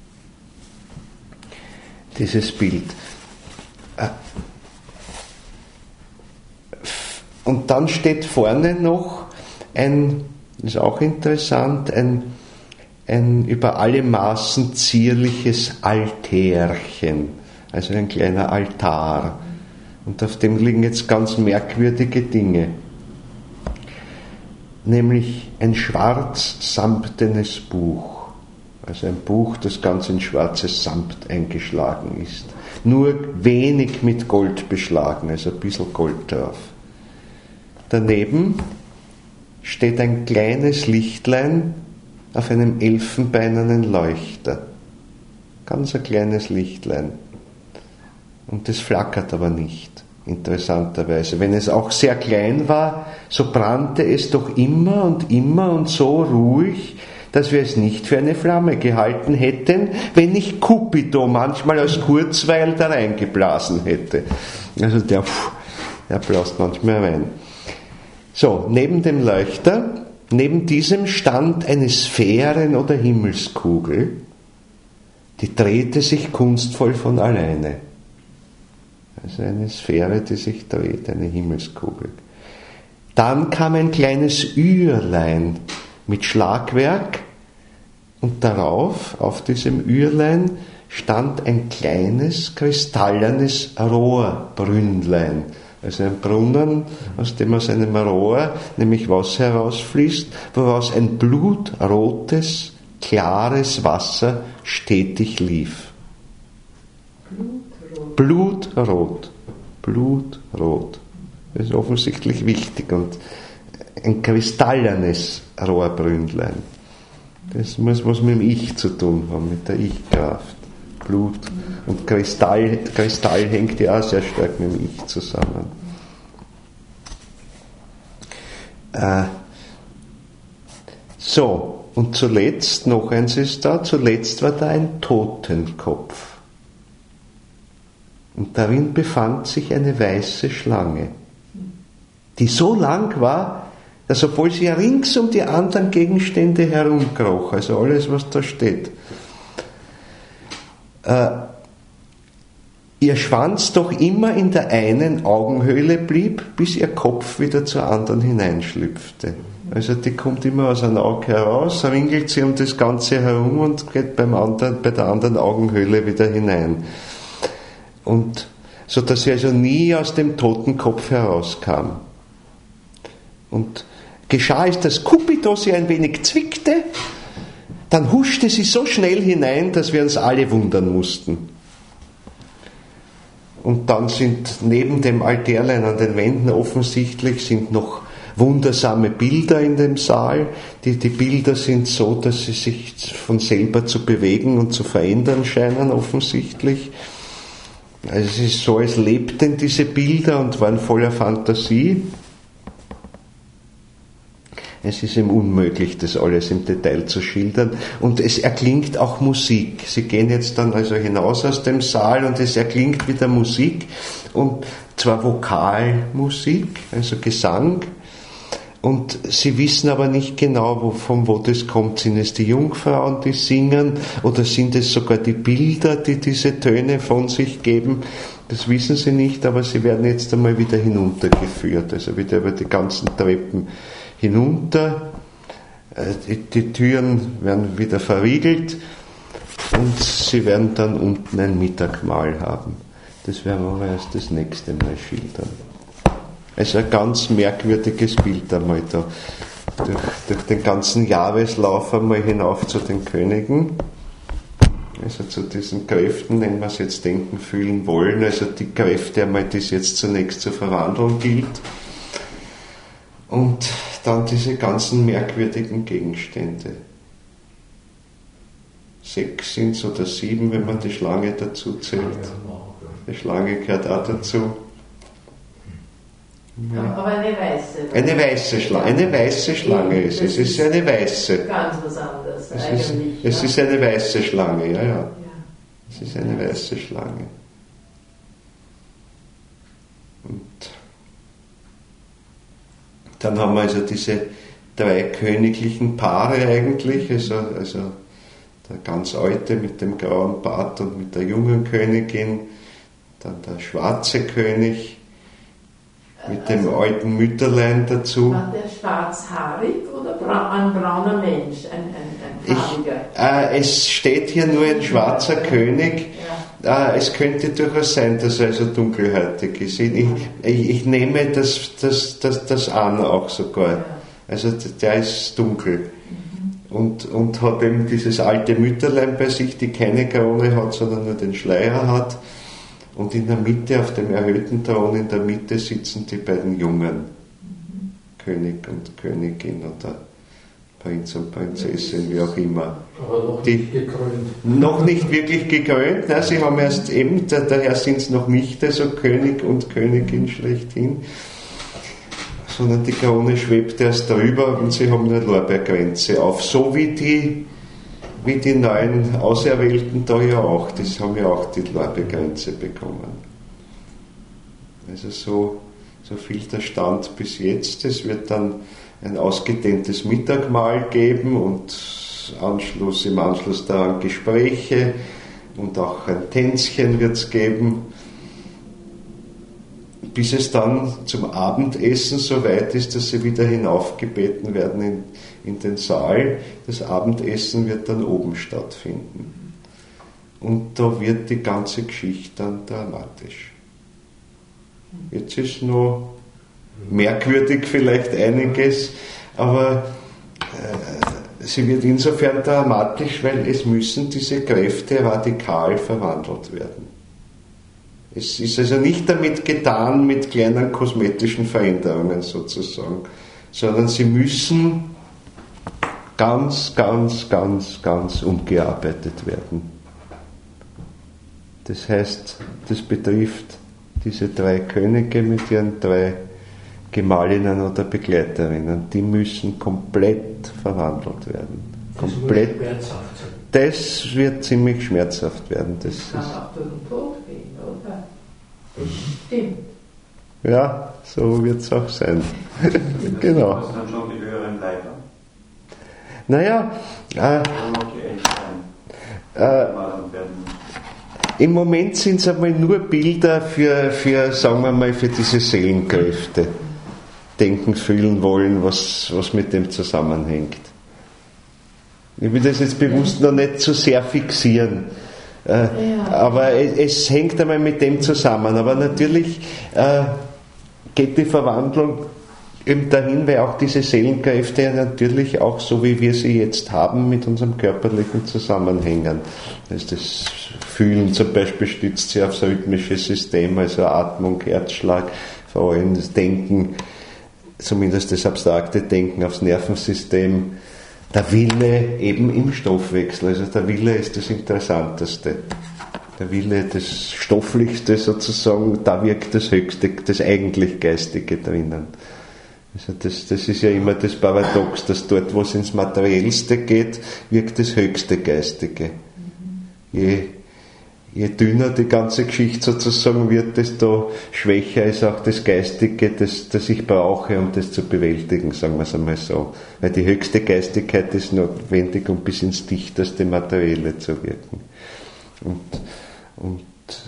dieses Bild. Und dann steht vorne noch ist auch interessant, ein über alle Maßen zierliches Altärchen, also ein kleiner Altar. Und auf dem liegen jetzt ganz merkwürdige Dinge. Nämlich ein schwarz-samtenes Buch, also ein Buch, das ganz in schwarzes Samt eingeschlagen ist. Nur wenig mit Gold beschlagen, also ein bisschen Gold drauf. Daneben steht ein kleines Lichtlein auf einem elfenbeinernen Leuchter. Ganz ein kleines Lichtlein. Und das flackert aber nicht, interessanterweise. Wenn es auch sehr klein war, so brannte es doch immer und so ruhig, dass wir es nicht für eine Flamme gehalten hätten, wenn nicht Cupido manchmal aus Kurzweil da reingeblasen hätte. Also der bläst manchmal rein. So, neben dem Leuchter, neben diesem stand eine Sphären- oder Himmelskugel, die drehte sich kunstvoll von alleine. Also eine Sphäre, die sich dreht, eine Himmelskugel. Dann kam ein kleines Ührlein mit Schlagwerk und darauf, auf diesem Ührlein, stand ein kleines, kristallenes Rohrbrünnlein. Also ein Brunnen, aus dem aus einem Rohr nämlich Wasser herausfließt, woraus ein blutrotes, klares Wasser stetig lief. Blutrot. Blutrot. Das ist offensichtlich wichtig. Und ein kristallenes Rohrbrünnlein. Das muss was mit dem Ich zu tun haben, mit der Ich-Kraft. Blut und Kristall hängt ja auch sehr stark mit dem Ich zusammen. So, und zuletzt, noch eins ist da, zuletzt war da ein Totenkopf. Und darin befand sich eine weiße Schlange, die so lang war, dass obwohl sie ja rings um die anderen Gegenstände herumkroch, also alles, was da steht, ihr Schwanz doch immer in der einen Augenhöhle blieb, bis ihr Kopf wieder zur anderen hineinschlüpfte. Also die kommt immer aus einem Auge heraus, ringelt sie um das Ganze herum und geht bei der anderen Augenhöhle wieder hinein. Und so dass sie also nie aus dem Totenkopf herauskam. Und geschah es, dass Cupido sie ein wenig zwickte, dann huschte sie so schnell hinein, dass wir uns alle wundern mussten. Und dann sind neben dem Altärlein an den Wänden offensichtlich sind noch wundersame Bilder in dem Saal. Die Bilder sind so, dass sie sich von selber zu bewegen und zu verändern scheinen, offensichtlich. Also es ist so, als lebten diese Bilder und waren voller Fantasie. Es ist ihm unmöglich, das alles im Detail zu schildern. Und es erklingt auch Musik. Sie gehen jetzt dann also hinaus aus dem Saal und es erklingt wieder Musik. Und zwar Vokalmusik, also Gesang. Und sie wissen aber nicht genau, von wo das kommt. Sind es die Jungfrauen, die singen? Oder sind es sogar die Bilder, die diese Töne von sich geben? Das wissen sie nicht, aber sie werden jetzt einmal wieder hinuntergeführt. Also wieder über die ganzen Treppen hinunter, die Türen werden wieder verriegelt und sie werden dann unten ein Mittagmahl haben. Das werden wir aber erst das nächste Mal schildern. Also ein ganz merkwürdiges Bild einmal da. Durch den ganzen Jahreslauf einmal hinauf zu den Königen, also zu diesen Kräften, nennen wir es jetzt denken, fühlen, wollen, also die Kräfte einmal, die es jetzt zunächst zur Verwandlung gilt. Und dann diese ganzen merkwürdigen Gegenstände. 6 sind es oder 7, wenn man die Schlange dazu zählt. Die Schlange gehört auch dazu. Ja. Aber eine weiße. Eine weiße Schlange ist es. Es ist eine weiße. Ganz was anderes Es ist eine weiße Schlange, ja. Es ist eine weiße Schlange. Und dann haben wir also diese 3 königlichen Paare eigentlich, also der ganz alte mit dem grauen Bart und mit der jungen Königin, dann der schwarze König mit dem alten Mütterlein dazu. War der schwarzhaarig oder ein brauner Mensch, ein farbiger? Es steht hier nur ein schwarzer König. Ja. Es könnte durchaus sein, dass er also dunkelhäutig ist. Ich nehme das an auch sogar. Ja. Also der ist dunkel. Und hat eben dieses alte Mütterlein bei sich, die keine Krone hat, sondern nur den Schleier hat. Und in der Mitte, auf dem erhöhten Thron in der Mitte, sitzen die beiden Jungen. König und Königin oder Prinz und Prinzessin, wie auch immer. Aber noch nicht gekrönt. Noch nicht wirklich gekrönt. Nein, sie haben erst eben, daher sind es noch nicht so König und Königin schlechthin, sondern die Krone schwebt erst drüber und sie haben eine Lorbeerkränze auf. So wie die neuen Auserwählten da ja auch. Das haben ja auch die Lorbeerkränze bekommen. Also so viel der Stand bis jetzt. Es wird dann ein ausgedehntes Mittagmahl geben und im Anschluss daran Gespräche und auch ein Tänzchen wird es geben, bis es dann zum Abendessen so weit ist, dass sie wieder hinaufgebeten werden in den Saal. Das Abendessen wird dann oben stattfinden. Und da wird die ganze Geschichte dann dramatisch. Jetzt ist noch merkwürdig vielleicht einiges, aber sie wird insofern dramatisch, weil es müssen diese Kräfte radikal verwandelt werden. Es ist also nicht damit getan mit kleinen kosmetischen Veränderungen sozusagen, sondern sie müssen ganz, ganz, ganz, ganz umgearbeitet werden. Das heißt, das betrifft diese 3 Könige mit ihren 3 Gemahlinnen oder Begleiterinnen, die müssen komplett verwandelt werden. Komplett. Das wird ziemlich schmerzhaft werden. Das kann auch durch den Tod gehen, oder? Das stimmt. Ja, so wird es auch sein. Genau. Das sind dann schon die höheren Leiter. Naja, im Moment sind es einmal nur Bilder für, sagen wir mal, für diese Seelenkräfte. Denken, fühlen wollen, was mit dem zusammenhängt. Ich will das jetzt bewusst noch nicht zu sehr fixieren. Aber es hängt einmal mit dem zusammen. Aber natürlich geht die Verwandlung eben dahin, weil auch diese Seelenkräfte natürlich auch so, wie wir sie jetzt haben, mit unserem körperlichen zusammenhängen. Das Fühlen zum Beispiel stützt sich aufs rhythmische System, also Atmung, Herzschlag, vor allem das Denken, zumindest das abstrakte Denken aufs Nervensystem, der Wille eben im Stoffwechsel. Also der Wille ist das Interessanteste. Der Wille, das Stofflichste sozusagen, da wirkt das Höchste, das eigentlich Geistige drinnen. Also das ist ja immer das Paradox, dass dort, wo es ins Materiellste geht, wirkt das höchste Geistige. Je dünner die ganze Geschichte sozusagen wird, desto schwächer ist auch das Geistige, das ich brauche, um das zu bewältigen, sagen wir es einmal so. Weil die höchste Geistigkeit ist notwendig, um bis ins dichteste Materielle zu wirken. Und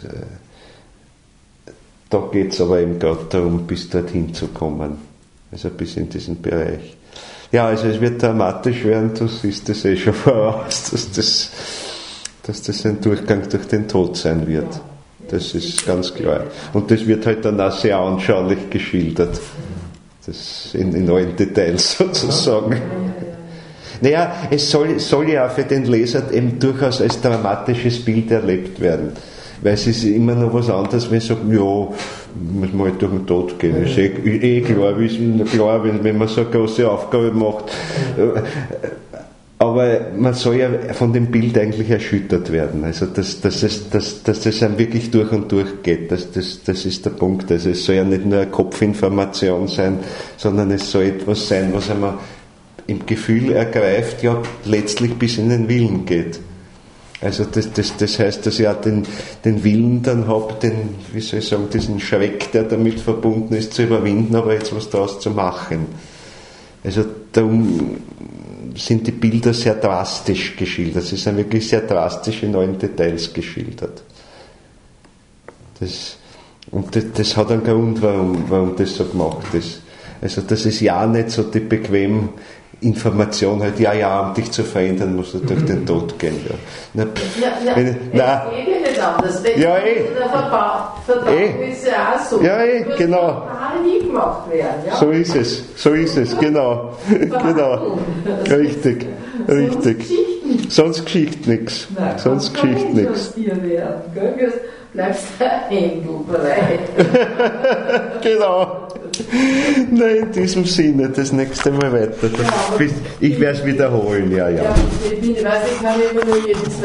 da geht es aber eben gerade darum, bis dorthin zu kommen. Also bis in diesen Bereich. Ja, also es wird dramatisch werden, du siehst das schon voraus, dass das ein Durchgang durch den Tod sein wird. Das ist ganz klar. Und das wird halt dann auch sehr anschaulich geschildert. Das in allen Details sozusagen. Naja, es soll ja auch für den Leser eben durchaus als dramatisches Bild erlebt werden. Weil es ist immer noch was anderes, wenn ich sage, ja, muss man halt durch den Tod gehen. Das ist klar, wenn man so eine große Aufgabe macht. Aber man soll ja von dem Bild eigentlich erschüttert werden. Also, dass das einem wirklich durch und durch geht. Das ist der Punkt. Also, es soll ja nicht nur eine Kopfinformation sein, sondern es soll etwas sein, was einem im Gefühl ergreift, ja, letztlich bis in den Willen geht. Also, das heißt, dass ich auch den Willen dann habe, wie soll ich sagen, diesen Schreck, der damit verbunden ist, zu überwinden, aber jetzt was daraus zu machen. Also, darum sind die Bilder sehr drastisch geschildert. Sie sind wirklich sehr drastisch in allen Details geschildert. Das hat einen Grund, warum das so gemacht ist. Also das ist ja nicht so die bequeme Information, halt, um dich zu verändern, musst du durch den Tod gehen. Ja. Es geht ja nicht anders. Der Verdauung ist ja auch so. Ja, genau. Total nie gemacht werden. Ja? So ist es, genau. Genau. Richtig. Sonst geschieht nichts. Sonst geschieht nichts. Bleibst du hängbereit. Genau. Nein, in diesem Sinne, das nächste Mal weiter. Ich werde es wiederholen, ja. Ich weiß, ich kann immer nur jeden